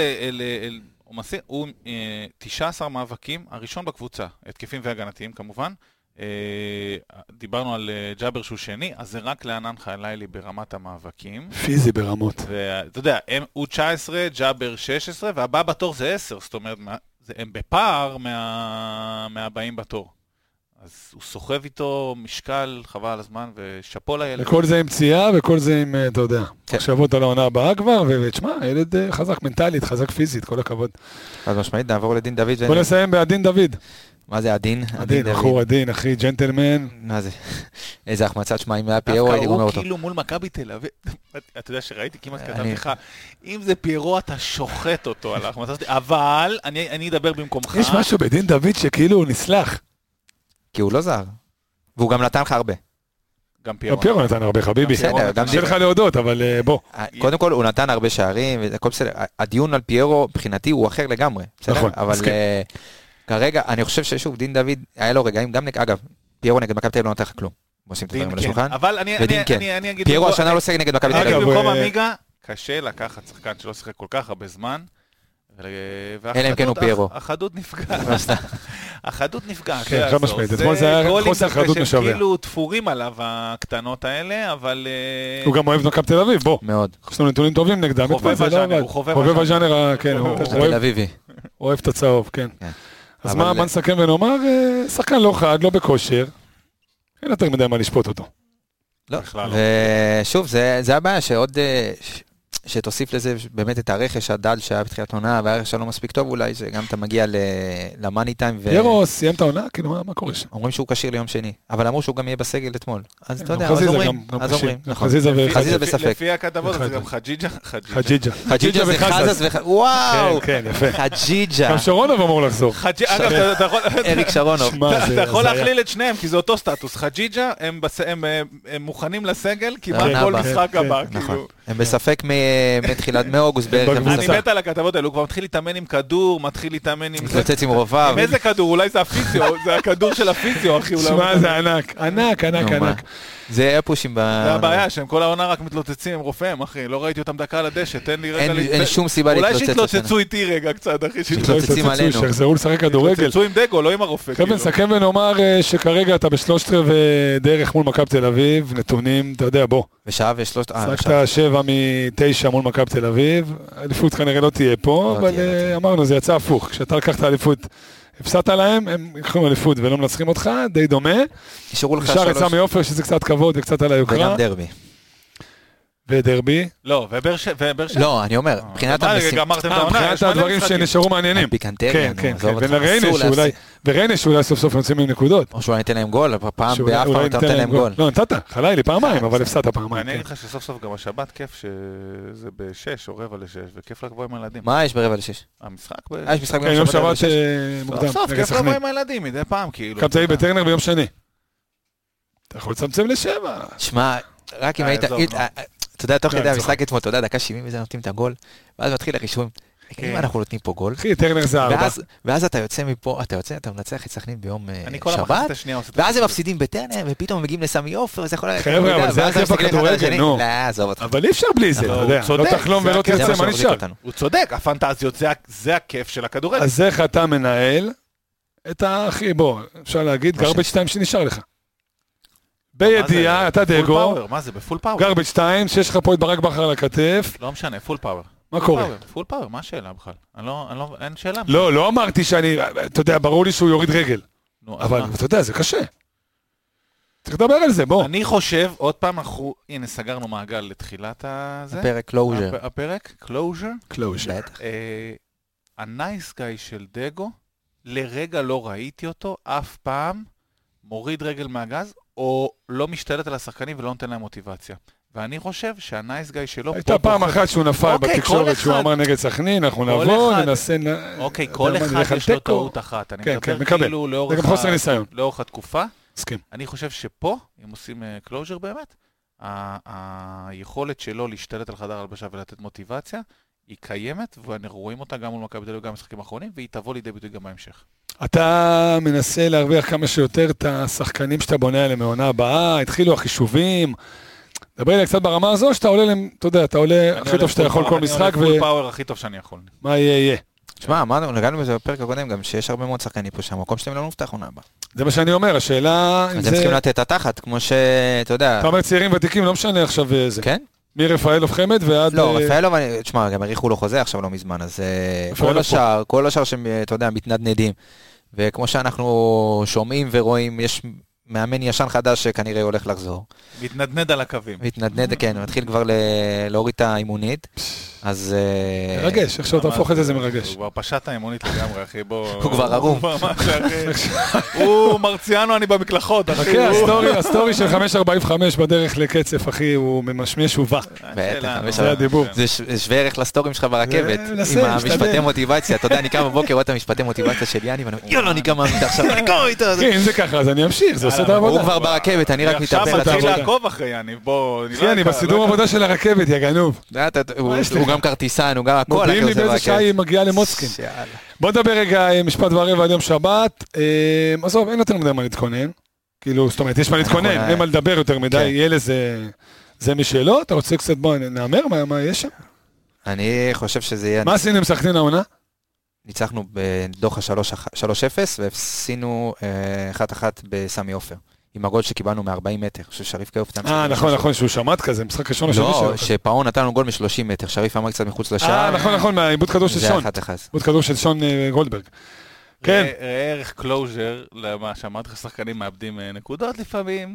הוא תשעה עשר מאבקים, הראשון בקבוצה, התקפים והגנתיים כמובן. דיברנו על ג'אבר שהוא שני, אז זה רק לענן חלילי ברמת המאבקים. פיזי ברמות. ואתה יודע, הוא תשע עשרה, ג'אבר שש עשרה, והבא בתור זה עשר, זאת אומרת, הם בפער מהבאים בתור. אז הוא סוחב איתו משקל, חבל על הזמן, ושפו לילד. וכל זה עם פציעה, וכל זה עם, אתה יודע, חשבות על העונה הבאה כבר, ותשמע, ילד חזק מנטלית, חזק פיזית, כל הכבוד. אז משמעית, נעבור לדין דוד. בוא נסיים בעדין דוד. מה זה עדין? עדין, אחור עדין, אחי, ג'נטלמן. מה זה? איזה החמצת שמע, אם היה פיירו, הייתי גומר אותו. הוא כאילו מול מכבי תל אביב, אתה יודע שראיתי, כמעט כתבתי לך, אם זה פיירו, אתה שוחט אותו על ההחמצת, אבל אני אדבר במקומך. יש משהו בדין דוד שכאילו הוא נסלח. כי הוא לא זר. והוא גם נתן לך הרבה. גם פיירו. פיירו נתן הרבה, חביבי. בסדר, גם שלך להודות, אבל בוא. קודם כל, הוא נתן הרבה שערים, והכל בסדר. הדיון על פיירו, מבחינתי, הוא אחר לגמרי. נכון, אבל כרגע, אני חושב ששוב, דין דוד, היה לו רגעים, גם נגד, אגב, פיירו נגד מכבי תל אביב לא נתן לך כלום. עושים את הדברים על השולחן. אבל אני אגיד... פיירו השנה לא שיחק נגד מכבי תל אביב. במקום עמיגה, קשה לקחת שחקן שלא שיחק כל כך הרבה זמן. אלא אם כן הוא פיירו. החדות נפגע. החדות נפגע. כן, חד משמעית. אתמול זה היה חוסר חדות משווע. כאילו תפורים עליו הקטנות האלה, אבל... הוא גם אוהב מכבי תל אביב, בוא. מאוד. יש לנו נתונים טובים נגדם. חובב הז'אנר. הוא חובב הז'אנר, כן. תל אביבי. אוהב את הצהוב, כן. אז מה נסכם ונאמר? שחקן לא חד, לא בכושר. אין יותר מדי מה לשפוט אותו. לא. ושוב, זה הבעיה שעוד... שתוסיף לזה באמת את הרכש הדל שהיה בתחילת עונה, והרכש שלא מספיק טוב אולי, שגם אתה מגיע למאני טיים. ירו, סיים את העונה? כאילו, מה קורה שם? אומרים שהוא קשיר ליום שני, אבל אמרו שהוא גם יהיה בסגל אתמול. אז אתה יודע, אז אומרים, אז אומרים. חזיזה בספק. לפי הכתבות זה גם חג'יג'ה. חג'יג'ה. חג'יג'ה זה חזז וחזז. וואו! כן, כן, יפה. חג'יג'ה. גם שרונוב אמור לחזור. אגב, אתה יכול... אריק שרונוב. אתה יכול להכליל את שניהם, כי זה אותו סטטוס. חג'יג'ה, הם מוכנים לסגל כמעט כל משחק הבא. הם בספק מתחילת, מאוגוסט בערך. אני מת על הכתבות האלו, הוא כבר מתחיל להתאמן עם כדור, מתחיל להתאמן עם... מתלוצץ עם רובב. עם איזה כדור? אולי זה הפיזיו, זה הכדור של הפיזיו, אחי. שמע, זה ענק, ענק, ענק, ענק. זה היה פושים ב... זה הבעיה, שהם כל העונה רק מתלוצצים עם רופאים, אחי. לא ראיתי אותם דקה על הדשא, תן לי רגע... אין שום סיבה להתלוצץ. אולי שיתלוצצו איתי רגע קצת, אחי. שיתלוצצים עלינו. שיחזרו לשחק כדורגל. שיתלוצצו עם דגו, לא עם הרופא. חבר'ה, נסכם ונאמר שכרגע אתה בשלושת רבעי דרך מול מכבי תל אביב, נתונים, אתה יודע, בוא. ושעה ושלושת... שחקת שבע מתשע מול מכבי תל אביב, האליפות כנראה לא תהיה פה, אבל אמרנו, זה יצא הפוך. כשאתה לקחת האליפות, הפסדת להם, הם יקחו אליפות ולא מנצחים אותך, די דומה. נשאר יצא מאופר שזה קצת כבוד וקצת על היוקרה. וגם דרבי. ודרבי. לא, ובר ש... לא, אני אומר, מבחינת המשימה. מבחינת הדברים שנשארו מעניינים. פיקנטריה, כן, כן, וריינה שאולי סוף סוף יוצאים עם נקודות. או שאולי ניתן להם גול, פעם באף פעם אתה נותן להם גול. לא, נתת, חלה לי פעמיים, אבל הפסדת פעמיים. אני אגיד לך שסוף סוף גם השבת כיף שזה בשש או רבע לשש, וכיף לבוא עם הילדים. מה יש ברבע לשש? המשחק? יש משחק ביום שבת מוקדם. סוף סוף, כיף לבוא עם הילדים, מדי פעם כאילו. קמת לי בטרנר ביום שני. אתה יכול לצמצם לשבע. שמע, רק אם היית... אתה יודע, תוך כדי המשחק אתמול, אתה יודע, דקה שבעים וזה נותנים את הגול, ואז מתחיל הרישום, אם אנחנו נותנים פה גול, אחי, טרנר זה ארבע. ואז אתה יוצא מפה, אתה יוצא, אתה מנצח את סכנין ביום שבת, ואז הם מפסידים בטרנר, ופתאום מגיעים לסמי עופר, זה יכול... חבר'ה, אבל זה הכיף הכדורגל, נו. אבל אי אפשר בלי זה, אתה יודע, לא תחלום ולא תרצה, מה נשאר? הוא צודק, הפנטזיות, זה הכיף של הכדורגל. אז איך אתה מנהל את האחי, בוא, אפשר להגיד, גרבג' שתיים שנשאר לך. בידיעה, אתה דגו, מה זה, בפול פאוור? גרבג' שתיים, שיש לך פה את ברק בכר על הכתף. לא משנה, פול פאוור. מה קורה? פול פאוור, מה השאלה בכלל? אני לא, אין שאלה. לא, לא אמרתי שאני, אתה יודע, ברור לי שהוא יוריד רגל. אבל אתה יודע, זה קשה. צריך לדבר על זה, בוא. אני חושב, עוד פעם, אנחנו, הנה, סגרנו מעגל לתחילת הזה. הפרק קלוז'ר. הפרק, קלוז'ר. קלוז'ר. הנייס גאי של דגו, לרגע לא ראיתי אותו, אף פעם מוריד רגל מהגז, או לא משתלט על השחקנים ולא נותן להם מוטיבציה. ואני חושב שהנייס גאי שלו... הייתה פעם אחת שהוא נפל בתקשורת שהוא אמר נגד סכנין, אנחנו נבוא, ננסה... אוקיי, כל אחד יש לו טעות אחת. אני מדבר כאילו לאורך התקופה. מסכים. אני חושב שפה, אם עושים קלוז'ר באמת, היכולת שלו להשתלט על חדר הלבשה ולתת מוטיבציה, היא קיימת, ואנחנו רואים אותה גם מול מכבי תל אביב גם במשחקים האחרונים, והיא תבוא לידי ביטוי גם בהמשך. אתה מנסה להרוויח כמה שיותר את השחקנים שאתה בונה עליהם מעונה הבאה, התחילו החישובים, דברי לי קצת ברמה הזו, שאתה עולה להם, אתה יודע, אתה עולה הכי טוב שאתה יכול כל משחק, אני עולה פול פאוור הכי טוב שאני יכול. מה יהיה, יהיה. תשמע, אמרנו, נגענו בזה בפרק הקודם, גם שיש הרבה מאוד שחקנים פה שהמקום שלהם לא מובטח עונה הבאה. זה מה שאני אומר, השאלה... אז הם צריכים לתת את התחת, כמו שאתה יודע... אתה אומר צעירים ותיקים, לא משנה עכשיו זה. כן? מרפאלוב חמד ועד... לא, רפאלוב, תשמע, גם הריחו לו חוזה עכשיו לא מזמן, אז כל השאר, כל השאר שאתה יודע, מתנדנדים. וכמו שאנחנו שומעים ורואים, יש מאמן ישן חדש שכנראה הולך לחזור. מתנדנד על הקווים. מתנדנד, כן, מתחיל כבר להוריד את האימונית. אז... מרגש, איך שאתה הופך את זה, זה מרגש. הוא כבר פשט האימונית לגמרי, אחי, בוא... הוא כבר ערום. הוא מרציאנו, אני במקלחות, אחי. אחי, הסטורי של חמש ארבעים וחמש בדרך לקצף, אחי, הוא ממשמש ובא. בטח, זה הדיבור. זה שווה ערך לסטורים שלך ברכבת, עם המשפטי מוטיבציה. אתה יודע, אני קם בבוקר, רואה את המשפטי מוטיבציה של יאני, ואני אומר, יאללה, אני קם איתה עכשיו, אני קורא איתה. אם זה ככה, אז אני אמשיך, זה עושה את העבודה. הוא כבר ברכבת, אני רק מתאפר. עכשיו מתחיל לעקוב אחרי יאני, בוא... אחי, אני בסידור עבודה של הרכבת, יא גנוב. הוא גם כרטיסן, הוא גם הכל. מודיעים לי באיזה שעה היא מגיעה למוצקין. בוא נדבר רגע משפט ורבע עד יום שבת. עזוב, אין יותר מדי מה להתכונן. כאילו, זאת אומרת, יש מה להתכונן, אין מה לדבר יותר מדי, יהיה לזה... זה משאלות? אתה רוצה קצת, בוא נאמר, מה יש שם? אני חושב שזה יהיה... מה עשינו עם סכנין העונה? ניצחנו בדוחה שלוש אפס, והפסינו אחת אחת בסמי עופר. עם הגול שקיבלנו מ-ארבעים מטר, ששריף כאוף תמצא. אה, נכון, נכון, שהוא שמעת כזה, משחק ראשון השני שלו. לא, שפאון נתנו גול מ-שלושים מטר, שריף אמר קצת מחוץ לשער. אה, נכון, נכון, מהעיבוד כדור של שון. זה אחת אחת. עיבוד כדור של שון גולדברג. כן. ערך קלוז'ר, למה שאמרתי לך, שחקנים מאבדים נקודות לפעמים,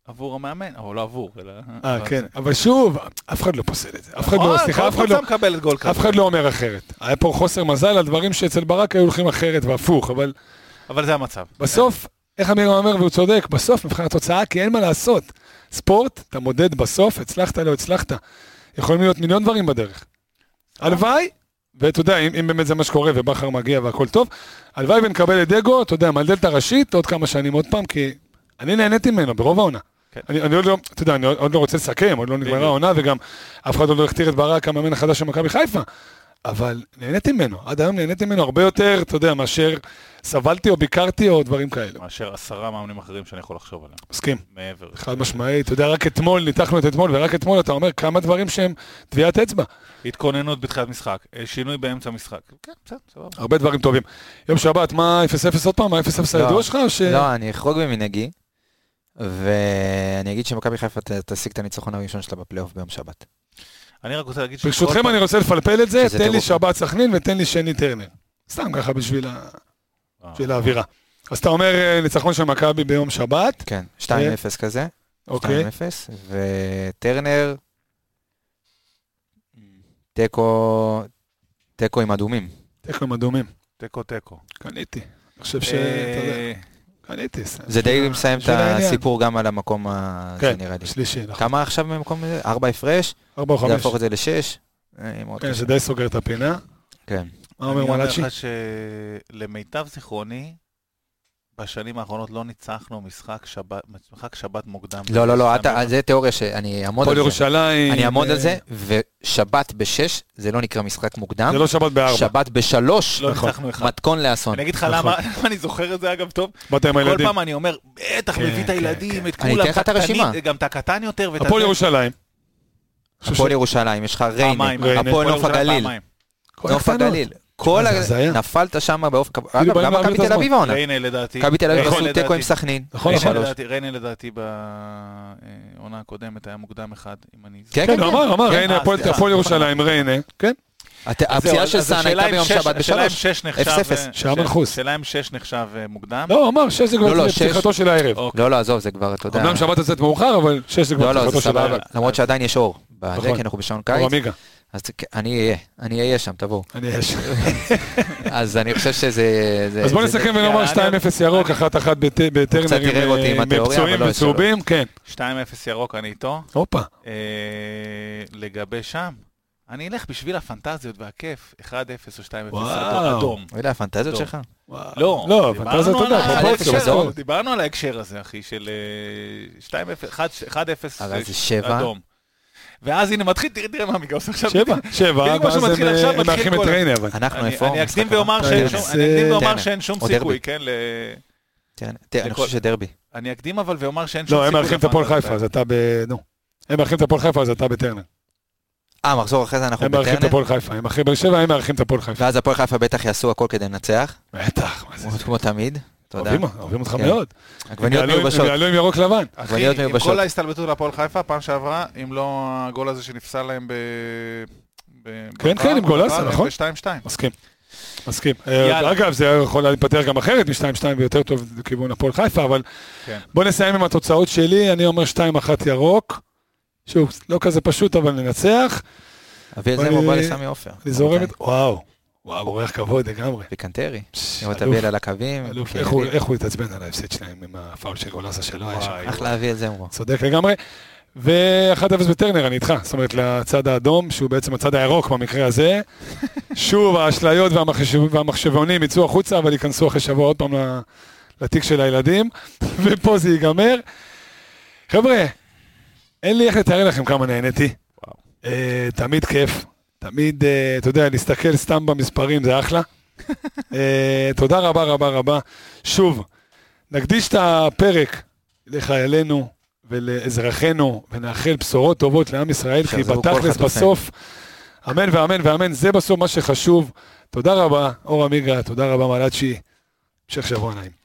עבור המאמן, או לא עבור, אלא... אה, כן, אבל שוב, אף אחד לא פוסל את זה. אף אחד לא, סליחה, אף אחד לא... אף אחד לא אומר אחרת. היה פה חוסר מזל על דברים שאצל ברק היו הולכים אחרת והפוך, אבל... אבל זה המצב. בסוף, איך אמיר אומר והוא צודק, בסוף מבחן התוצאה, כי אין מה לעשות. ספורט, אתה מודד בסוף, הצלחת, לא הצלחת. יכולים להיות מיליון דברים בדרך. הלוואי, ואתה יודע, אם, אם באמת זה מה שקורה ובחר מגיע והכל טוב, הלוואי ונקבל את דגו, אתה יודע, מהדלת הראשית, עוד כמה שנים עוד פעם, כי אני נהניתי ממנו ברוב העונה. כן. אני, אני עוד לא, אתה יודע, אני עוד לא רוצה לסכם, עוד לא נגמרה העונה, וגם אף אחד עוד לא הכתיר את ברק המאמן החדש של מכבי חיפה. אבל נהניתי ממנו, עד היום נהניתי ממנו הרבה יותר, אתה יודע, מאשר סבלתי או ביקרתי או דברים כאלה. מאשר עשרה מאמנים אחרים שאני יכול לחשוב עליהם. מסכים. מעבר. חד משמעי, אתה יודע, רק אתמול, ניתחנו את אתמול, ורק אתמול אתה אומר כמה דברים שהם טביעת אצבע. התכוננות בתחילת משחק, שינוי באמצע משחק. כן, בסדר, סבבה. הרבה דברים טובים. יום שבת, מה אפס אפס עוד פעם? מה אפס אפס הידוע שלך? לא, אני אחרוג במנהגי, ואני אגיד שמכבי חיפה תשיג את הניצחון הראשון שלה בפלייאוף ביום שבת. אני רק רוצה להגיד ברשותכם אני רוצה לפלפל את זה, תן לי שבת סכנין ותן לי שני טרנר. סתם ככה בשביל האווירה. אז אתה אומר ניצחון של מכבי ביום שבת. כן, שתיים אפס כזה. שתיים אפס, וטרנר, טקו, טקו עם אדומים. טקו עם אדומים. טקו, טקו. קניתי. אני חושב שאתה יודע. קניתי. זה די מסיים את הסיפור גם על המקום הזה נראה לי. שלישי. כמה עכשיו במקום הזה? ארבע הפרש? ארבע או חמש. זה יהפוך את זה לשש? כן, זה די סוגר את הפינה. כן. מה אומר מלאצ'י? אני אומר לך שלמיטב זיכרוני, בשנים האחרונות לא ניצחנו משחק שבת, משחק שבת מוקדם. לא, לא, לא, זה תיאוריה שאני אעמוד על זה. ירושלים. אני אעמוד על זה, ושבת בשש, זה לא נקרא משחק מוקדם. זה לא שבת בארבע. שבת בשלוש, לא ניצחנו אחד. מתכון לאסון. אני אגיד לך למה אני זוכר את זה אגב טוב. באת עם הילדים. כל פעם אני אומר, בטח מביא את הילדים, את כולם, גם את הקטן יותר. הפועל ירושלים. הפועל ירושלים, יש לך ריינה, הפועל נוף הגליל. נוף הגליל. כל נפלת שם באופן, אגב, גם מכבי תל אביב העונה. ריינה לדעתי. מכבי תל אביב עשו תיקו עם סכנין. ריינה לדעתי בעונה הקודמת היה מוקדם אחד, אם אני... כן, כן, אמר, אמר, ריינה, הפועל ירושלים, ריינה, כן. הפציעה של סאן הייתה ביום שבת בשלוש. אפס אפס. שעה מנחוס. שאלה אם שש נחשב מוקדם. לא, אמר, שש זה כבר פתיחתו של הערב. לא, לא, עזוב, זה כבר, אתה יודע. אמנם שבת יוצאת מאוחר, אבל שש זה כבר פתיחתו של הערב. למרות שעדיין יש אור. בזה, כי אנחנו בשעון קיץ. אז אני אהיה, אני אהיה שם, תבואו. אני אהיה שם. אז אני חושב שזה... אז בוא נסכם ונאמר שתיים אפס ירוק, אחת אחת בטרנרים בפצועים וצהובים, כן. שתיים אפס ירוק, אני איתו. הופה. לגבי שם, אני אלך בשביל הפנטזיות והכיף, אחד אפס או שתיים אפס אדום. אלה הפנטזיות שלך? לא, לא, הפנטזיות תודה. דיברנו על ההקשר הזה, אחי, של אחד אפס אדום. ואז הנה מתחיל, תראה, תראה מה מיגה עושה עכשיו. שבע, שבע, ואז הם מאחים את ריינה. אנחנו איפה? אני אקדים ואומר שאין שום סיכוי, כן? תראה, אני חושב שדרבי. אני אקדים אבל ואומר שאין שום סיכוי. לא, הם מאחים את הפועל חיפה, אז אתה ב... נו. הם מאחים את הפועל חיפה, אז אתה בטרנר. אה, מחזור אחרי זה אנחנו בטרנר? הם מאחים את הפועל חיפה, הם מאחים בשבע, הם מאחים את הפועל חיפה. ואז הפועל חיפה בטח יעשו הכל כדי לנצח. בטח. כמו תמיד. אוהבים אותך מאוד. עגבניות מיובשות. הם יעלו עם ירוק לבן. אחי, עם כל ההסתלבטות להפועל חיפה, פעם שעברה, אם לא הגול הזה שנפסל להם ב... כן, כן, עם גולסה, נכון? ב-שתיים שתיים. מסכים. מסכים. אגב, זה יכול להתפתח גם אחרת מ-שתיים שתיים ויותר טוב לכיוון הפועל חיפה, אבל בוא נסיים עם התוצאות שלי. אני אומר שתיים אחת ירוק. שוב, לא כזה פשוט, אבל ננצח. אביא את זה מובא לסמי עופר. אני זורמת, וואו. וואו, אורח כבוד לגמרי. פיקנטרי. אם אתה ביא על הקווים. איך הוא התעצבן על ההפסד שלהם עם הפאול של גולסה שלו. איך להביא את זה, אמרו. צודק לגמרי. ו-אחד אפס בטרנר, אני איתך. זאת אומרת, לצד האדום, שהוא בעצם הצד הירוק במקרה הזה. שוב, האשליות והמחשבונים יצאו החוצה, אבל ייכנסו אחרי שבוע עוד פעם לתיק של הילדים. ופה זה ייגמר. חבר'ה, אין לי איך לתאר לכם כמה נהניתי. תמיד כיף. תמיד, אתה יודע, להסתכל סתם במספרים, זה אחלה. תודה רבה רבה רבה. שוב, נקדיש את הפרק לחיילינו ולאזרחינו, ונאחל בשורות טובות לעם ישראל, כי בתכלס בסוף, אמן ואמן ואמן, זה בסוף מה שחשוב. תודה רבה, אור עמיגה, תודה רבה מלאצ'י, המשך שבוע נעים.